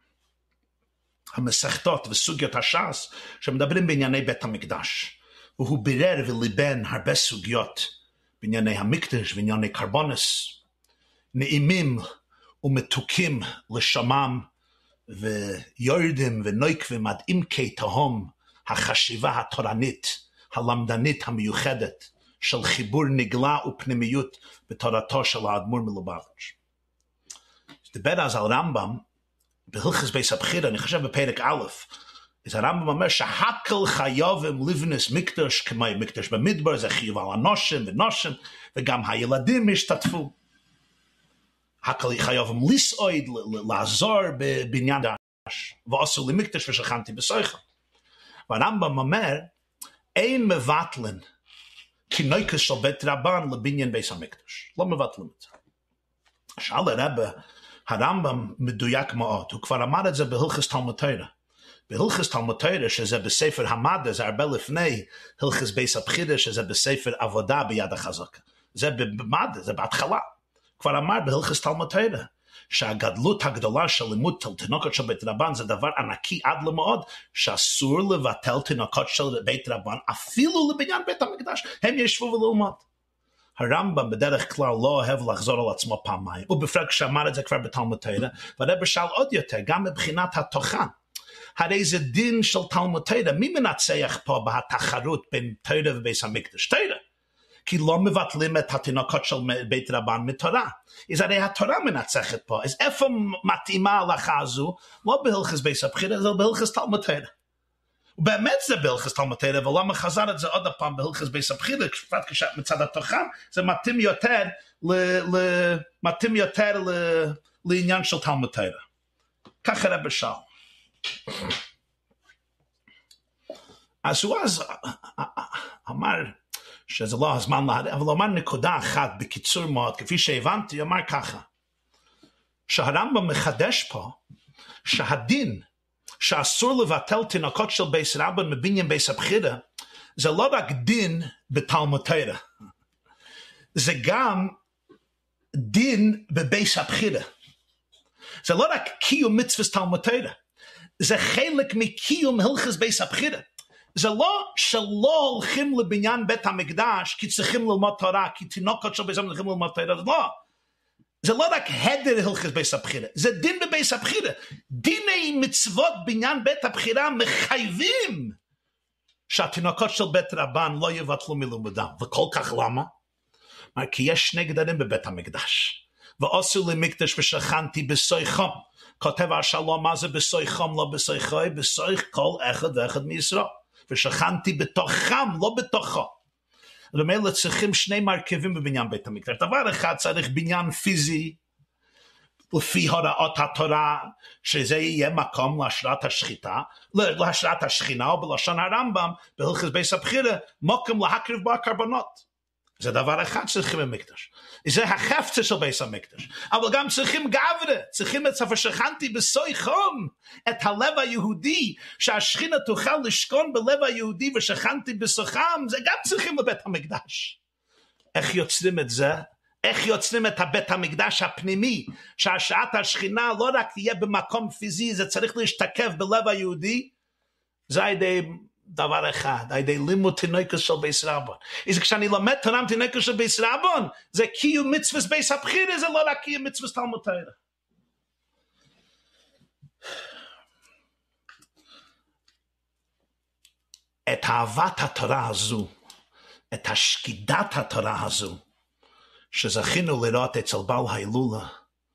המסכתות וסוגיות הש"ס, שמדברים בענייני בית המקדש. והוא בירר וליבן הרבה סוגיות בענייני המקדש וענייני קרבונס, נעימים ומתוקים לשמם, ויורדים ונויקבים עד עמקי תהום החשיבה התורנית, הלמדנית המיוחדת, של חיבור נגלה ופנימיות בתורתו של האדמו"ר מלובביץ'. דיבר אז על רמב"ם, בהלכות בית הבחירה, אני חושב בפרק א', אז הרמב"ם אומר שהכל חייבים לבנס מקדש, כמו מקדש במדבר, זה חיוב על אנושים ונושים, וגם הילדים השתתפו. הכל חייבים לסעוד, לעזור בבניין דש, ועשו לי מקדש ושכנתי בסויכם. והרמב"ם אומר, אין מבטלן כינויקס של בית רבן לבניין בית המקדש. לא מבטלים את זה. שאל הרמב"ם מדויק מאוד, הוא כבר אמר את זה בהלכות תלמוד תורה. בהלכות תלמוד תורה, שזה בספר המדע, זה הרבה לפני הלכות בית הבחירה, שזה בספר עבודה ביד החזקה. זה במדע, זה בהתחלה. כבר אמר בהלכות תלמוד תורה, שהגדלות הגדולה של לימוד תינוקות של בית רבן זה דבר ענקי עד למאוד, שאסור לבטל תינוקות של בית רבן, אפילו לבניין בית המקדש, הם ישבו וללמוד. הרמב"ם בדרך כלל לא אוהב לחזור על עצמו פעמיים, ובפרט כשאמר את זה כבר בתלמוד תורה, והרב שאל עוד יותר, גם מבחינת התוכן. הרי זה דין של תלמוד תורה, מי מנצח פה בהתחרות בין תורה ובית המקדש? תורה. כי לא מבטלים את התינוקות של בית רבן מתורה. אז הרי התורה מנצחת פה, אז איפה מתאימה ההלכה הזו? לא בהלכות בית הבחירה, זה בהלכות תלמוד תורה. ובאמת זה בהלכות תלמוד תורה, ולמה חזר את זה עוד פעם בהלכות בית הבחירה, מצד התוכן, זה מתאים יותר לעניין של תלמוד תורה. ככה רב שאל. אז הוא אמר, שזה לא הזמן להראה, אבל הוא אמר נקודה אחת בקיצור מאוד, כפי שהבנתי, הוא אמר ככה, שהרמב"ם מחדש פה, שהדין שאסור לבטל תינוקות של בית רבן מבניין בית הבחירה, זה לא רק דין בתלמוד תורה, זה גם דין בבית הבחירה. זה לא רק קיום מצוות תלמוד תורה, זה חלק מקיום הלכות בית הבחירה. זה לא שלא הולכים לבניין בית המקדש כי צריכים ללמוד תורה, כי תינוקות של בית המקדש צריכים ללמוד תורה, לא. זה לא רק הדר הלכות בית הבחירה, זה דין בבית הבחירה. דיני מצוות בניין בית הבחירה מחייבים שהתינוקות של בית רבן לא יבטלו מלימודם. וכל כך למה? כי יש 2 גדרים בבית המקדש. ועשו לי מקדש ושכנתי בסויכם. כותב השלום, מה זה בסויכם, לא בסויכוי? בסויך כל אחד ואחד מישראל. ושכנתי בתוכם, לא בתוכו. זאת אומרת, צריכים 2 מרכיבים בבניין בית המקדש. דבר אחד צריך בניין פיזי, לפי הוראות התורה, שזה יהיה מקום להשראת השחיטה, להשראת השכינה, או בלשון הרמב"ם, בהלכות בית הבחירה, מקום להקריב בו הקרבנות. זה דבר אחד צריכים במקדש. זה החפצה של בית המקדש. אבל גם צריכים גברה, צריכים את ספר שכנתי בסויכם, את הלב היהודי, שהשכינה תוכל לשכון בלב היהודי ושכנתי בסוכם, זה גם צריכים לבית המקדש. איך יוצרים את זה? איך יוצרים את הבית המקדש הפנימי, שהשעת השכינה לא רק תהיה במקום פיזי, זה צריך להשתקף בלב היהודי? זה הידי דבר אחד, הידי לימוד תינוקות של בית רבן. אז כשאני לומד תורה תינוקות של בית רבן, זה קיום מצוות בית הבחירה, זה לא רק קיום מצוות תלמוד תורה. את אהבת התורה הזו, את השקידת התורה הזו, שזכינו לראות אצל בעל ההילולה,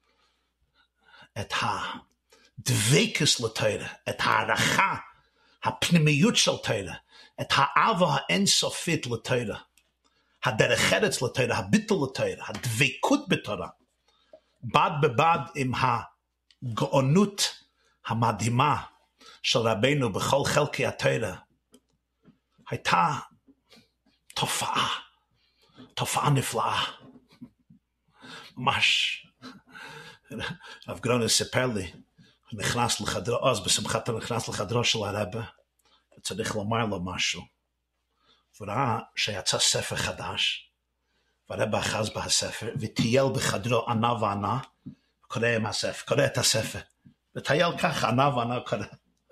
את הדבקות לתורה, את הערכה, הפנימיות של תורה, את האהבה האינסופית לתורה, הדרך ארץ לתורה, הביטול לתורה, הדבקות בתורה, בד בבד עם הגאונות המדהימה של רבינו בכל חלקי התורה, הייתה תופעה נפלאה. ממש רב גרונר סיפר לי, הוא נכנס לחדרו, אז בשמחת הוא נכנס לחדרו של הרבה, וצריך לומר לו משהו. וראה שיצא ספר חדש, והרבה אחז בהספר, וטייל בחדרו ענה וענה, קורא את הספר. וטייל ככה, ענה וענה קורא.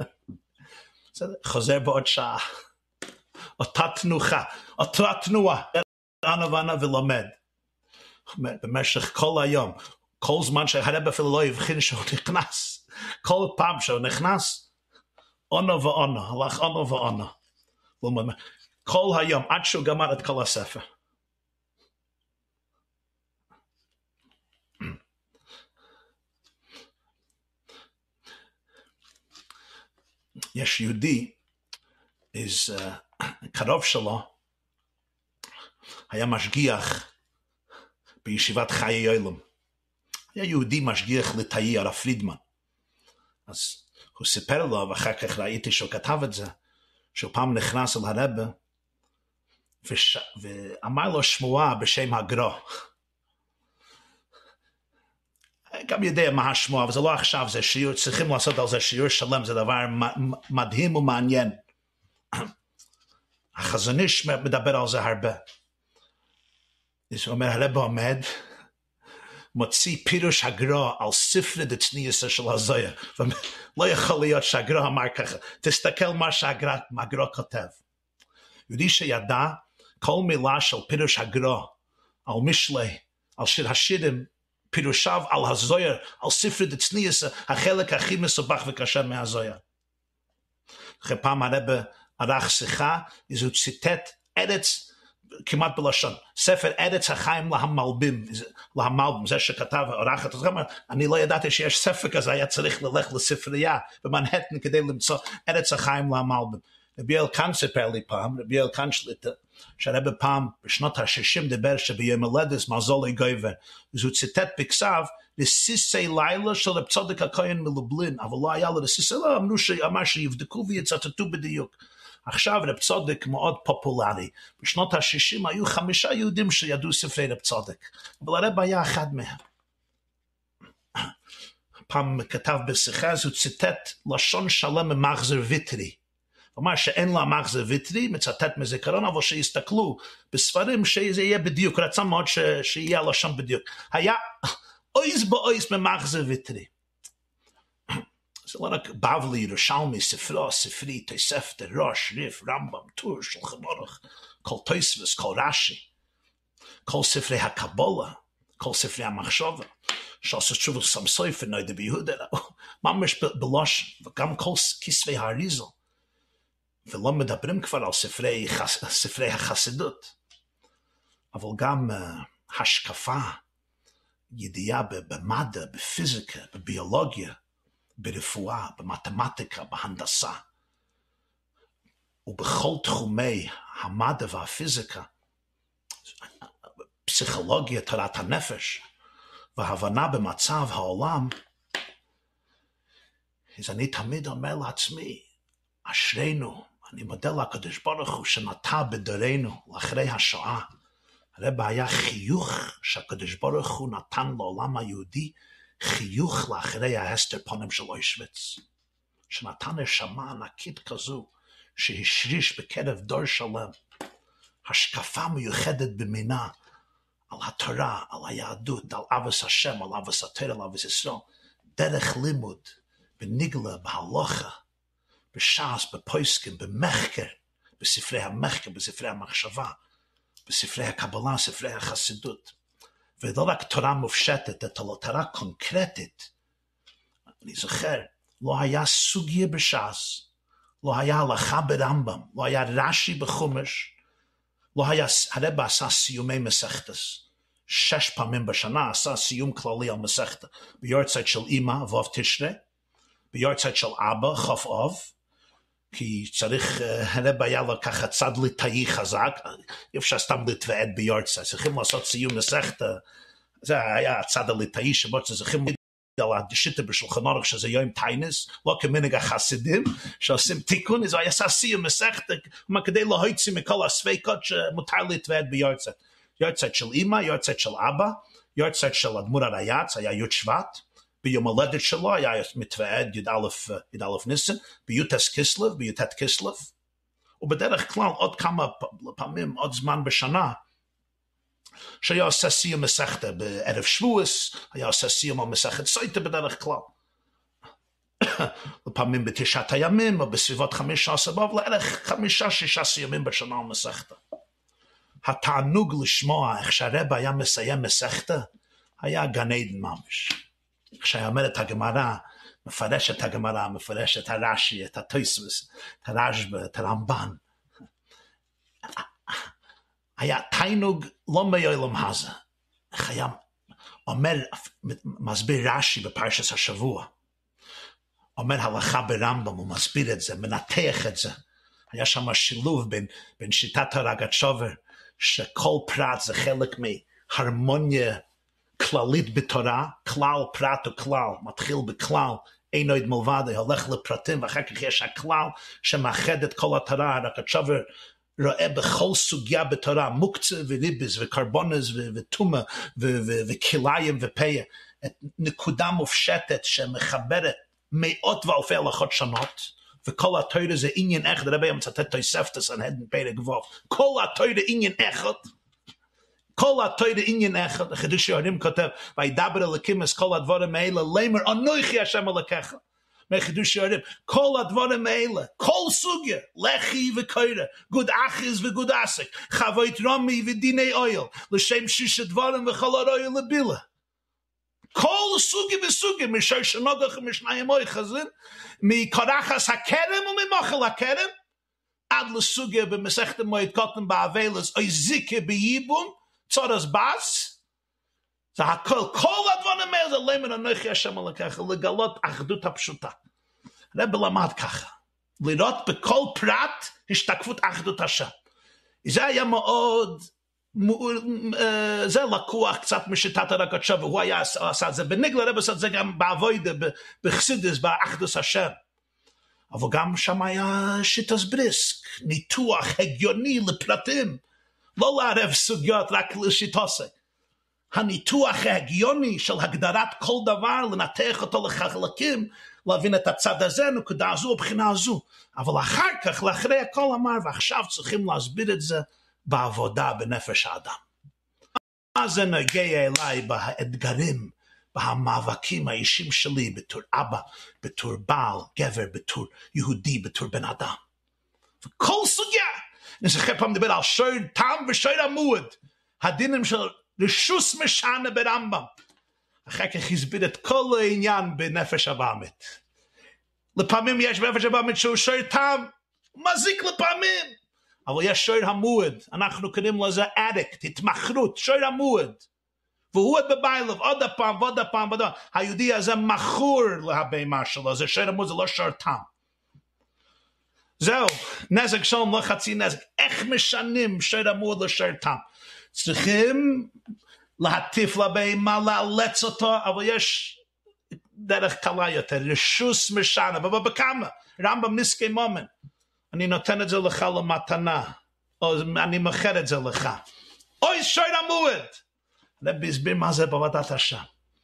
חוזר בעוד שעה. אותה תנוחה, אותה תנועה, ענה וענה ולומד. במשך כל היום, כל זמן שהרבה אפילו לא הבחין שהוא נכנס, כל פעם שהוא נכנס, עונה ועונה, הלך עונה ועונה. כל היום, עד שהוא גמר את כל הספר. יש יהודי, קרוב שלו, היה משגיח בישיבת חיי עולם. היה יהודי משגיח לתאי, הרב פרידמן. אז הוא סיפר לו, ואחר כך ראיתי שהוא כתב את זה, שהוא פעם נכנס אל הרבה, ואמר לו שמועה בשם הגרו. גם יודע מה השמועה, אבל זה לא עכשיו, זה שיעור, צריכים לעשות על זה שיעור שלם, זה דבר מדהים ומעניין. החזון איש מדבר על זה הרבה. הוא אומר, הרבה עומד, מוציא פירוש הגרו על ספרי דצניוס של הזויה, ולא יכול להיות שהגרו אמר ככה, תסתכל מה שהגרו כותב. יהודי שידע כל מילה של פירוש הגרו, על משלי, על שיר השירים, פירושיו על הזויה, על ספרי דצניוס, החלק הכי מסובך וקשה מהזויה. אחרי פעם הרבה ערך שיחה, אז הוא ציטט ארץ, כמעט בלשון, ספר ארץ החיים להמלבים, זה שכתב עורכת, אז גם אני לא ידעתי שיש ספר כזה, היה צריך ללכת לספרייה במנהטן כדי למצוא ארץ החיים להמלבים. רבי אלקן סיפר לי פעם, רבי אלקן שליטה, שהרבה פעם בשנות ה-60 דיבר שביום הולדת מזל גובר, אז הוא ציטט בכתב רסיסי לילה של רב צדוק הכהן מלובלין, אבל לא היה לו רסיסי לילה, אמר שיבדקו ויצטטו בדיוק. עכשיו רב צדוק מאוד פופולרי, בשנות ה-60 היו 5 יהודים שידעו ספרי רב צדוק, אבל הרב היה אחד מהם. פעם כתב בשיחה, אז הוא ציטט לשון שלם ממחזר ויטרי, הוא אמר שאין לו מחזר ויטרי, מצטט מזיכרון, אבל שיסתכלו בספרים שזה יהיה בדיוק, רצה מאוד שיהיה לשון בדיוק. היה אויז באויז ממחזר ויטרי. זה לא רק בבלי, ירושלמי, ספרו, ספרי, תוספתא, ראש, ריף, רמב"ם, טור, שולחן ערוך, כל תוספות, כל רש"י, כל ספרי הקבלה, כל ספרי המחשבה, שעשו תשובה סמסויפר, נוידה ביהודה, ממש בלושן, וגם כל כספי האריזל. ולא מדברים כבר על ספרי החסידות, אבל גם השקפה, ידיעה במדע, בפיזיקה, בביולוגיה, ברפואה, במתמטיקה, בהנדסה, ובכל תחומי המדע והפיזיקה, פסיכולוגיה, תורת הנפש, והבנה במצב העולם, אז אני תמיד אומר לעצמי, אשרינו, אני מודה לקדוש ברוך הוא שנטע בדורנו לאחרי השואה. הרב היה חיוך שהקדוש ברוך הוא נתן לעולם היהודי, חיוך לאחרי ההסתר פנים של אושוויץ, שנתן נשמה ענקית כזו שהשריש בקרב דור שלם, השקפה מיוחדת במינה על התורה, על היהדות, על אהבת השם, על אהבת התורה, על אהבת ישראל, דרך לימוד, בניגלה, בהלוכה, בש"ס, בפויסקים, במחקר, בספרי המחקר, בספרי המחשבה, בספרי הקבלה, ספרי החסידות. ולא רק תורה מופשטת, אלא תורה קונקרטית. אני זוכר, לא היה סוגיה בש"ס, לא היה הלכה ברמב"ם, לא היה רש"י בחומש, לא היה, הרב עשה סיומי מסכתס. 6 פעמים בשנה עשה סיום כללי על מסכתה. ביורצייט של אמא, ו' תשרי, ביורצייט של אבא, כ"א, כי צריך, הרב היה לו ככה צד ליטאי חזק, אי אפשר סתם להתוועד ביורצייט, צריכים לעשות סיום מסכתה, זה היה הצד הליטאי שבו צריכים על השיטה בשולחן ערוך שזה יום טיינס, לא כמנהג החסידים, שעושים תיקון, אז הוא עשה סיום מסכתה, כדי להוציא מכל הספקות שמותר להתוועד ביורצייט. יורצייט של אמא, יורצייט של אבא, יורצייט של אדמו"ר הריי"צ, היה י' שבט, ביום הולדת שלו היה מתוועד י"א ניסן, בי"ט כסלו, ובדרך כלל עוד כמה פעמים, עוד זמן בשנה, שהיה עושה סיום מסכתה בערב שבועס, היה עושה סיום על מסכת סוטה בדרך כלל. לפעמים בתשעת הימים, או בסביבות 15 באב, לערך 5-6 סיומים בשנה על מסכתה. התענוג לשמוע איך שהרבא היה מסיים מסכתה, היה גן עדן ממש. כשהיה אומר את הגמרא, מפרש את הגמרא, מפרש את הרש"י, את התוספות, את הרשב"א, את הרמב"ן. היה תענוג לא מהעולם הזה. איך היה אומר, מסביר רש"י בפרשת השבוע, אומר הלכה ברמב"ם, הוא מסביר את זה, מנתח את זה. היה שם שילוב בין שיטת הרגתשובר, שכל פרט זה חלק מהרמוניה כללית בתורה, כלל, פרט וכלל, מתחיל בכלל, אין עוד מלבד, הולך לפרטים, ואחר כך יש הכלל שמאחד את כל התורה. הרגתשובר רואה בכל סוגיה בתורה, מוקצה וריבס וקרבונס וטומאה וכליים ופיה, את נקודה מופשטת שמחברת מאות ואלפי הלכות שונות, וכל התורה זה עניין אחד. הרבי מצטט תוספתא סנהדרין פרק ו', כל התורה עניין אחד, כל התורה עניין אחד. חידוש יוהרים כותב, וידבר אלוקים את כל הדברים האלה, לאמר אנוכי השם אלוקיך. מחידוש יוהרים, כל הדברים האלה, כל סוגיה, לחי וקורא, גוד אחיז וגוד עסק, חבית רומי ודיני אויל, לשם ששת דברים וכל הרויל לבילה. כל סוגיה וסוגיה, משור שנוגח ומשניים מוי חזין, מקורחס הכרם וממוחל הכרם, עד לסוגיה במסכת מועד קוטן באבלס, אוי זיקה בייבום, צורס בס, זה הכל, כל הדברים האלה, זה לאמר אנוכי השם אלוקיך, לגלות אחדות הפשוטה. הרב למד ככה, לראות בכל פרט השתקפות אחדות השם. זה היה מאוד, זה לקוח קצת משיטת הרגתשובר, והוא היה עשה את זה בניגלה, הרב עשה את זה גם בעבודה, בחסידות, באחדות השם. אבל גם שם היה שיטת בריסק, ניתוח הגיוני לפרטים, לא לערב סוגיות רק לשיטוסי. הניתוח ההגיוני של הגדרת כל דבר, לנתח אותו לחלקים, להבין את הצד הזה, נקודה הזו, הבחינה הזו. אבל אחר כך, לאחרי הכל אמר, ועכשיו צריכים להסביר את זה בעבודה בנפש האדם. מה זה נוגע אליי באתגרים, במאבקים האישיים שלי, בתור אבא, בתור בעל, גבר, בתור יהודי, בתור בן אדם. וכל סוגיה, אני זוכר פעם לדבר על שור תם ושור עמוד, הדינים של רשוס משנה ברמב"ם. אחר כך הסביר את כל העניין בנפש הבאמת. לפעמים יש בנפש הבאמת שהוא שור תם, מזיק לפעמים. אבל יש שור המועד, אנחנו קוראים לזה אדיקט, התמכרות, שור המועד. והוא בביילוב, עוד הפעם ועוד הפעם, היהודי הזה מכור להבהמה שלו, זה שור המועד, זה לא שור תם. זהו, נזק שלום לא חצי נזק. איך משנים שור המועד לשור תם? צריכים להטיף לבהמה, לאלץ אותו, אבל יש דרך קלה יותר, רשוס משנה, אבל בכמה? רמב"ם נזקי מומן. אני נותן את זה לך למתנה, או אני מוכר את זה לך. אוי, שור המועד. רבי הסביר מה זה בעבודת השם.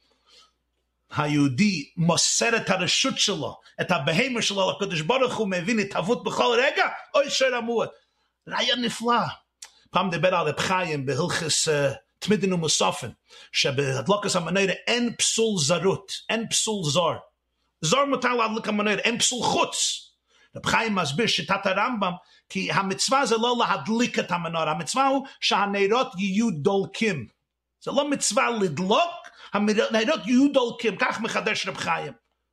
היהודי מוסר את הרשות שלו, את הבהמה שלו, לקדוש ברוך הוא מבין התהוות בכל רגע, אוי, שור המועד. ראיה נפלא. פעם דיבר על רב חיים בהלכס תמידין ומוספין, שבהדלוקס המנורה אין פסול זרות, אין פסול זור. זור מותר להדליק המנורה, אין פסול חוץ. רב חיים מסביר שיטת הרמב"ם, כי המצווה זה לא להדליק את המנורה, המצווה הוא שהנרות יהיו דולקים. זה לא מצווה לדלוק, הנרות יהיו דולקים, כך מחדש רב חיים.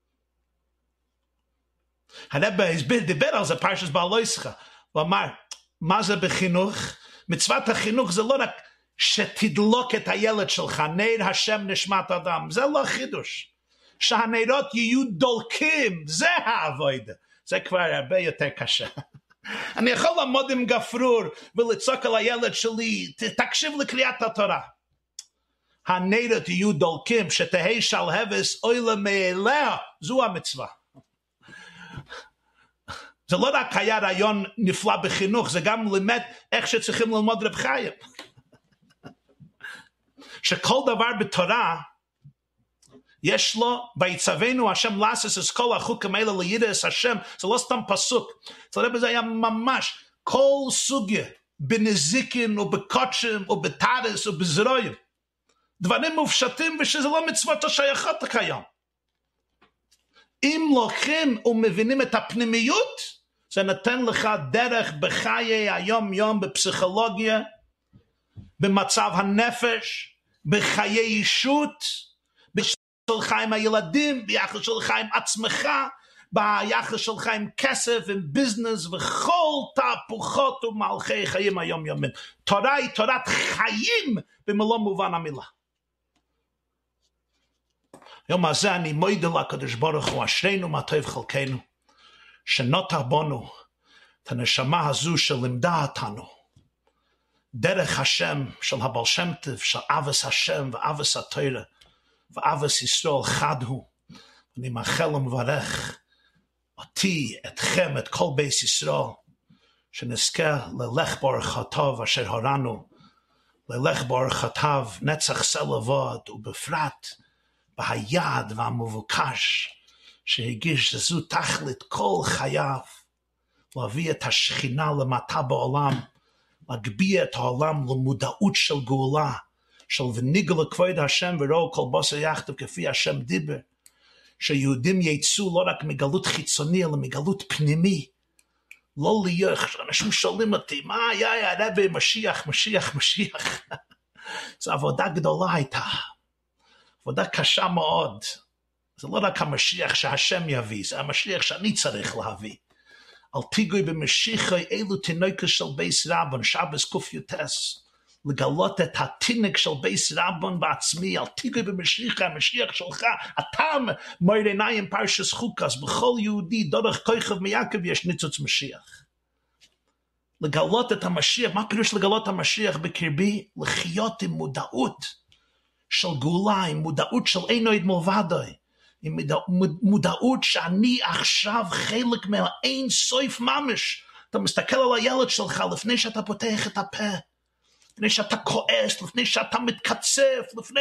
הרב דיבר על זה פרשת בעל ישכה, הוא אמר, מה זה בחינוך? מצוות החינוך זה לא רק שתדלוק את הילד שלך, נר השם נשמת אדם, זה לא חידוש. שהנרות יהיו דולקים, זה העבודה. זה כבר הרבה יותר קשה. אני יכול לעמוד עם גפרור ולצעוק על הילד שלי, תקשיב לקריאת התורה. הנרות יהיו דולקים, שתהי שלהבס אוילה מאליה, זו המצווה. זה לא רק היה רעיון נפלא בחינוך, זה גם לימד איך שצריכים ללמוד רב חיים. שכל דבר בתורה, יש לו, ויצוונו השם לעשות את כל החוקים האלה ליראת השם, זה לא סתם פסוק, אצל הרב זה היה ממש, כל סוגיה, בנזיקין ובקודשים ובתרס ובזרועים, דברים מופשטים ושזה לא מצוות השייכות כיום. אם לוקחים ומבינים את הפנימיות, זה נותן לך דרך בחיי היום יום, בפסיכולוגיה, במצב הנפש, בחיי אישות, ביחס שלך עם הילדים, ביחס שלך עם עצמך, ביחס שלך עם כסף, עם ביזנס, וכל תהפוכות ומלכי חיים היום יומים. תורה היא תורת חיים במלוא מובן המילה. היום הזה אני מודה לקדוש ברוך הוא, אשרינו מה טוב חלקנו, שנותר בנו את הנשמה הזו שלימדה אותנו, דרך השם של הבעל שם טוב, של אהבת השם ואהבת התורה, ואהבת ישראל חד הוא. אני מאחל ומברך אותי, אתכם, את כל בית ישראל, שנזכה ללך באורחותיו אשר הורנו, ללך באורחותיו נצח סלבוד, ובפרט בהיעד והמבוקש שהגיש, זו תכלית כל חייו, להביא את השכינה למטה בעולם, להגביה את העולם למודעות של גאולה, של וניגל לכבוד השם וראו כל בשר יחדיו כפי השם דיבר, שיהודים יצאו לא רק מגלות חיצוני אלא מגלות פנימי, לא להיות, אנשים שואלים אותי, מה היה הרבי משיח, משיח, משיח? זו עבודה גדולה הייתה, עבודה קשה מאוד, זה לא רק המשיח שהשם יביא, זה המשיח שאני צריך להביא. אל תיגעו במשיחי אלו תינוקות של בייס רבון, שבס ק"ס, לגלות את התינוק של בייס רבון בעצמי, אל תיגעו במשיחי, המשיח שלך, אתה מאיר עיניים פרשס חוקס, בכל יהודי דרך כוכב מיעקב יש ניצוץ משיח. לגלות את המשיח, מה פירוש לגלות המשיח בקרבי? לחיות עם מודעות של גאולה, עם מודעות של אינו עד מלבדוי, עם מודעות שאני עכשיו חלק מהאין סוף ממש. אתה מסתכל על הילד שלך לפני שאתה פותח את הפה, לפני שאתה כועס, לפני שאתה מתקצף, לפני...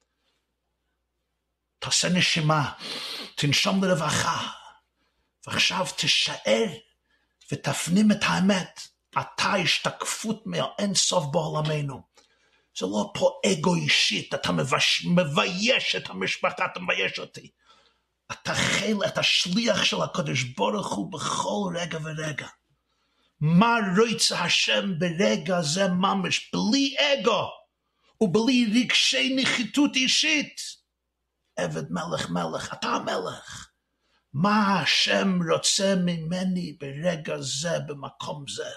תעשה נשימה, תנשום לרווחה, ועכשיו תשאר ותפנים את האמת. אתה השתקפות מהאין סוף בעולמנו. זה לא פה אגו אישית, אתה מבייש את המשפחה, אתה מבייש אותי. אתה שליח של הקדוש ברוך הוא בכל רגע ורגע. מה רוצה השם ברגע זה ממש, בלי אגו, ובלי רגשי נחיתות אישית. עבד מלך מלך, אתה המלך. מה השם רוצה ממני ברגע זה, במקום זה?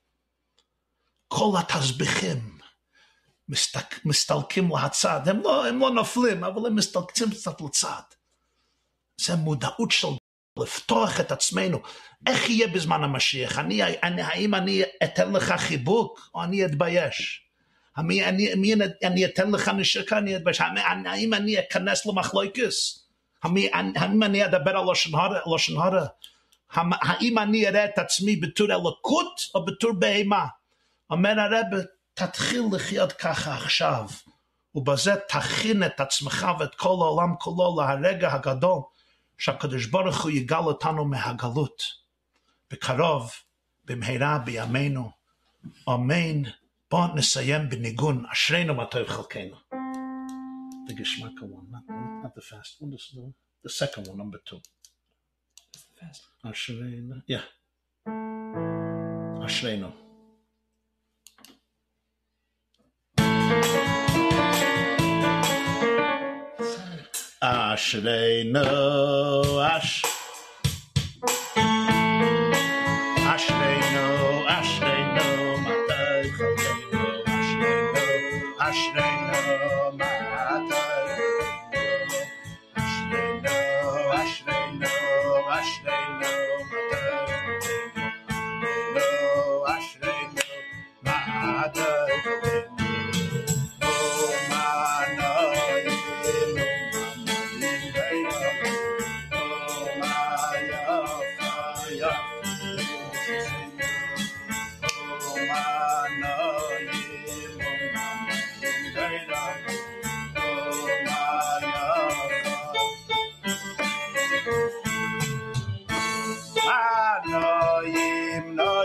כל התסביכים מסתלקים להצד, הם לא נופלים, אבל הם מסתלקים קצת לצד. זה מודעות של לפתוח את עצמנו. איך יהיה בזמן המשיח? האם אני אתן לך חיבוק, או אני אתבייש? אני אתן לך נשיקה, אני אתבייש? האם אני אכנס למחלוקס? האם אני אדבר על לשון הרע? האם אני אראה את עצמי בתור אלוקות, או בתור בהמה? אומר הרב, תתחיל לחיות ככה עכשיו, ובזה תכין את עצמך ואת כל העולם כולו להרגע הגדול, שהקדוש ברוך הוא יגאל אותנו מהגלות. בקרוב, במהרה בימינו, אמן. בואו נסיים בניגון, אשרינו מה טוב חלקנו. The Geschmack one, not the fast one, the second one, number 2. That's the fast. אשרינו, yeah. אשרינו. אשרינו, אשרינו, אשרינו, מה טוב חלקנו, אשרינו, אשרינו, מה טוב חלקנו, אשרינו, אשרינו, אשרינו, מה טוב חלקנו, אשרינו, מה טוב חלקנו.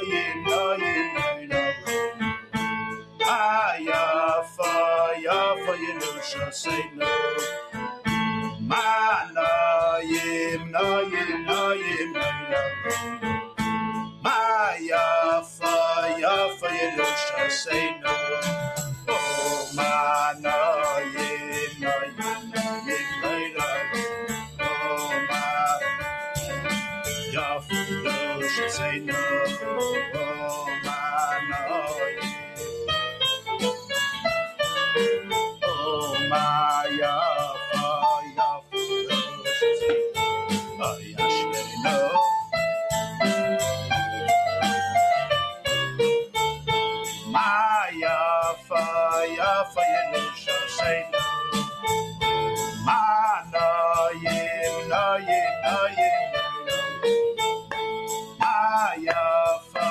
nayim nayim Yafa yafa Yerusha Seinu Manayim nayim nayim Yafa yafa Yerusha Seinu Oh manayim nayim Oh my yafa Yerusha Seinu Oh manayim Oh my yafa Yashleinu my yafa Yerusha Seinu Manayim nayim my yafa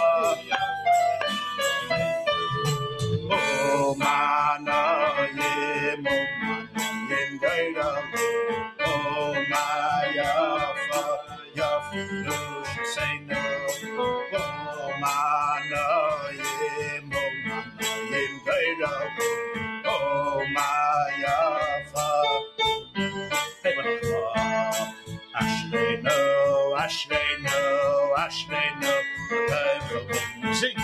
Oh manayim gaira Oh my yafa Yerusha Seinu Oh manayim gaira Oh my yafa Ashleinu Sing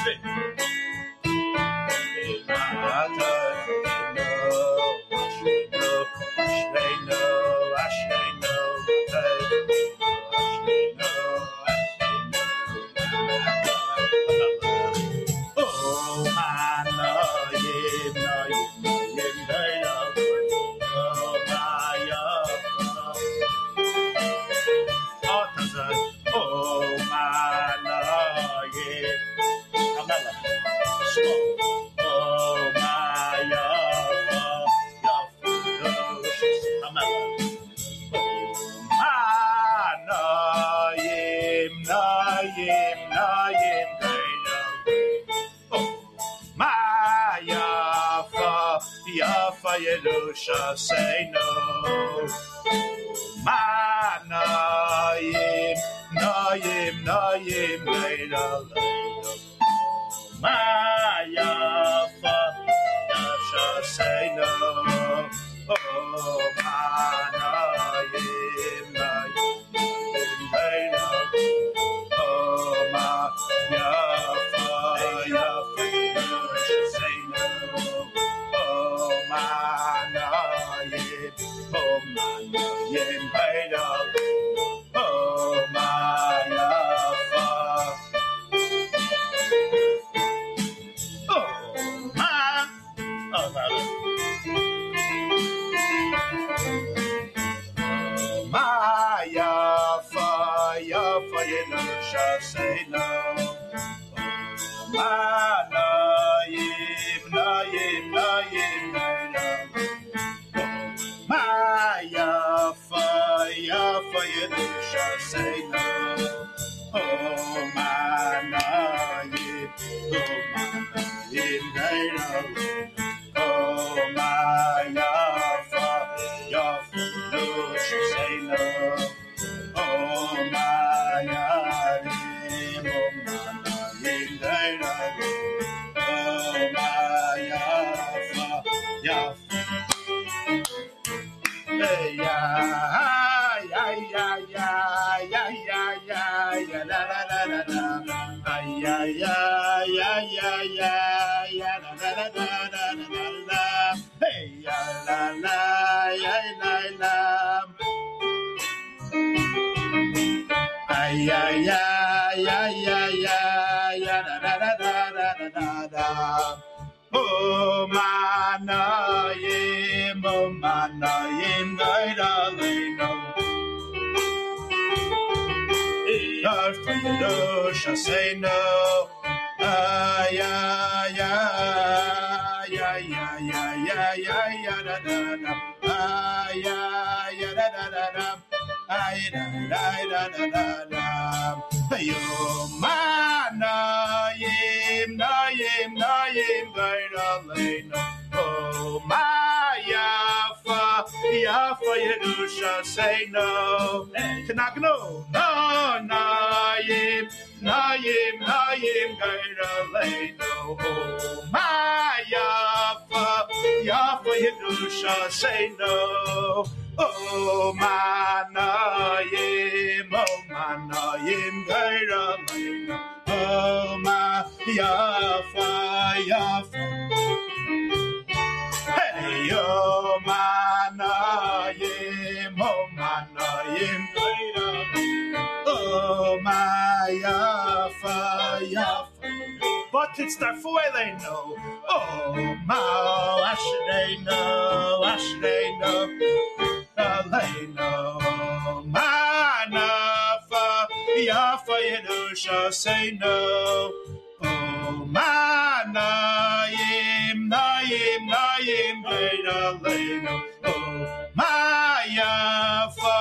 Oh manayim gaira Oh my Oh manayim Oh my yafa Manayim nayim gaira Oh my yafa Yerusha Seinu Manayim gaira my yafa Yerusha Seinu Oh manayim gaira Oh my yafa Yerusha Seinu Oh manayim gaira Oh my yafa My yafa Yerusha Seinu Manayim My yafa Yerusha Seinu Oh manayim gaira Oh my yafa Yerusha Seinu Oh my yarim manayim gaira Oh my yafa Hey ya la la la la ay ya la la hey ya la la ay ya da Oh manayim gaira leino Yafa Yerusha Seinu Nayim gaira leino Oh my yafa Yerusha Seinu Tanagno Nayim Naim, Gaira Leino, my Yafa, Yafa Yedusha, say no. Oh, Manayim, Gaira Leino, oh, my Yafa, hey, oh, Manayim, Gaira Leino, oh, my Yafa. But it's the Fueleno. Oh, Mao, Ashreno, Aleno, Manafa, Yafa, Yedusha, say no. Oh, Manayim, Great Aleno. Oh, Mayafa.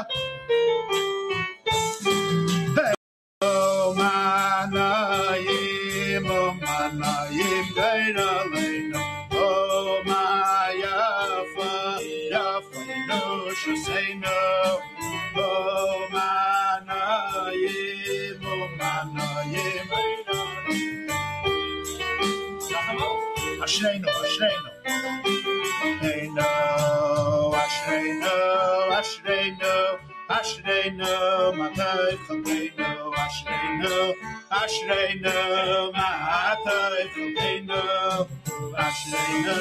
Oh, Manayim, Great Aleno. Oh, Mayafa, Yedusha, say no. Oh, Manayim, Ashreno, Matai Chalkeino, Ashreno, Matai Chalkeino, Ashreno,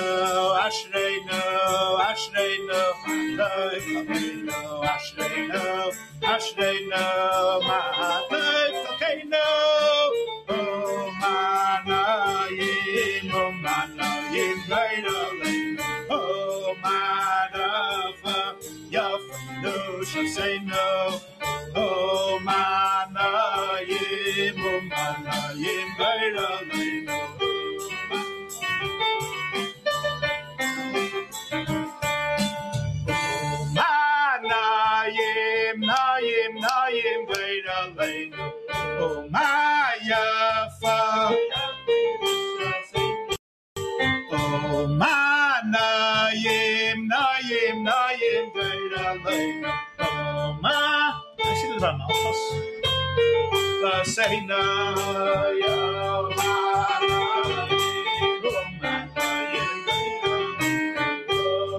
Matai Chalkeino, Ashreno, Matai Chalkeino. Oh, Manayim, Great Aleno. Oh, Manafa, Yafa, Yedusha, say no. Oh, Manayim, Great Aleno. Oh, Manayim, Great Aleno. Oh, Mayafa. Oh, Manayim, Great Aleno. Oh, I see the drum, Malchus. Say no, Yo, Manayim, Great Aleno. Oh,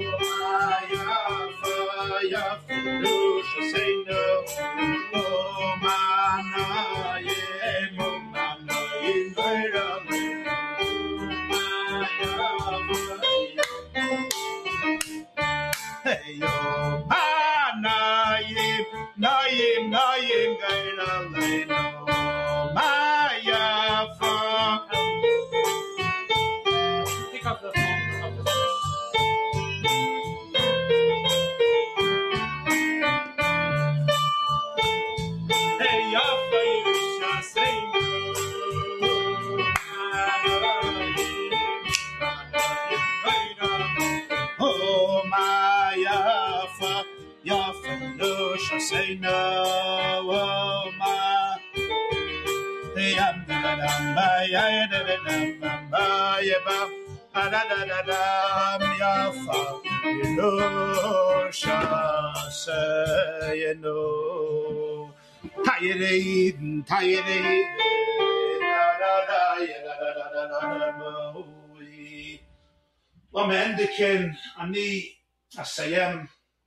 Mayafa, Yedusha, say no. Oh, Manayim, Great Aleno. Hey, yo, Manayim, Great Aleno, Mayafa. Pick up the phone of the Hey, Yafa, Yedusha, say no. Oh, Mayafa, Yedusha, say no. Oh, my. Yafa, Yedusha, say no. Tired Eden. Lamendeken, Ani, Asayem.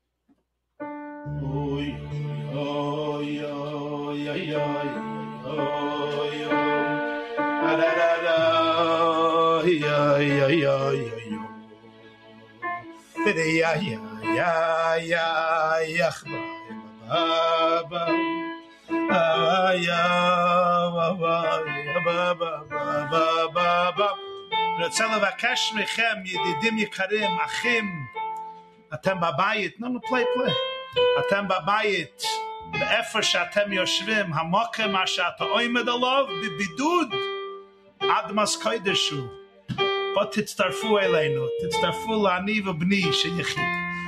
רוצה לבקש מכם, ידידים יקרים, אחים, אתם בבית, no, play. אתם בבית, באיפה שאתם יושבים, המוקם מה שאתה עומד עליו, בבידוד, אדמס קודש הוא. בוא תצטרפו אלינו, תצטרפו לעני ובני שיחי.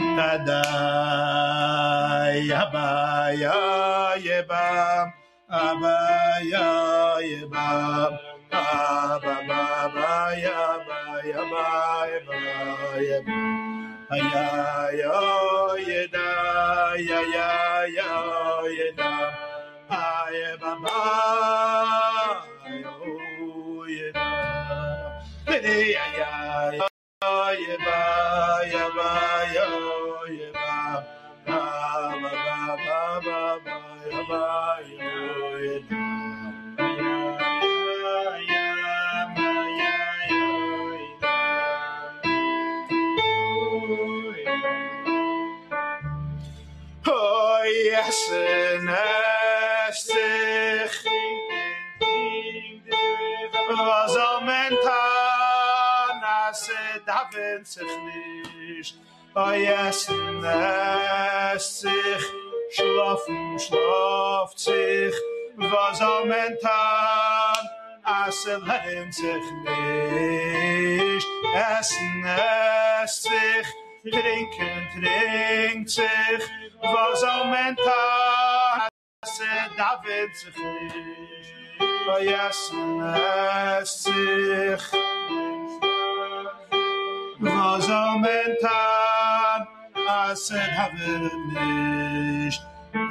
תדאי, אביה יבם, אביה יבם, אביה יבם. Ay, yeda, ya, yeda. Ay, baba. Schlaft sich, was am Mentan, lehnt sich nicht. Essen esst sich, trinken trinkt sich, was am Mentan, lehnt sich nicht. Essen esst sich, was am Mentan, nicht.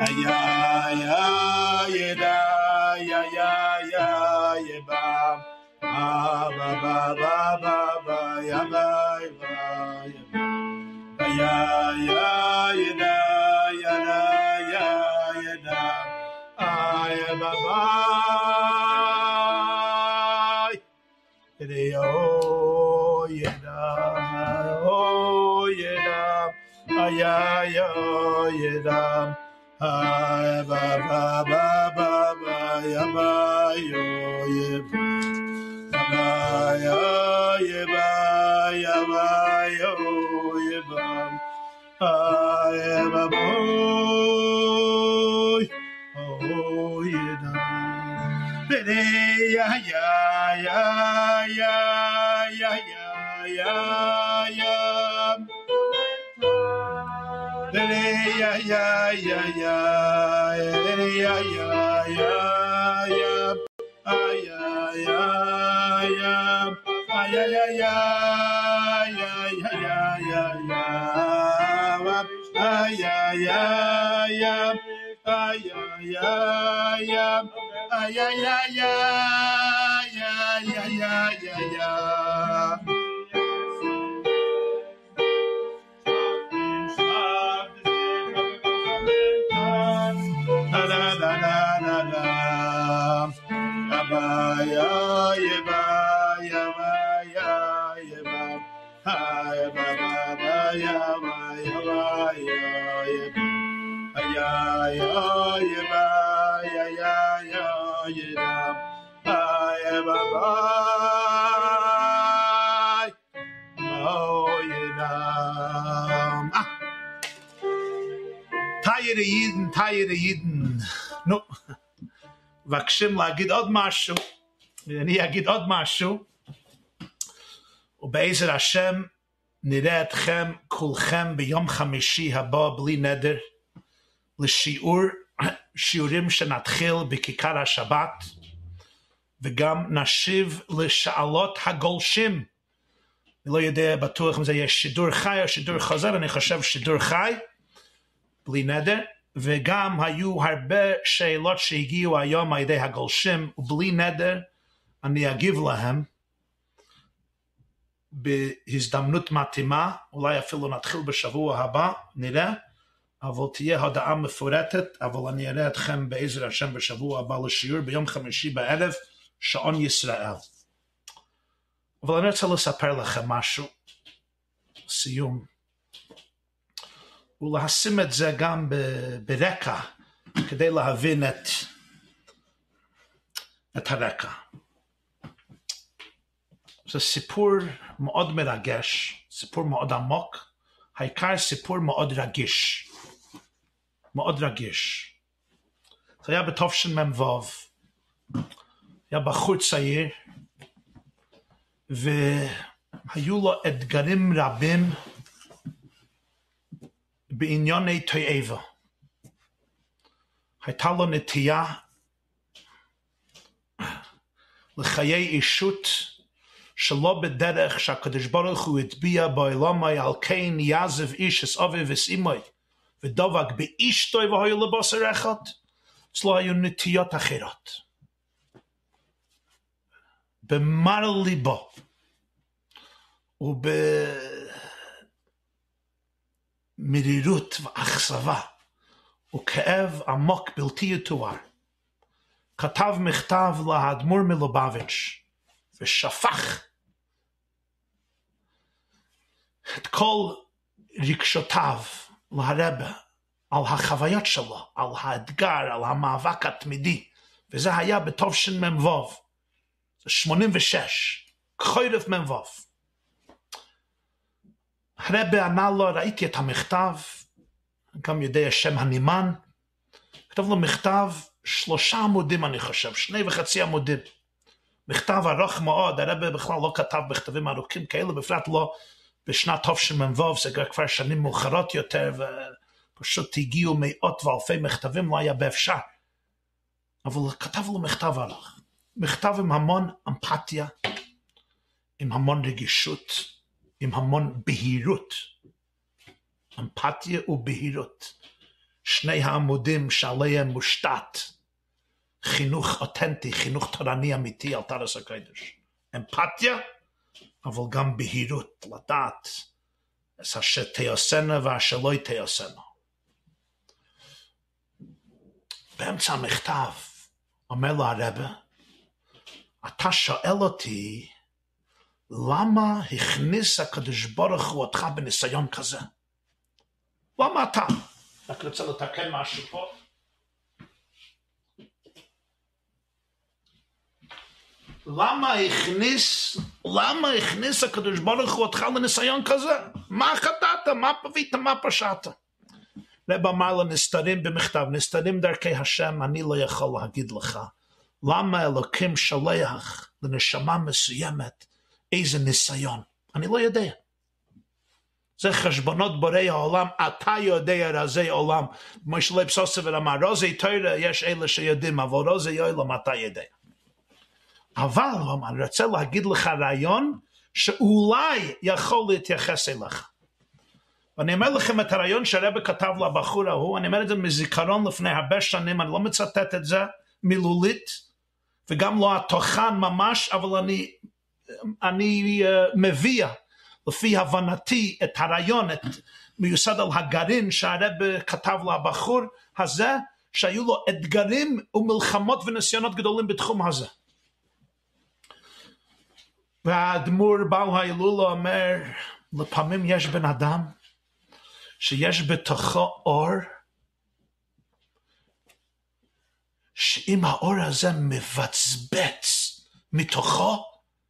Tayere Yidden. No. Vakshim lagid od mashu. Ani agid od mashu. ובעזר השם נראה אתכם כולכם ביום חמישי הבא בלי נדר לשיעורים שנתחיל בכיכר השבת וגם נשיב לשאלות הגולשים. אני לא יודע בטוח אם זה יהיה שידור חי או שידור חוזר, אני חושב שידור חי בלי נדר, וגם היו הרבה שאלות שהגיעו היום על ידי הגולשים ובלי נדר אני אגיב להם בהזדמנות מתאימה, אולי אפילו נתחיל בשבוע הבא, נראה, אבל תהיה הודעה מפורטת, אבל אני אראה אתכם בעזר השם בשבוע הבא לשיעור ביום חמישי בערב, שעון ישראל. אבל אני רוצה לספר לכם משהו, סיום, ולהשים את זה גם ברקע, כדי להבין את הרקע. זה סיפור מאוד מרגש, סיפור מאוד עמוק, העיקר סיפור מאוד רגיש. מאוד רגיש. זה היה בתשמ"ו, היה בחור צעיר, והיו לו אתגרים רבים בענייני תועבה. הייתה לו נטייה לחיי אישות שלא בדרך שהקדוש ברוך הוא הטביע בעולמי, על כן יעזב איש את אביו ואת אמו ודבק באשתו והיה לבשר אחד. אצלו היו נטיות אחרות. במר ליבו, ובמרירות ואכזבה, וכאב עמוק בלתי יתואר, כתב מכתב לאדמו"ר מלובביץ' ושפך את כל רגשותיו להרבה על החוויות שלו, על האתגר, על המאבק התמידי, וזה היה בתשמ"ו, זה 86, חורף מ"ו. הרבי ענה לו, ראיתי את המכתב, גם יודע שם הנימן, כתב לו מכתב 3 עמודים אני חושב, 2.5 עמודים. מכתב ארוך מאוד, הרבי בכלל לא כתב מכתבים ארוכים כאלה, בפרט לא בשנת תשמ"ו, זה כבר שנים מאוחרות יותר, ופשוט הגיעו מאות ואלפי מכתבים, לא היה באפשר. אבל כתב לו מכתב ארוך. מכתב עם המון אמפתיה, עם המון רגישות, עם המון בהירות. אמפתיה ובהירות. 2 העמודים שעליהם מושתת חינוך אותנטי, חינוך תורני אמיתי על תורת הקודש. אמפתיה, אבל גם בהירות, לדעת את אשר תעשנה ואשר לא תעשנה. באמצע המכתב אומר לו הרבי, אתה שואל אותי למה הכניס הקדוש ברוך הוא אותך בניסיון כזה? למה אתה? רק רוצה לתקן משהו פה. למה הכניס הקדוש ברוך הוא אותך לניסיון כזה? מה חטאת? מה פבית? מה פשעת? רב אמר לו, נסתרים במכתב, נסתרים דרכי השם, אני לא יכול להגיד לך. למה אלוקים שולח לנשמה מסוימת איזה ניסיון? אני לא יודע. זה חשבונות בורא העולם, אתה יודע רזי עולם. משה לייב סוסובר אמר, רוזי תורה יש אלה שיודעים, אבל רוזי עולם אתה יודע. אבל אני רוצה להגיד לך רעיון שאולי יכול להתייחס אליך. ואני אומר לכם את הרעיון שהרבי כתב לבחור ההוא, אני אומר את זה מזיכרון לפני הרבה שנים, אני לא מצטט את זה מילולית, וגם לא התוכן ממש, אבל אני מביא לפי הבנתי את הרעיון, מיוסד על הגרעין שהרבי כתב לבחור הזה, שהיו לו אתגרים ומלחמות וניסיונות גדולים בתחום הזה. והאדמו"ר בעל ההילולה אומר, לפעמים יש בן אדם שיש בתוכו אור, שאם האור הזה מבצבץ מתוכו,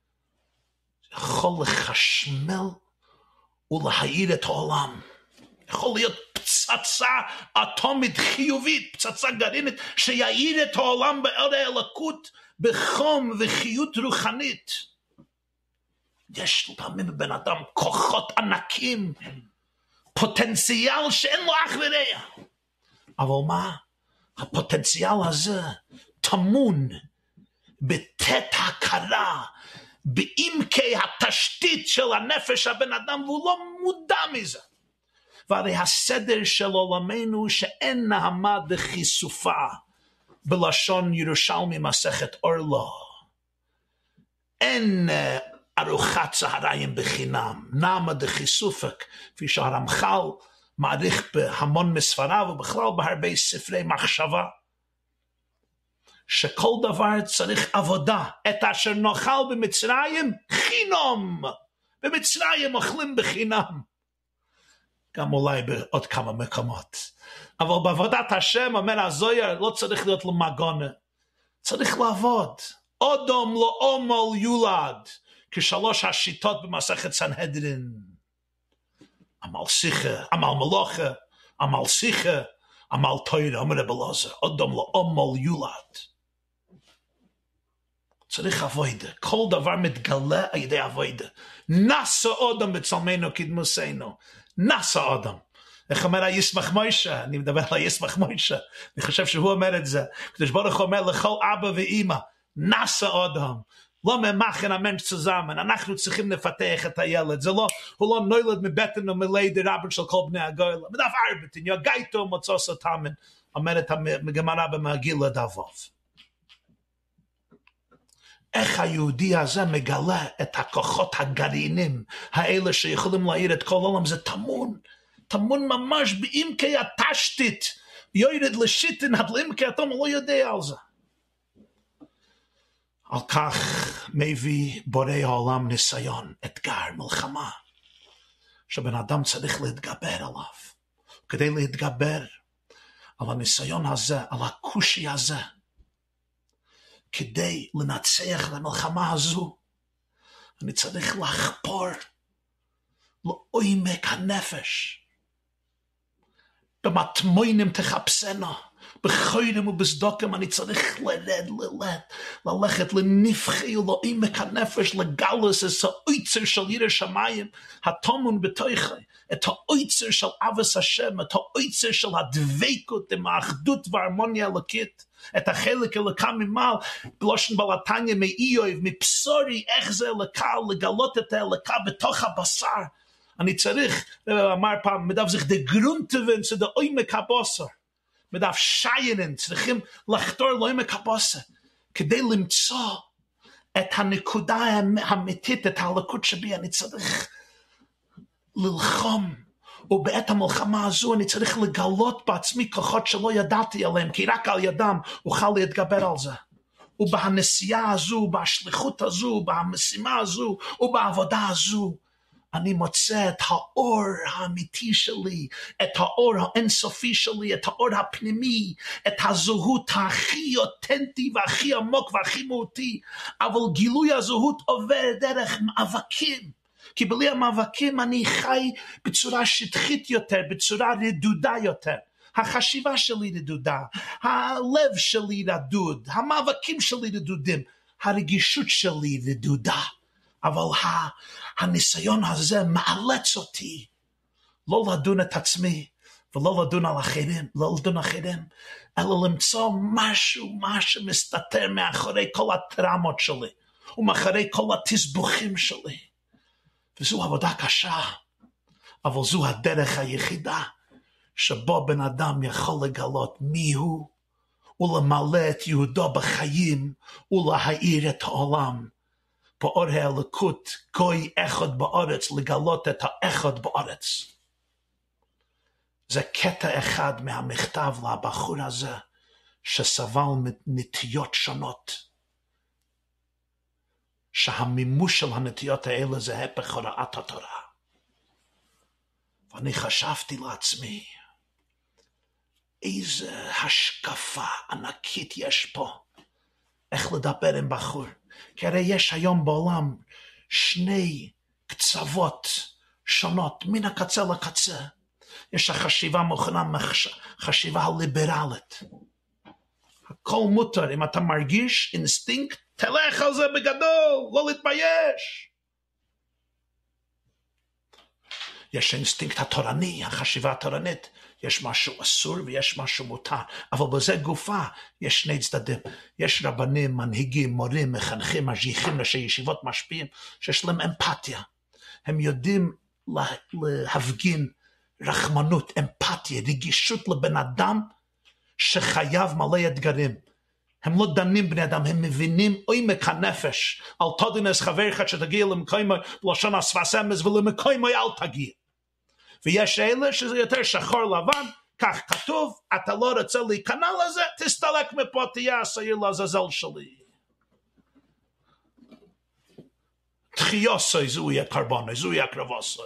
יכול לחשמל ולהאיר את העולם. יכול להיות פצצה אטומית חיובית, פצצה גרעינית, שיאיר את העולם באור האלוקות, בחום וחיות רוחנית. יש לפעמים בבן אדם כוחות ענקים, פוטנציאל שאין לו אח ורע. אבל מה? הפוטנציאל הזה טמון בתת הכרה, בעמקי התשתית של הנפש הבן אדם, והוא לא מודע מזה. והרי הסדר של עולמנו שאין נעמה דחיסופה, בלשון ירושלמי מסכת אורלו. אין ארוחת צהריים בחינם, נעמה דחיסופק, כפי שהרמח"ל מעריך בהמון מספריו, ובכלל בהרבה ספרי מחשבה, שכל דבר צריך עבודה. את אשר נאכל במצרים חינם, במצרים אוכלים בחינם, גם אולי בעוד כמה מקומות, אבל בעבודת השם אומר הזוהר לא צריך להיות למגונה, צריך לעבוד. אדם לא עמל יולד, כשלוש השיטות במסכת סנהדרין, עמל שיחה, עמל מלוכה, עמל שיחה, עמל תורה. אומר רב אלעזר, אדם לא עמל יולד, צריך עבודה. כל דבר מתגלה על ידי עבודה. נעשה אדם בצלמנו כדמותנו, נעשה אדם. איך אומר הישמח מוישה? אני מדבר על הישמח מוישה, אני חושב שהוא אומר את זה. הקדוש ברוך הוא אומר לכל אבא ואמא, נעשה אדם. לא ממחן המנש צוזמן, אנחנו צריכים לפתח את הילד. זה לא, הוא לא נולד מבטן ומלידה רבן של כל בני הגוילה. מדף ארבטין, יגייתו מצוס אותמן. אומרת הגמרא במגילה דבוב. איך היהודי הזה מגלה את הכוחות הגרעינים האלה שיכולים להעיר את כל העולם? זה טמון ממש בעמקי התשתית, יורד לשיטין עד לעמקי התום, לא יודע על זה. על כך מביא בורא העולם ניסיון, אתגר, מלחמה, שבן אדם צריך להתגבר עליו. כדי להתגבר על הניסיון הזה, על הקושי הזה, כדי לנצח את המלחמה הזו, אני צריך לחפור לעומק הנפש. במטמונים תחפשנה, בחורים ובסדוקים, אני צריך ללכת לנפחי ולעומק הנפש, לגלוס את האוצר של ירא שמיים, הטמון בתוכי, את האוצר של אהבת השם, את האוצר של הדבקות עם האחדות וההרמוניה האלוקית, את החלק אלוקה ממעל, בלושן בעל התניא מאיוב, מבשורי, איך זה אלוקה, לגלות את האלוקה בתוך הבשר. אני צריך, אמר פעם, מדף זיך דה גרונטוון zu דה עומק הבשר, מדף שיינן, צריכים לחתור לעומק הבשר, כדי למצוא את הנקודה האמיתית, את האלוקות שבי. אני צריך ללחום, ובעת המלחמה הזו אני צריך לגלות בעצמי כוחות שלא ידעתי עליהם, כי רק על ידם אוכל להתגבר על זה. ובהנסיעה הזו, בשליחות הזו, במשימה הזו, ובעבודה הזו, אני מוצא את האור האמיתי שלי, את האור האינסופי שלי, את האור הפנימי, את הזהות הכי אותנטי והכי עמוק והכי מהותי. אבל גילוי הזהות עובר דרך מאבקים, כי בלי המאבקים אני חי בצורה שטחית יותר, בצורה רדודה יותר. החשיבה שלי רדודה, הלב שלי רדוד, המאבקים שלי רדודים, הרגישות שלי רדודה. אבל הניסיון הזה מאלץ אותי לא לדון את עצמי ולא לדון על אחרים, לא לדון אחרים, אלא למצוא משהו שמסתתר מאחורי כל הטראומות שלי ומאחורי כל התסבוכים שלי. וזו עבודה קשה, אבל זו הדרך היחידה שבו בן אדם יכול לגלות מי הוא ולמלא את יהודו בחיים ולהאיר את העולם. באור האלוקות, גוי אחד בארץ, לגלות את האחד בארץ. זה קטע אחד מהמכתב לבחור הזה, שסבל מנטיות שונות. שהמימוש של הנטיות האלה זה הפך הוראת התורה. ואני חשבתי לעצמי, איזה השקפה ענקית יש פה, איך לדבר עם בחור. כי הרי יש היום בעולם שני קצוות שונות, מן הקצה לקצה. יש החשיבה מוכנה, חשיבה ליברלית. הכל מותר, אם אתה מרגיש אינסטינקט, תלך על זה בגדול, לא להתבייש. יש האינסטינקט התורני, החשיבה התורנית, יש משהו אסור ויש משהו מותר, אבל בזה גופה יש שני צדדים. יש רבנים, מנהיגים, מורים, מחנכים, משגיחים, ראשי ישיבות, משפיעים, שיש להם אמפתיה. הם יודעים להפגין רחמנות, אמפתיה, רגישות לבן אדם שחייב מלא אתגרים. הם לא דנים בני אדם, הם מבינים עומק הנפש. אל תדינס חברך שתגיע למקומו בלשון השפת אמס, ולמקומו אל תגיע. ויש אלה שזה יותר שחור לבן, כך כתוב, אתה לא רוצה להיכנע לזה, תסתלק מפה, תהיה השעיר לעזאזל שלי. תחיוסוי זוהי הקרבונוי, זוהי הקרבוסוי.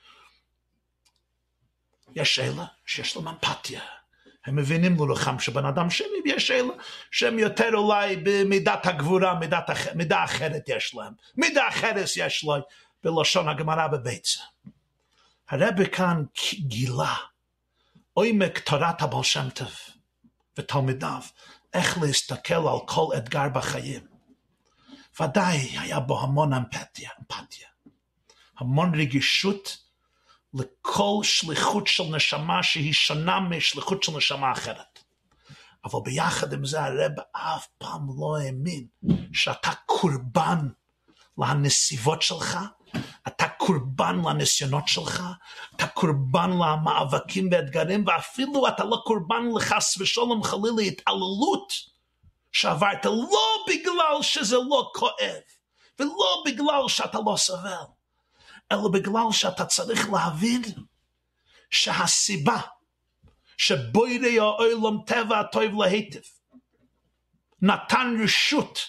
יש אלה שיש להם אמפתיה. הם מבינים לרוחם שבן אדם שני, ויש אלה שהם יותר אולי במידת הגבורה, מידה אחרת יש להם. מידה אחרת יש להם בלשון הגמרא בביצה. הרבי כאן גילה עומק תורת הבעל שם טוב ותלמידיו, איך להסתכל על כל אתגר בחיים. ודאי היה בו המון אמפתיה, המון רגישות לכל שליחות של נשמה שהיא שונה משליחות של נשמה אחרת. אבל ביחד עם זה הרבי אף פעם לא האמין שאתה קורבן לנסיבות שלך, אתה קורבן לניסיונות שלך, אתה קורבן למאבקים ואתגרים, ואפילו אתה לא קורבן לחס ושלום חלילה התעללות שעברת, לא בגלל שזה לא כואב, ולא בגלל שאתה לא סבל, אלא בגלל שאתה צריך להבין שהסיבה שבורא העולם טבע הטוב להיטב נתן רשות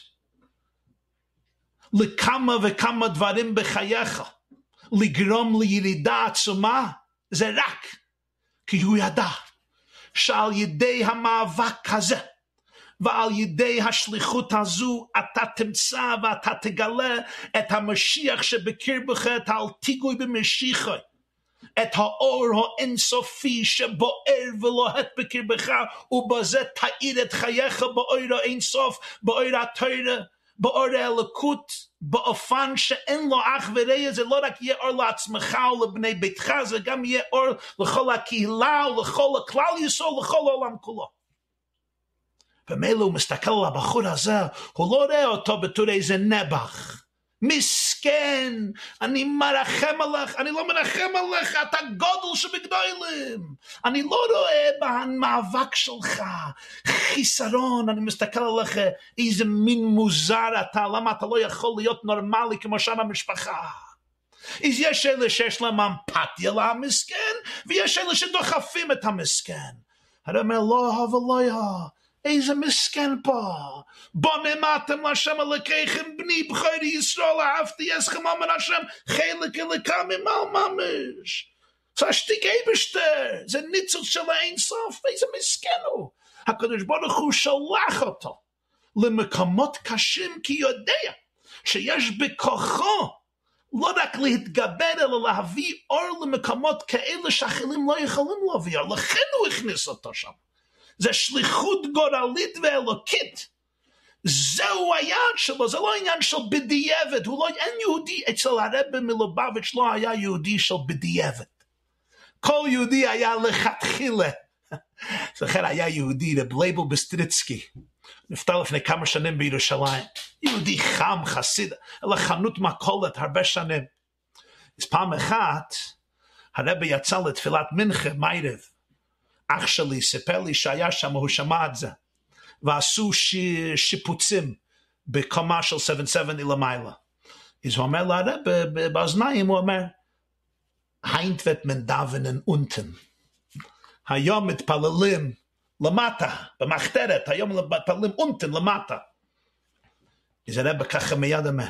לכמה וכמה דברים בחייך לגרום לירידה עצומה, זה רק כי הוא ידע שעל ידי המאבק הזה ועל ידי השליחות הזו אתה תמצא ואתה תגלה את המשיח שבקרבך, את אל תיגעו במשיחי, את האור האינסופי שבוער ולוהט בקרבך, ובזה תאיר את חייך באור האינסוף, באור התורה, באור האלוקות, באופן שאין לו אח ורע. זה לא רק יהיה אור לעצמך ולבני ביתך, זה גם יהיה אור לכל הקהילה ולכל הכלל ישראל, לכל העולם כולו. ומילא הוא מסתכל על הבחור הזה, הוא לא רואה אותו בתור איזה נבח. מסכן, אני מרחם עליך, אני לא מרחם עליך, אתה גודל שבגדולים. אני לא רואה במאבק שלך חיסרון, אני מסתכל עליך, איזה מין מוזר אתה, למה אתה לא יכול להיות נורמלי כמו שאר המשפחה? אז יש אלה שיש להם אמפתיה למסכן, ויש אלה שדוחפים את המסכן. אני אומר, לא ולא יא. איזה מסכן פה, בונמתם להשם אלוקיכם בני בכורי ישראל אהבתי אתכם אמר השם חלק אלוקה ממעל ממש. זה השתיק אייבשטר, זה ניצוץ של האין סוף. איזה מסכן הוא. הקדוש ברוך הוא שלח אותו למקומות קשים, כי יודע שיש בכוחו לא רק להתגבר אלא להביא אור למקומות כאלה שאחרים לא יכולים להביא אור, לכן הוא הכניס אותו שם. זה שליחות גורלית ואלוקית. זהו היעד שלו, זה לא עניין של בדיעבד. אין יהודי, אצל הרב מלובביץ' לא היה יהודי של בדיעבד. כל יהודי היה לכתחילה. זכר היה יהודי, רב לייבל בסטריצקי, נפטר לפני כמה שנים בירושלים. יהודי חם, חסיד, אלא חנות מכולת הרבה שנים. אז פעם אחת, הרב יצא לתפילת מנחה, מיירב. אח שלי סיפר לי שהיה שם, הוא שמע את זה, ועשו שיפוצים בקומה של 770 למעלה. אז הוא אומר לרב באוזניים, הוא אומר, היינט ואת מנדבנן אונטן. היום מתפללים למטה, במחתרת, היום מתפללים אונטן למטה. אז הרב ככה מיד אומר,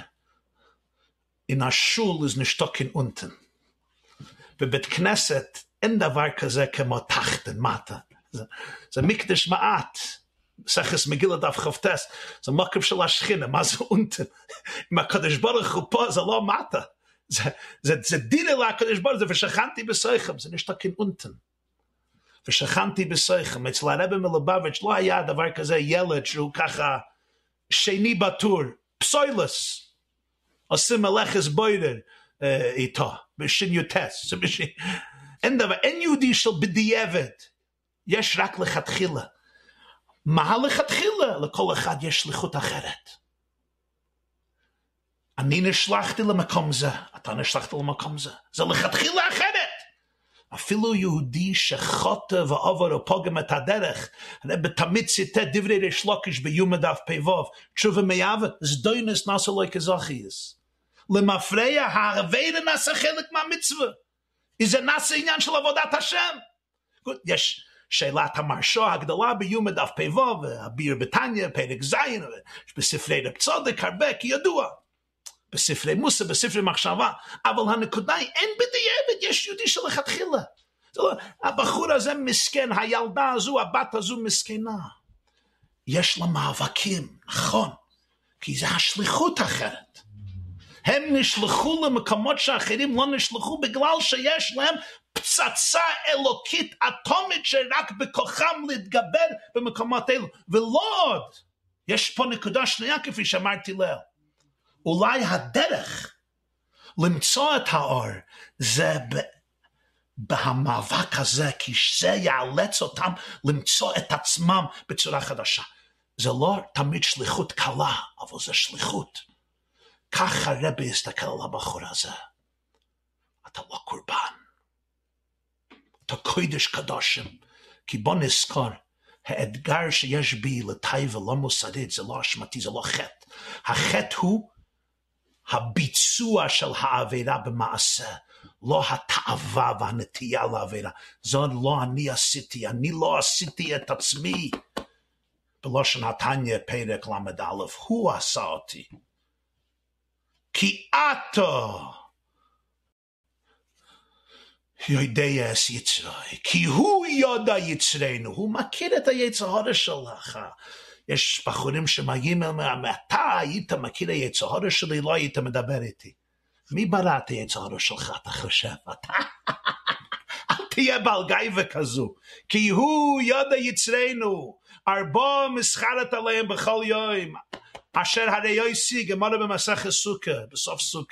in השול is נשתוקן אונטן. בבית כנסת, אין דבר כזה כמו תחתן מטה. זה מקדש מעט. סחס מגילה דף חפטס. זה מקום של השכינה. מה זה אונטן? אם הקדוש ברוך הוא פה, זה לא מטה. זה דירה לקדוש ברוך הוא. ושכנתי בסייכם. זה נשתקין אונטן. ושכנתי בסייכם. אצל הרב מלובביץ' לא היה דבר כזה ילד שהוא ככה שני בטור. פסוילס. עושים מלאכס בוירר איתו. בשיניוטס. אין יהודי של בדיעבד, יש רק לכתחילה. מה לכתחילה? לכל אחד יש שליחות אחרת. אני נשלחתי למקום זה, אתה נשלחת למקום זה. זה לכתחילה אחרת. אפילו יהודי שחוטא ועובר ופוגם את הדרך, תמיד ציטט דברי ריש לוקיש ביומא דף פ"ו, תשובה מייבת, זדוינס נעשה לו כזכייס. למפרע העבירה נעשה חלק מהמצווה. זה נעשה עניין של עבודת השם. יש שאלת המרשו הגדולה ביומא דף פ"ו, והביר בתניא, פרק זין, בספרי רב צודק הרבה, כי ידוע. בספרי מוסה, בספרי מחשבה. אבל הנקודה היא, אין בדיעבד, יש יהודי שלכתחילה. הבחור הזה מסכן, הילדה הזו, הבת הזו מסכנה. יש לה מאבקים, נכון, כי זה השליחות אחרת. הם נשלחו למקומות שאחרים לא נשלחו, בגלל שיש להם פצצה אלוקית אטומית שרק בכוחם להתגבר במקומות אלו. ולא עוד, יש פה נקודה שנייה כפי שאמרתי לה, אולי הדרך למצוא את האור זה במאבק הזה, כי זה יאלץ אותם למצוא את עצמם בצורה חדשה. זה לא תמיד שליחות קלה, אבל זה שליחות. כך הרבי יסתכל על הבחור הזה. אתה לא קורבן. אתה קודש קדושים. כי בוא נזכור, האתגר שיש בי לטייבה לא מוסרית, זה לא אשמתי, זה לא חטא. החטא הוא הביצוע של העבירה במעשה, לא התאווה והנטייה לעבירה. זאת לא אני עשיתי, אני לא עשיתי את עצמי. בלושן התניא פרק למד א', הוא עשה אותי. כי אתה יודע את יצרי, כי הוא יודע יצרנו, הוא מכיר את היצר שלך. יש בחורים שמגיעים ואומרים, אתה היית מכיר היצר שלי, לא היית מדבר איתי. מי ברא את היצר שלך, אתה חושב? אתה? אל תהיה בעל גאווה כזו, כי הוא יודע יצרנו, ארבע מסחרת עליהם בכל יום, אשר הרי יויסי, גמרא במסכת סוכה, בסוף סוכה.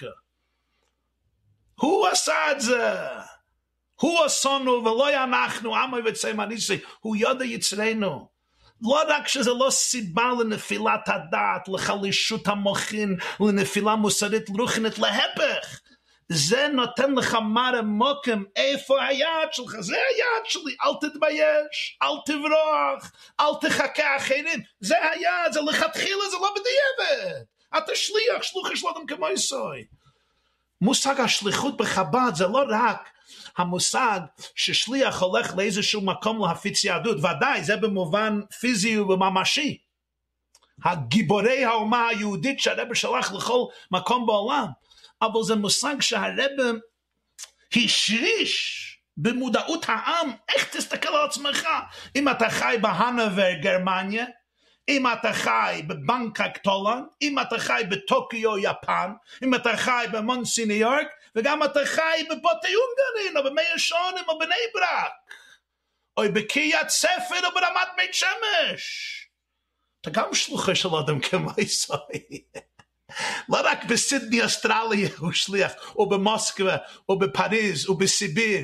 הוא עשה את זה. הוא עשנו ולא אנחנו, עמי וצמא ניסי, הוא יודע יצרנו. לא רק שזה לא סיבה לנפילת הדעת, לחלישות המוחין, לנפילה מוסרית רוחנית, להפך. זה נותן לך מוקם, איפה היד שלך? זה היד שלי, אל תתבייש, אל תברוח, אל תחכה אחרים. זה היד, זה לכתחילה, זה לא בדיעבד. אתה שליח, שלוחי של אדם כמו יסוי. מושג השליחות בחב"ד זה לא רק המושג ששליח הולך לאיזשהו מקום להפיץ יהדות, ודאי זה במובן פיזי וממשי. הגיבורי האומה היהודית שהרב שלח לכל מקום בעולם, אבל זה מושג שהרב השריש במודעות העם. איך תסתכל על עצמך? אם אתה חי בהנובר גרמניה, אם אתה חי בבנקוק הולנד, אם אתה חי בטוקיו יפן, אם אתה חי במונסי ניו יורק, וגם אתה חי בבוטי הונגרין, או במאיר שונים, או בני ברק, או בקריית ספר, או ברמת בית שמש. אתה גם שלוחה של אדם כמו ישראל. לא רק בסידני אוסטרליה הוא שליח, או במוסקבה, או בפריז, או בסיביר.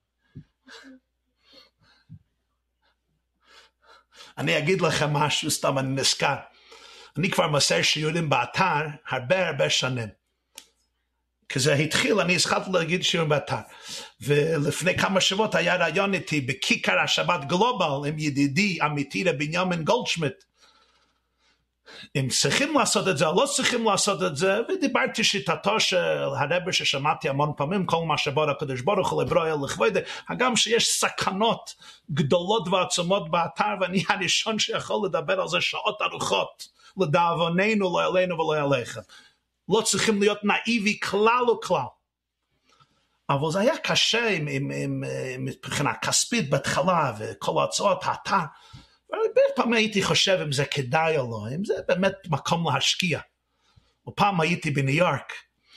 אני אגיד לכם משהו, סתם אני נזכר. אני כבר מסר שיעורים באתר הרבה שנים. כי זה התחיל, אני התחלתי להגיד שיעורים באתר. ולפני כמה שבועות היה רעיון איתי בכיכר השבת גלובל עם ידידי אמיתי בנימין גולדשמיט. אם צריכים לעשות את זה או לא צריכים לעשות את זה, ודיברתי שיטתו של הרב ששמעתי המון פעמים, כל מה שבור הקדוש ברוך הוא לברוא לכבודו, הגם שיש סכנות גדולות ועצומות באתר, ואני הראשון שיכול לדבר על זה שעות ארוכות, לדאבוננו לא עלינו ולא עליכם. לא צריכים להיות נאיבי כלל וכלל. אבל זה היה קשה מבחינה כספית בהתחלה, וכל ההצעות האתר, פעם הייתי חושב אם זה כדאי או לא, אם זה באמת מקום להשקיע. ופעם הייתי בניו יורק,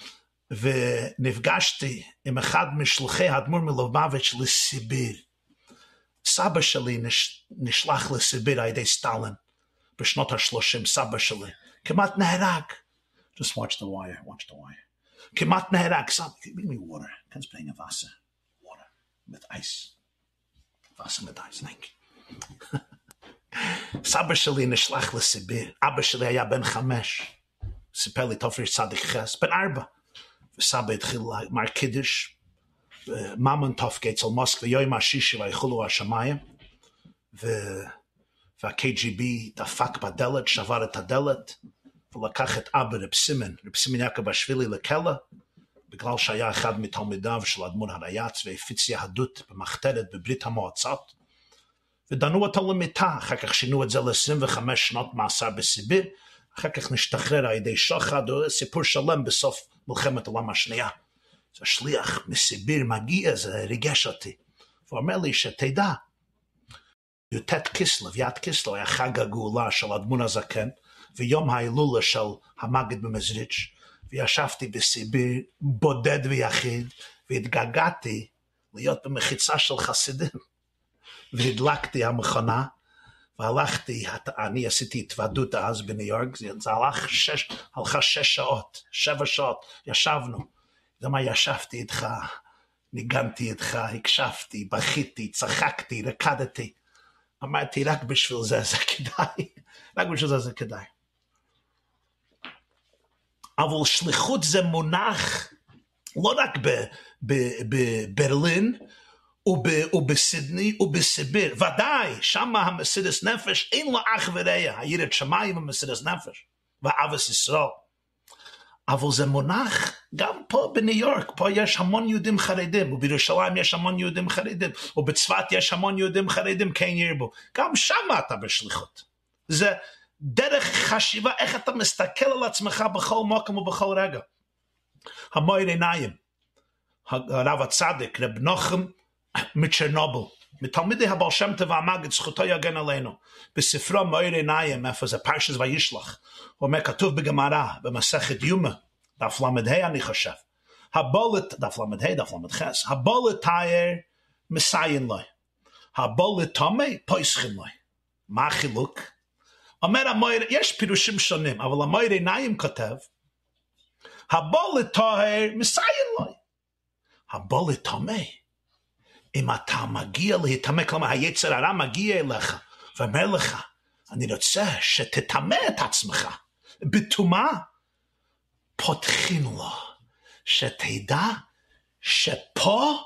ונפגשתי עם אחד משלוחי האדמו"ר מלובביץ' לסיביר. סבא שלי נשלח לסיביר על ידי סטלין, בשנות ה-30, סבא שלי. כמעט נהרג. Just watch the wire. כמעט נהרג, סבא, give me water. Kannst bringen Wasser. Water with ice. Wasser with ice, thank you. סבא שלי נשלח לסיביר, אבא שלי היה בן 5, סיפר לי תופריש צדיק חס, בן 4, וסבא התחיל למר קידש, ממון תופקי אצל מוסקבה, יום השישי ויחולו השמיים, וה-KGB דפק בדלת, שבר את הדלת, ולקח את אבא רב סימן יעקב השבילי לכלא, בגלל שהיה אחד מתלמידיו של אדמו"ר הריי"צ, והפיץ יהדות במחתרת בברית המועצות, ודנו אותו למיטה, אחר כך שינו את זה ל-25 שנות מאסר בסיביר, אחר כך נשתחרר על ידי שוחד, סיפור שלם בסוף מלחמת העולם השנייה. זה שליח מסיביר מגיע, זה ריגש אותי. הוא אומר לי שתדע, י"ט כסלו, י"ט כסלו היה חג הגאולה של אדמו"ר הזקן, ויום ההילולה של המגיד במזריץ', וישבתי בסיביר בודד ויחיד, והתגעגעתי להיות במחיצה של חסידים. והדלקתי המכונה, והלכתי, אני עשיתי התוועדות אז בניו יורק, זה הלכה 6 שעות, 7 שעות, ישבנו, זה מה ישבתי איתך, ניגנתי איתך, הקשבתי, בכיתי, צחקתי, רקדתי, אמרתי רק בשביל זה כדאי, רק בשביל זה כדאי. אבל שליחות זה מונח לא רק בברלין, ובסידני ובסיביר, ודאי, שמה המסירות נפש, אין לו אח ורע, היראת שמיים המסירות נפש, ואהבת ישראל. אבל זה מונח גם פה בניו יורק, פה יש המון יהודים חרדים, ובירושלים יש המון יהודים חרדים, ובצפת יש המון יהודים חרדים, כן ירבו. גם שמה אתה בשליחות. זה דרך חשיבה, איך אתה מסתכל על עצמך בכל מקום ובכל רגע. המאיר עיניים, הרב הצדיק, רב נוחם מצ'רנוביל, מתלמידי הבעל שם טוב והמגיד, זכותו יגן עלינו, בספרו מאיר עיניים, איפה זה פרשת וישלח, הוא אומר, כתוב בגמרא, במסכת יומא, דף למ"ה אני חושב, דף למ"ה, דף ל"ח, הבולת תאיר מסיין לו, הבולת תומי פויסחין לו. מה החילוק? אומר המאיר, יש פירושים שונים, אבל המאיר עיניים כותב, הבולת תאיר מסיין לו, הבולת תומי, אם אתה מגיע להתאמה, כלומר היצר הרע מגיע אליך ואומר לך, אני רוצה שתטמא את עצמך בטומאה, פותחים לו, שתדע שפה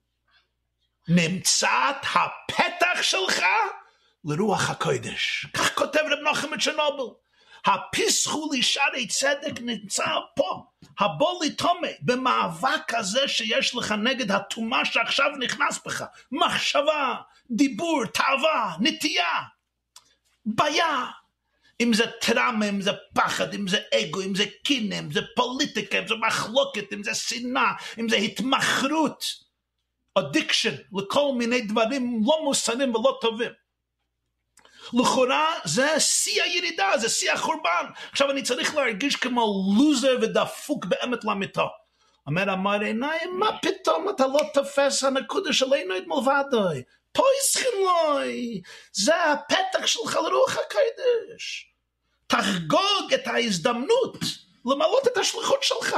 נמצא הפתח שלך לרוח הקודש. כך כותב רב נוחם מצ'רנוביל. הפסחו לי שערי צדק נמצא פה, הבוא לתומה, במאבק הזה שיש לך נגד הטומאה שעכשיו נכנס בך, מחשבה, דיבור, תאווה, נטייה, בעיה, אם זה טראמה, אם זה פחד, אם זה אגו, אם זה קינא, אם זה פוליטיקה, אם זה מחלוקת, אם זה שנאה, אם זה התמכרות, אדיקשן, לכל מיני דברים לא מוסריים ולא טובים. לכאורה זה שיא הירידה, זה שיא החורבן. עכשיו אני צריך להרגיש כמו לוזר ודפוק באמת למיטה. אומר המאיר עיניים, מה פתאום אתה לא תופס הנקודה שלנו את מלבדוי? פויסחינוי, זה הפתח שלך לרוח הקודש. תחגוג את ההזדמנות למלות את השליחות שלך.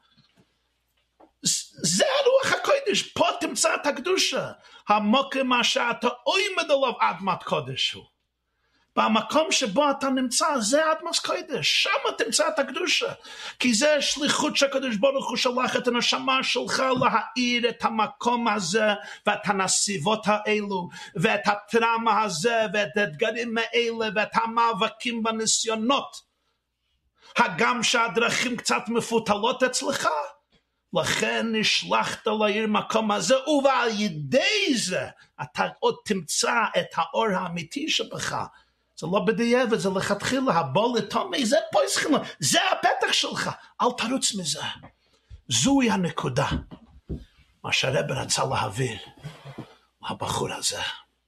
זה הרוח הקודש, פה תמצא את הקדושה. המקום מה שאתה עומד עליו אדמת קודש הוא. במקום שבו אתה נמצא, זה אדמת קודש, שם תמצא את הקדושה. כי זה שליחות שהקדוש ברוך הוא שלח את הנשמה שלך להאיר את המקום הזה, ואת הנסיבות האלו, ואת הטראומה הזה, ואת האתגרים האלה, ואת המאבקים בניסיונות. הגם שהדרכים קצת מפותלות אצלך, לכן נשלחת לעיר מקום הזה, ועל ידי זה אתה עוד תמצא את האור האמיתי שבך. זה לא בדיעבד, זה לכתחילה, הבוא לתומי, זה פויסחין, זה הפתח שלך, אל תרוץ מזה. זוהי הנקודה, מה שהרב רצה להעביר לבחור הזה.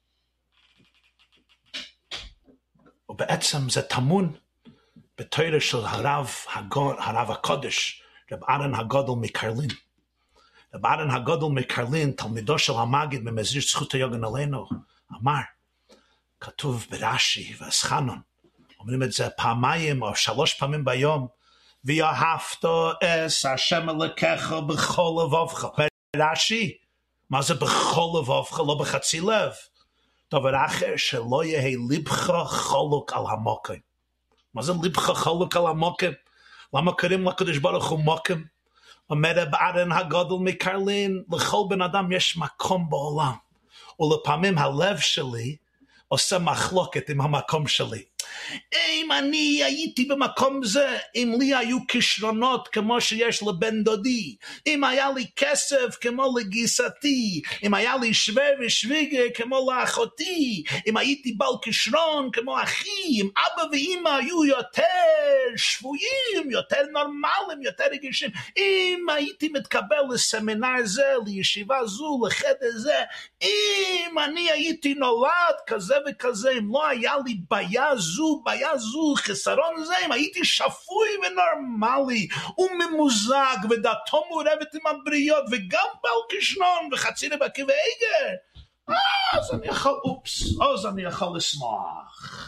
ובעצם זה טמון בתורה של הרב הקודש, רב אהרן הגדול מקרלין. רב אהרן הגדול מקרלין, תלמידו של המגיד במזריר זכות היגן עלינו, אמר, כתוב ברש"י ואסחנון, אומרים את זה פעמיים או 3 פעמים ביום, ואהבת את השם אלוקיך בכל לבבך. ברש"י, מה זה בכל לבבך? לא בחצי לב. דבר אחר, שלא יהיה לבך חולק על המוקם. מה זה לבך חולק על המוקם? למה קוראים לקדוש ברוך הוא מוקם? אומר רב אהרן הגדול מקרלין, לכל בן אדם יש מקום בעולם, ולפעמים הלב שלי עושה מחלוקת עם המקום שלי. אם אני הייתי במקום זה, אם לי היו כישרונות כמו שיש לבן דודי, אם היה לי כסף כמו לגיסתי, אם היה לי שווה ושוויגה כמו לאחותי, אם הייתי בעל כישרון כמו אחי, אם אבא ואמא היו יותר שבויים, יותר נורמליים, יותר רגישים, אם הייתי מתקבל לסמינר זה, לישיבה זו, לחדר זה, אם אני הייתי נולד כזה וכזה, אם לא היה לי בעיה זו, חסרון זה, אם הייתי שפוי ונורמלי וממוזג ודעתו מעורבת עם הבריות וגם בעל כישרון וחצי לבקי ועגר, אז אני יכול לשמוח.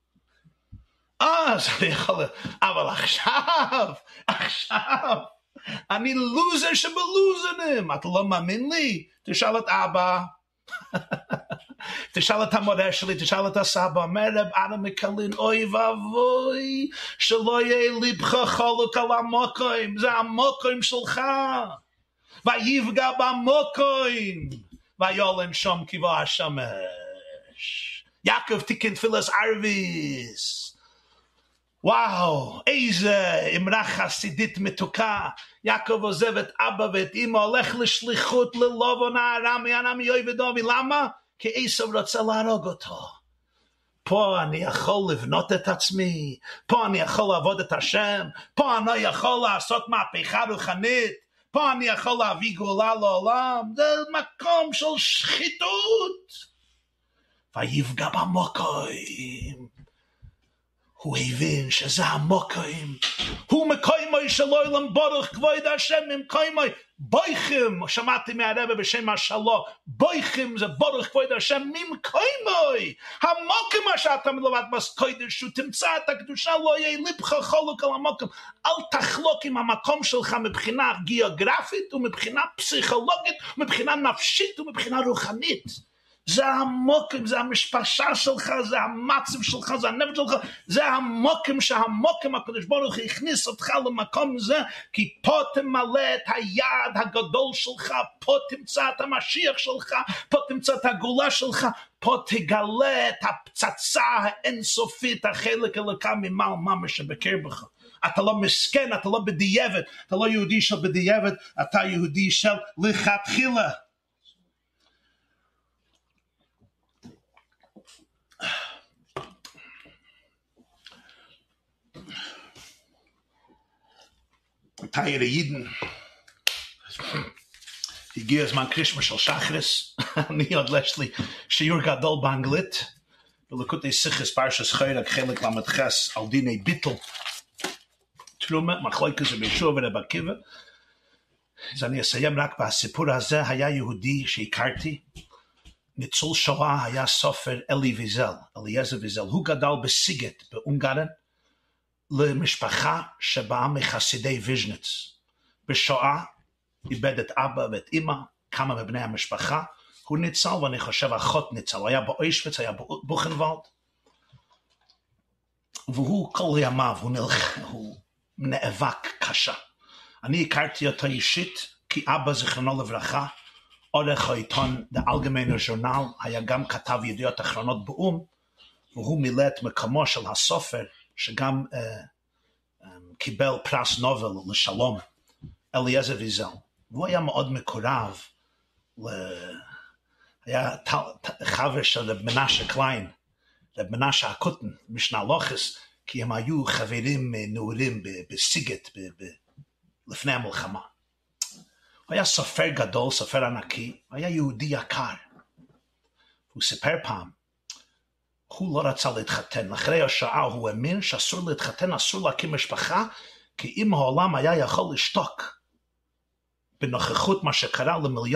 אבל עכשיו אני לוזר שבלוזרים. אתה לא מאמין לי? תשאל את אבא, תשאל את המורה שלי, תשאל את הסבא. אומר רב אהרן מקרלין, אוי ואבוי שלא יהיה לבך חולק על המוקם, זה המוקם שלך. ויפגע במוקוים, ויולן שום כיבו השמש. יעקב תיקן תפילת ערביס. וואו, איזה אמרה חסידית מתוקה. יעקב עוזב את אבא ואת אמא, הולך לשליחות ללבון הארמי, ארמי יואב אדומי. למה? כי עשיו רוצה להרוג אותו. פה אני יכול לבנות את עצמי, פה אני יכול לעבוד את השם, פה אני יכול לעשות מהפכה רוחנית, פה אני יכול להביא גאולה לעולם. זה מקום של שחיתות. ויפגע במוקוים. הוא הבין שזה המוקוים. הוא מקוימוי שלא ילם בורך כבוד השם ממקוימוי. בויכים, שמעתי מהרבא בשם השלום, בויכים זה בורך כבוד השם ממקוימוי. המוקם שאתה מלמד בסקוידש, שהוא תמצא את הקדושה, לא יהיה ליבך חולק על המוקם. אל תחלוק עם המקום שלך מבחינה גיאוגרפית, ומבחינה פסיכולוגית, ומבחינה נפשית, ומבחינה רוחנית. זה המוקם, זה המשפשה שלך, זה המצב שלך, זה הנפש שלך, זה המוקם שהמוקם הקדוש ברוך הוא הכניס אותך למקום זה, כי פה תמלא את היעד הגדול שלך, פה תמצא את המשיח שלך, פה תמצא את הגאולה שלך, פה תגלה את הפצצה האינסופית, החלק אלוקה ממעל ממש שבקר בך. אתה לא מסכן, אתה לא בדיעבד, אתה לא יהודי של בדיעבד, אתה יהודי של לכתחילה. תאיר יידן, הגיע הזמן קרישמה של שחרס, אני עוד יש לי שיעור גדול באנגלית, בליקוטי שיחס פרשס חיירק חלק למדחס על דיני ביטל, תרומה, מחלוקת זה בישוע ורב עקיבא. אז אני אסיים רק בסיפור הזה. היה יהודי שהכרתי, ניצול שואה, היה סופר אליעזר ויזל, הוא גדל בסיגט באונגרן, למשפחה שבאה מחסידי ויז'ניץ. בשואה איבד את אבא ואת אמא, כמה מבני המשפחה, הוא ניצל, ואני חושב אחות ניצל, הוא היה באוישוויץ, היה בבוכנוולד, והוא כל ימיו, הוא נאבק קשה. אני הכרתי אותו אישית, כי אבא זיכרונו לברכה, עורך העיתון דה אלגמיינה ז'ורנל, היה גם כתב ידיעות אחרונות באום, והוא מילא את מקומו של הסופר, שגם קיבל פרס נובל לשלום, אליעזר ויזל. והוא היה מאוד מקורב, היה חבר של רב מנשה קליין, רב מנשה הקוטן, משנה לוחס, כי הם היו חברים נעורים בסיגט לפני המלחמה. הוא היה סופר גדול, סופר ענקי, הוא היה יהודי יקר. הוא סיפר פעם, הוא לא רצה להתחתן. אחרי השואה הוא האמין שאסור להתחתן, אסור להקים משפחה, כי אם העולם היה יכול לשתוק בנוכחות מה שקרה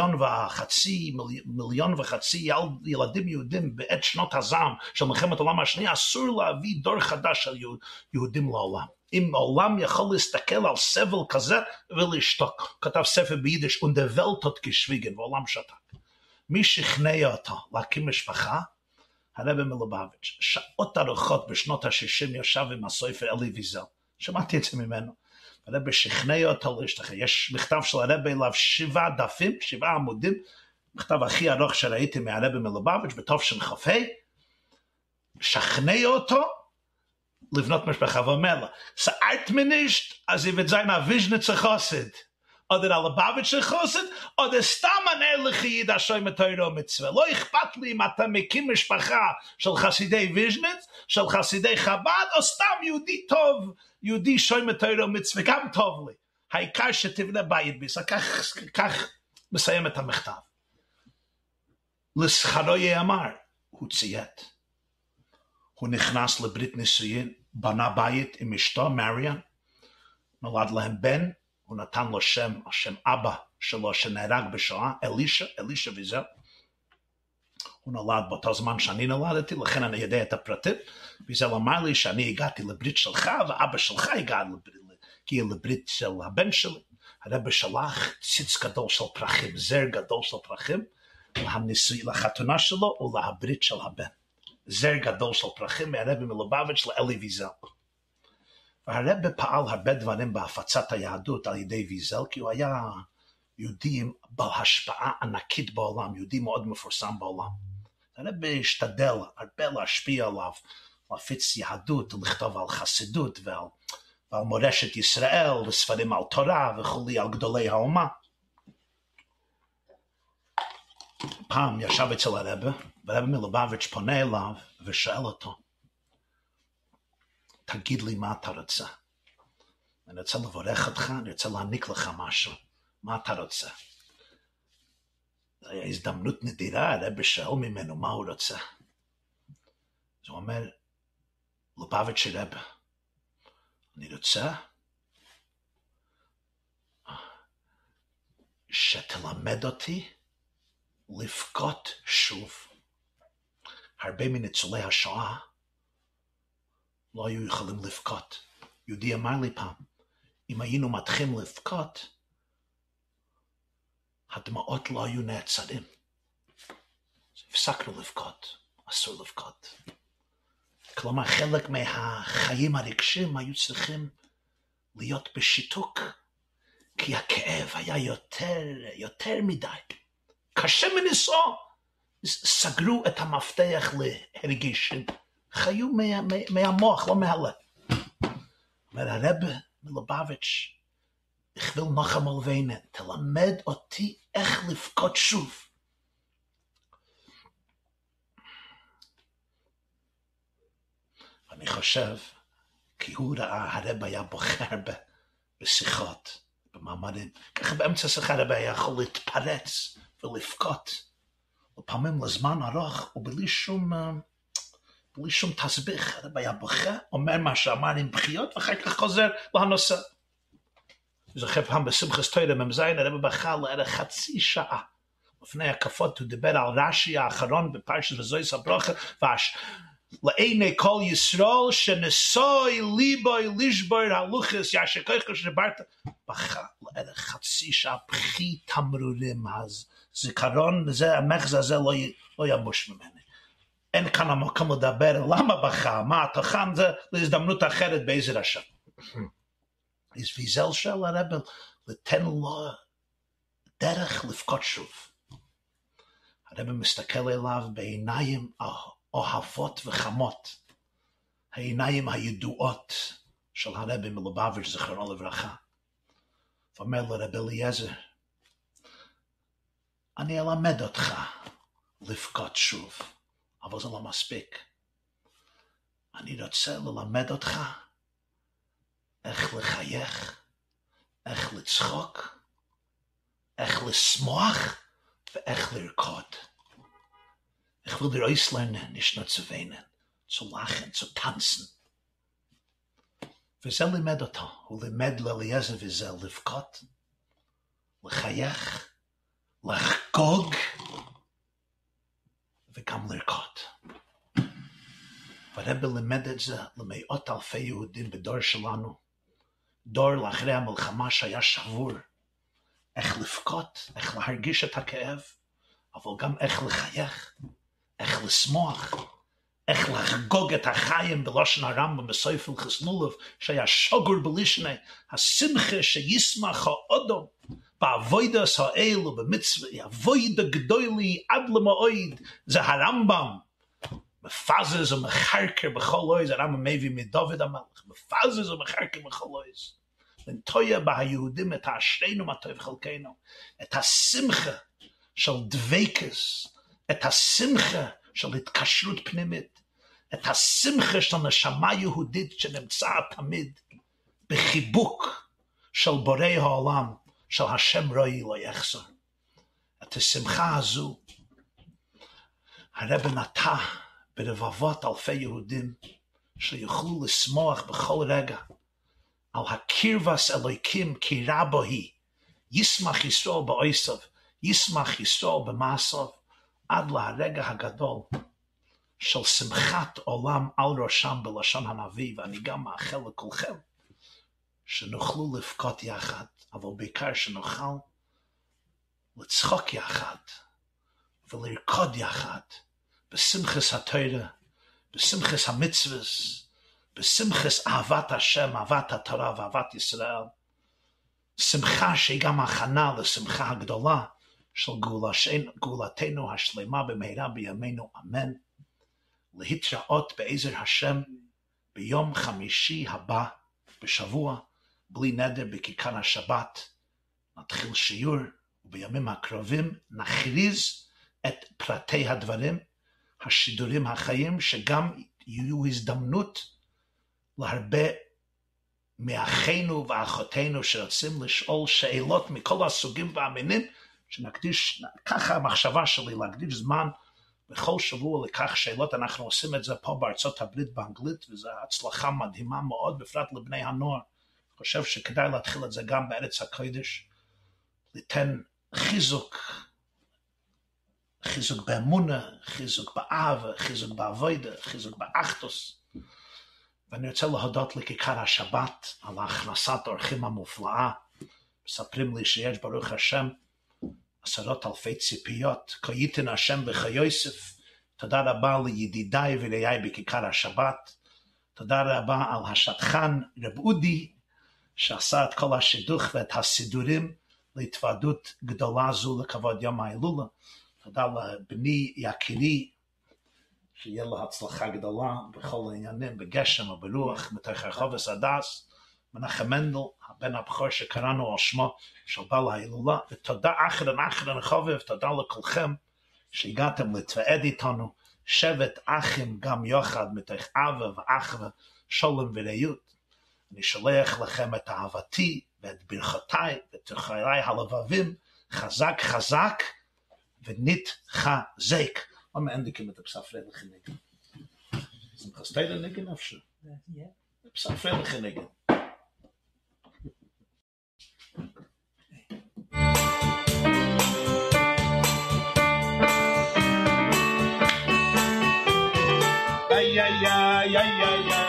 מיליון וחצי ילדים יהודים בעת שנות הזעם של מלחמת העולם השנייה, אסור להביא דור חדש של יהודים לעולם. אם העולם יכול להסתכל על סבל כזה ולשתוק. הוא כתב ספר ביידיש, und der Welt hat geschwiegen, והעולם שתק. מי שכנע אותו להקים משפחה? הרב מלובביץ'. שעות ארוכות בשנות ה-60 ישב עם הסופר אלי ויזל. שמעתי את זה ממנו. הרב שכנע אותו להשתחרר. יש מכתב של הרב אליו 7 דפים, 7 עמודים, מכתב הכי ארוך שראיתי מהרב מלובביץ' בתשכ"ה, שכנע אותו לבנות משפחה, ואומר לה, סערת מנישט, אז אם את זין הוויז'ניצר חוסד, או דר הלובביץ'ר חוסד, או דר סתם ענר לחייד השוי מתוירו מצווה. לא אכפת לי אם אתה מקים משפחה של חסידי ויז'ניץ, של חסידי חב"ד, או סתם יהודי טוב, יהודי שוי מתוירו מצווה, גם טוב לי. העיקר שתבנה בית בישראל. כך מסיים את המכתב. לשכרו יאמר, הוא ציית. הוא נכנס לברית נישואין, בנה בית עם אשתו, מריאן, נולד להם בן, הוא נתן לו שם, השם אבא שלו שנהרג בשואה, אלישע ויזל. הוא נולד באותו זמן שאני נולדתי, לכן אני יודע את הפרטים. ויזל אמר לי שאני הגעתי לברית שלך, ואבא שלך הגיע לברית של הבן שלי. הרב שלח ציץ גדול של פרחים, זר גדול של פרחים, לחתונה שלו ולברית של הבן. זר גדול של פרחים מהרבי מלובביץ' לאלי ויזל. והרבי פעל הרבה דברים בהפצת היהדות על ידי ויזל, כי הוא היה יהודים בעל השפעה ענקית בעולם, יהודי מאוד מפורסם בעולם. הרב השתדל הרבה להשפיע עליו, להפיץ יהדות, לכתוב על חסידות ועל מורשת ישראל, וספרים על תורה וכולי, על גדולי האומה. פעם ישב אצל הרב, והרב מלובביץ' פונה אליו ושואל אותו, תגיד לי מה אתה רוצה? אני רוצה לברך אותך, אני רוצה להעניק לך משהו. מה אתה רוצה? זו הייתה הזדמנות נדירה, הרב שואל ממנו מה הוא רוצה. אז הוא אומר, לובביץ' רב, אני רוצה שתלמד אותי לבכות שוב. הרבה מניצולי השואה לא היו יכולים לבכות. יהודי אמר לי פעם, אם היינו מתחילים לבכות, הדמעות לא היו נעצרים. הפסקנו לבכות, אסור לבכות. כלומר, חלק מהחיים הרגשים היו צריכים להיות בשיתוק, כי הכאב היה יותר מדי. קשה מנשוא. סגרו את המפתח להרגישים. חיו מהמוח, לא מהלב. אומר הרב מלובביץ', הכוויל נחם אלווינן, תלמד אותי איך לבכות שוב. אני חושב, כי הוא ראה, הרב היה בוחר בשיחות, במאמרים. ככה באמצע שיחה הרב היה יכול להתפרץ ולבכות. לפעמים לזמן ארוך ובלי שום תסביך. הרב היה בוכה, אומר מה שאמר עם בחיות, ואחר כך חוזר לנושא. זוכר פעם בשמחת תורה מ"ז, הרב בכה לערך חצי שעה. לפני הקפות הוא דיבר על רש"י האחרון בפרשת וזויס הברכה, לעיני כל ישראל שנסוי ליבוי לשבור הלוחס ישר ככה שדיברת, בכה לערך חצי שעה, בכי תמרורים, אז זיכרון, המחזה הזה לא יבוש ממני. אין כאן המקום לדבר למה בכה, מה התוכן, זה להזדמנות אחרת בעזר השם. אז ויזל של הרב לתן לו דרך לבכות שוב. הרב מסתכל אליו בעיניים אוהבות וחמות, העיניים הידועות של הרב מלובביץ' זכרונו לברכה. ואומר לרב אליעזר, אני אלמד אותך לבכות שוב, אבל זה לא מספיק. אני רוצה ללמד אותך איך לחייך, איך לצחוק, איך לשמוח ואיך לרקוד. Ich will dir auslernen, nicht nur zu weinen, zu lachen, zu tanzen. וזה לימד אותו, הוא לימד לאליעזר וזה לבכות, לחייך, לחגוג וגם לרקוד. והרב לימד את זה למאות אלפי יהודים בדור שלנו, דור לאחרי המלחמה שהיה שבור, איך לבכות, איך להרגיש את הכאב, אבל גם איך לחייך, איך לשמוח, איך לחגוג את החיים בלושן הרמב"ם בספר חסלולוב, שהיה שוגר בלישנה, השמחה שישמח האדם, בעבודת האל ובמצווה, עבודה גדולה עד למועד, זה הרמב"ם, מפזז ומחרקר בכל עוז, הרמב"ם מביא מדוד המלך, מפזז ומחרקר בכל עוז, לנטויה בהיהודים את האשרינו מה טוב חלקנו, את השמחה של דבקות, את השמחה של התקשרות פנימית, את השמחה של נשמה יהודית שנמצא תמיד בחיבוק של בורא העולם, של השם רואי לא יחסר. את השמחה הזו הרב נטע ברבבות אלפי יהודים שיוכלו לשמוח בכל רגע על הקרבס אלוהיקים כי רבו היא, ישמח ישראל בעשיו, ישמח ישראל במעשיו, עד להרגע הגדול של שמחת עולם על ראשם בלשון הנביא, ואני גם מאחל לכולכם שנוכלו לבכות יחד, אבל בעיקר שנוכל לצחוק יחד ולרקוד יחד בשמחת התורה, בשמחת המצוות, בשמחת אהבת השם, אהבת התורה ואהבת ישראל, שמחה שהיא גם הכנה לשמחה הגדולה של גאולתנו השלמה במהרה בימינו אמן. להתראות בעזר השם ביום חמישי הבא בשבוע, בלי נדר בכיכר השבת. נתחיל שיעור, ובימים הקרובים נכריז את פרטי הדברים, השידורים החיים, שגם יהיו הזדמנות להרבה מאחינו ואחותינו שרוצים לשאול שאלות מכל הסוגים והמינים, שנקדיש, ככה המחשבה שלי, להקדיש זמן בכל שבוע לכך שאלות. אנחנו עושים את זה פה בארצות הברית באנגלית, וזו הצלחה מדהימה מאוד, בפרט לבני הנוער. אני חושב שכדאי להתחיל את זה גם בארץ הקודש, ליתן חיזוק באמונה, חיזוק באהבה, חיזוק בעבודה, חיזוק באחדות. ואני רוצה להודות לכיכר השבת על הכנסת האורחים המופלאה. מספרים לי שיש ברוך השם 10,000 ציפיות. כה ייתן השם בך יוסף. תודה רבה לידידיי ורעיי בכיכר השבת. תודה רבה על השטחן רב אודי, שעשה את כל השידוך ואת הסידורים להתוועדות גדולה זו לכבוד יום ההילולה. תודה לבני יקירי, שיהיה לו הצלחה גדולה בכל העניינים, בגשם וברוח, מתוך רחוב הדס, מנחם מנדל, הבן הבכור שקראנו על שמו של בעל ההילולה. ותודה אחרון חובב, תודה לכולכם שהגעתם להתוועד איתנו, שבט אחים גם יוחד, מתוך אהבה ואחווה, שלום ורעות. אני שולח לכם את אהבתי ואת ברכותיי ותחריי הלבבים, חזק חזק ונתחזק. Om endlich mit der Psa-Freiliche Nigen. Sind das Teile Nigen, Afsche? Ja. Psa-Freiliche Nigen. Ay, ay, ay, ay, ay, ay.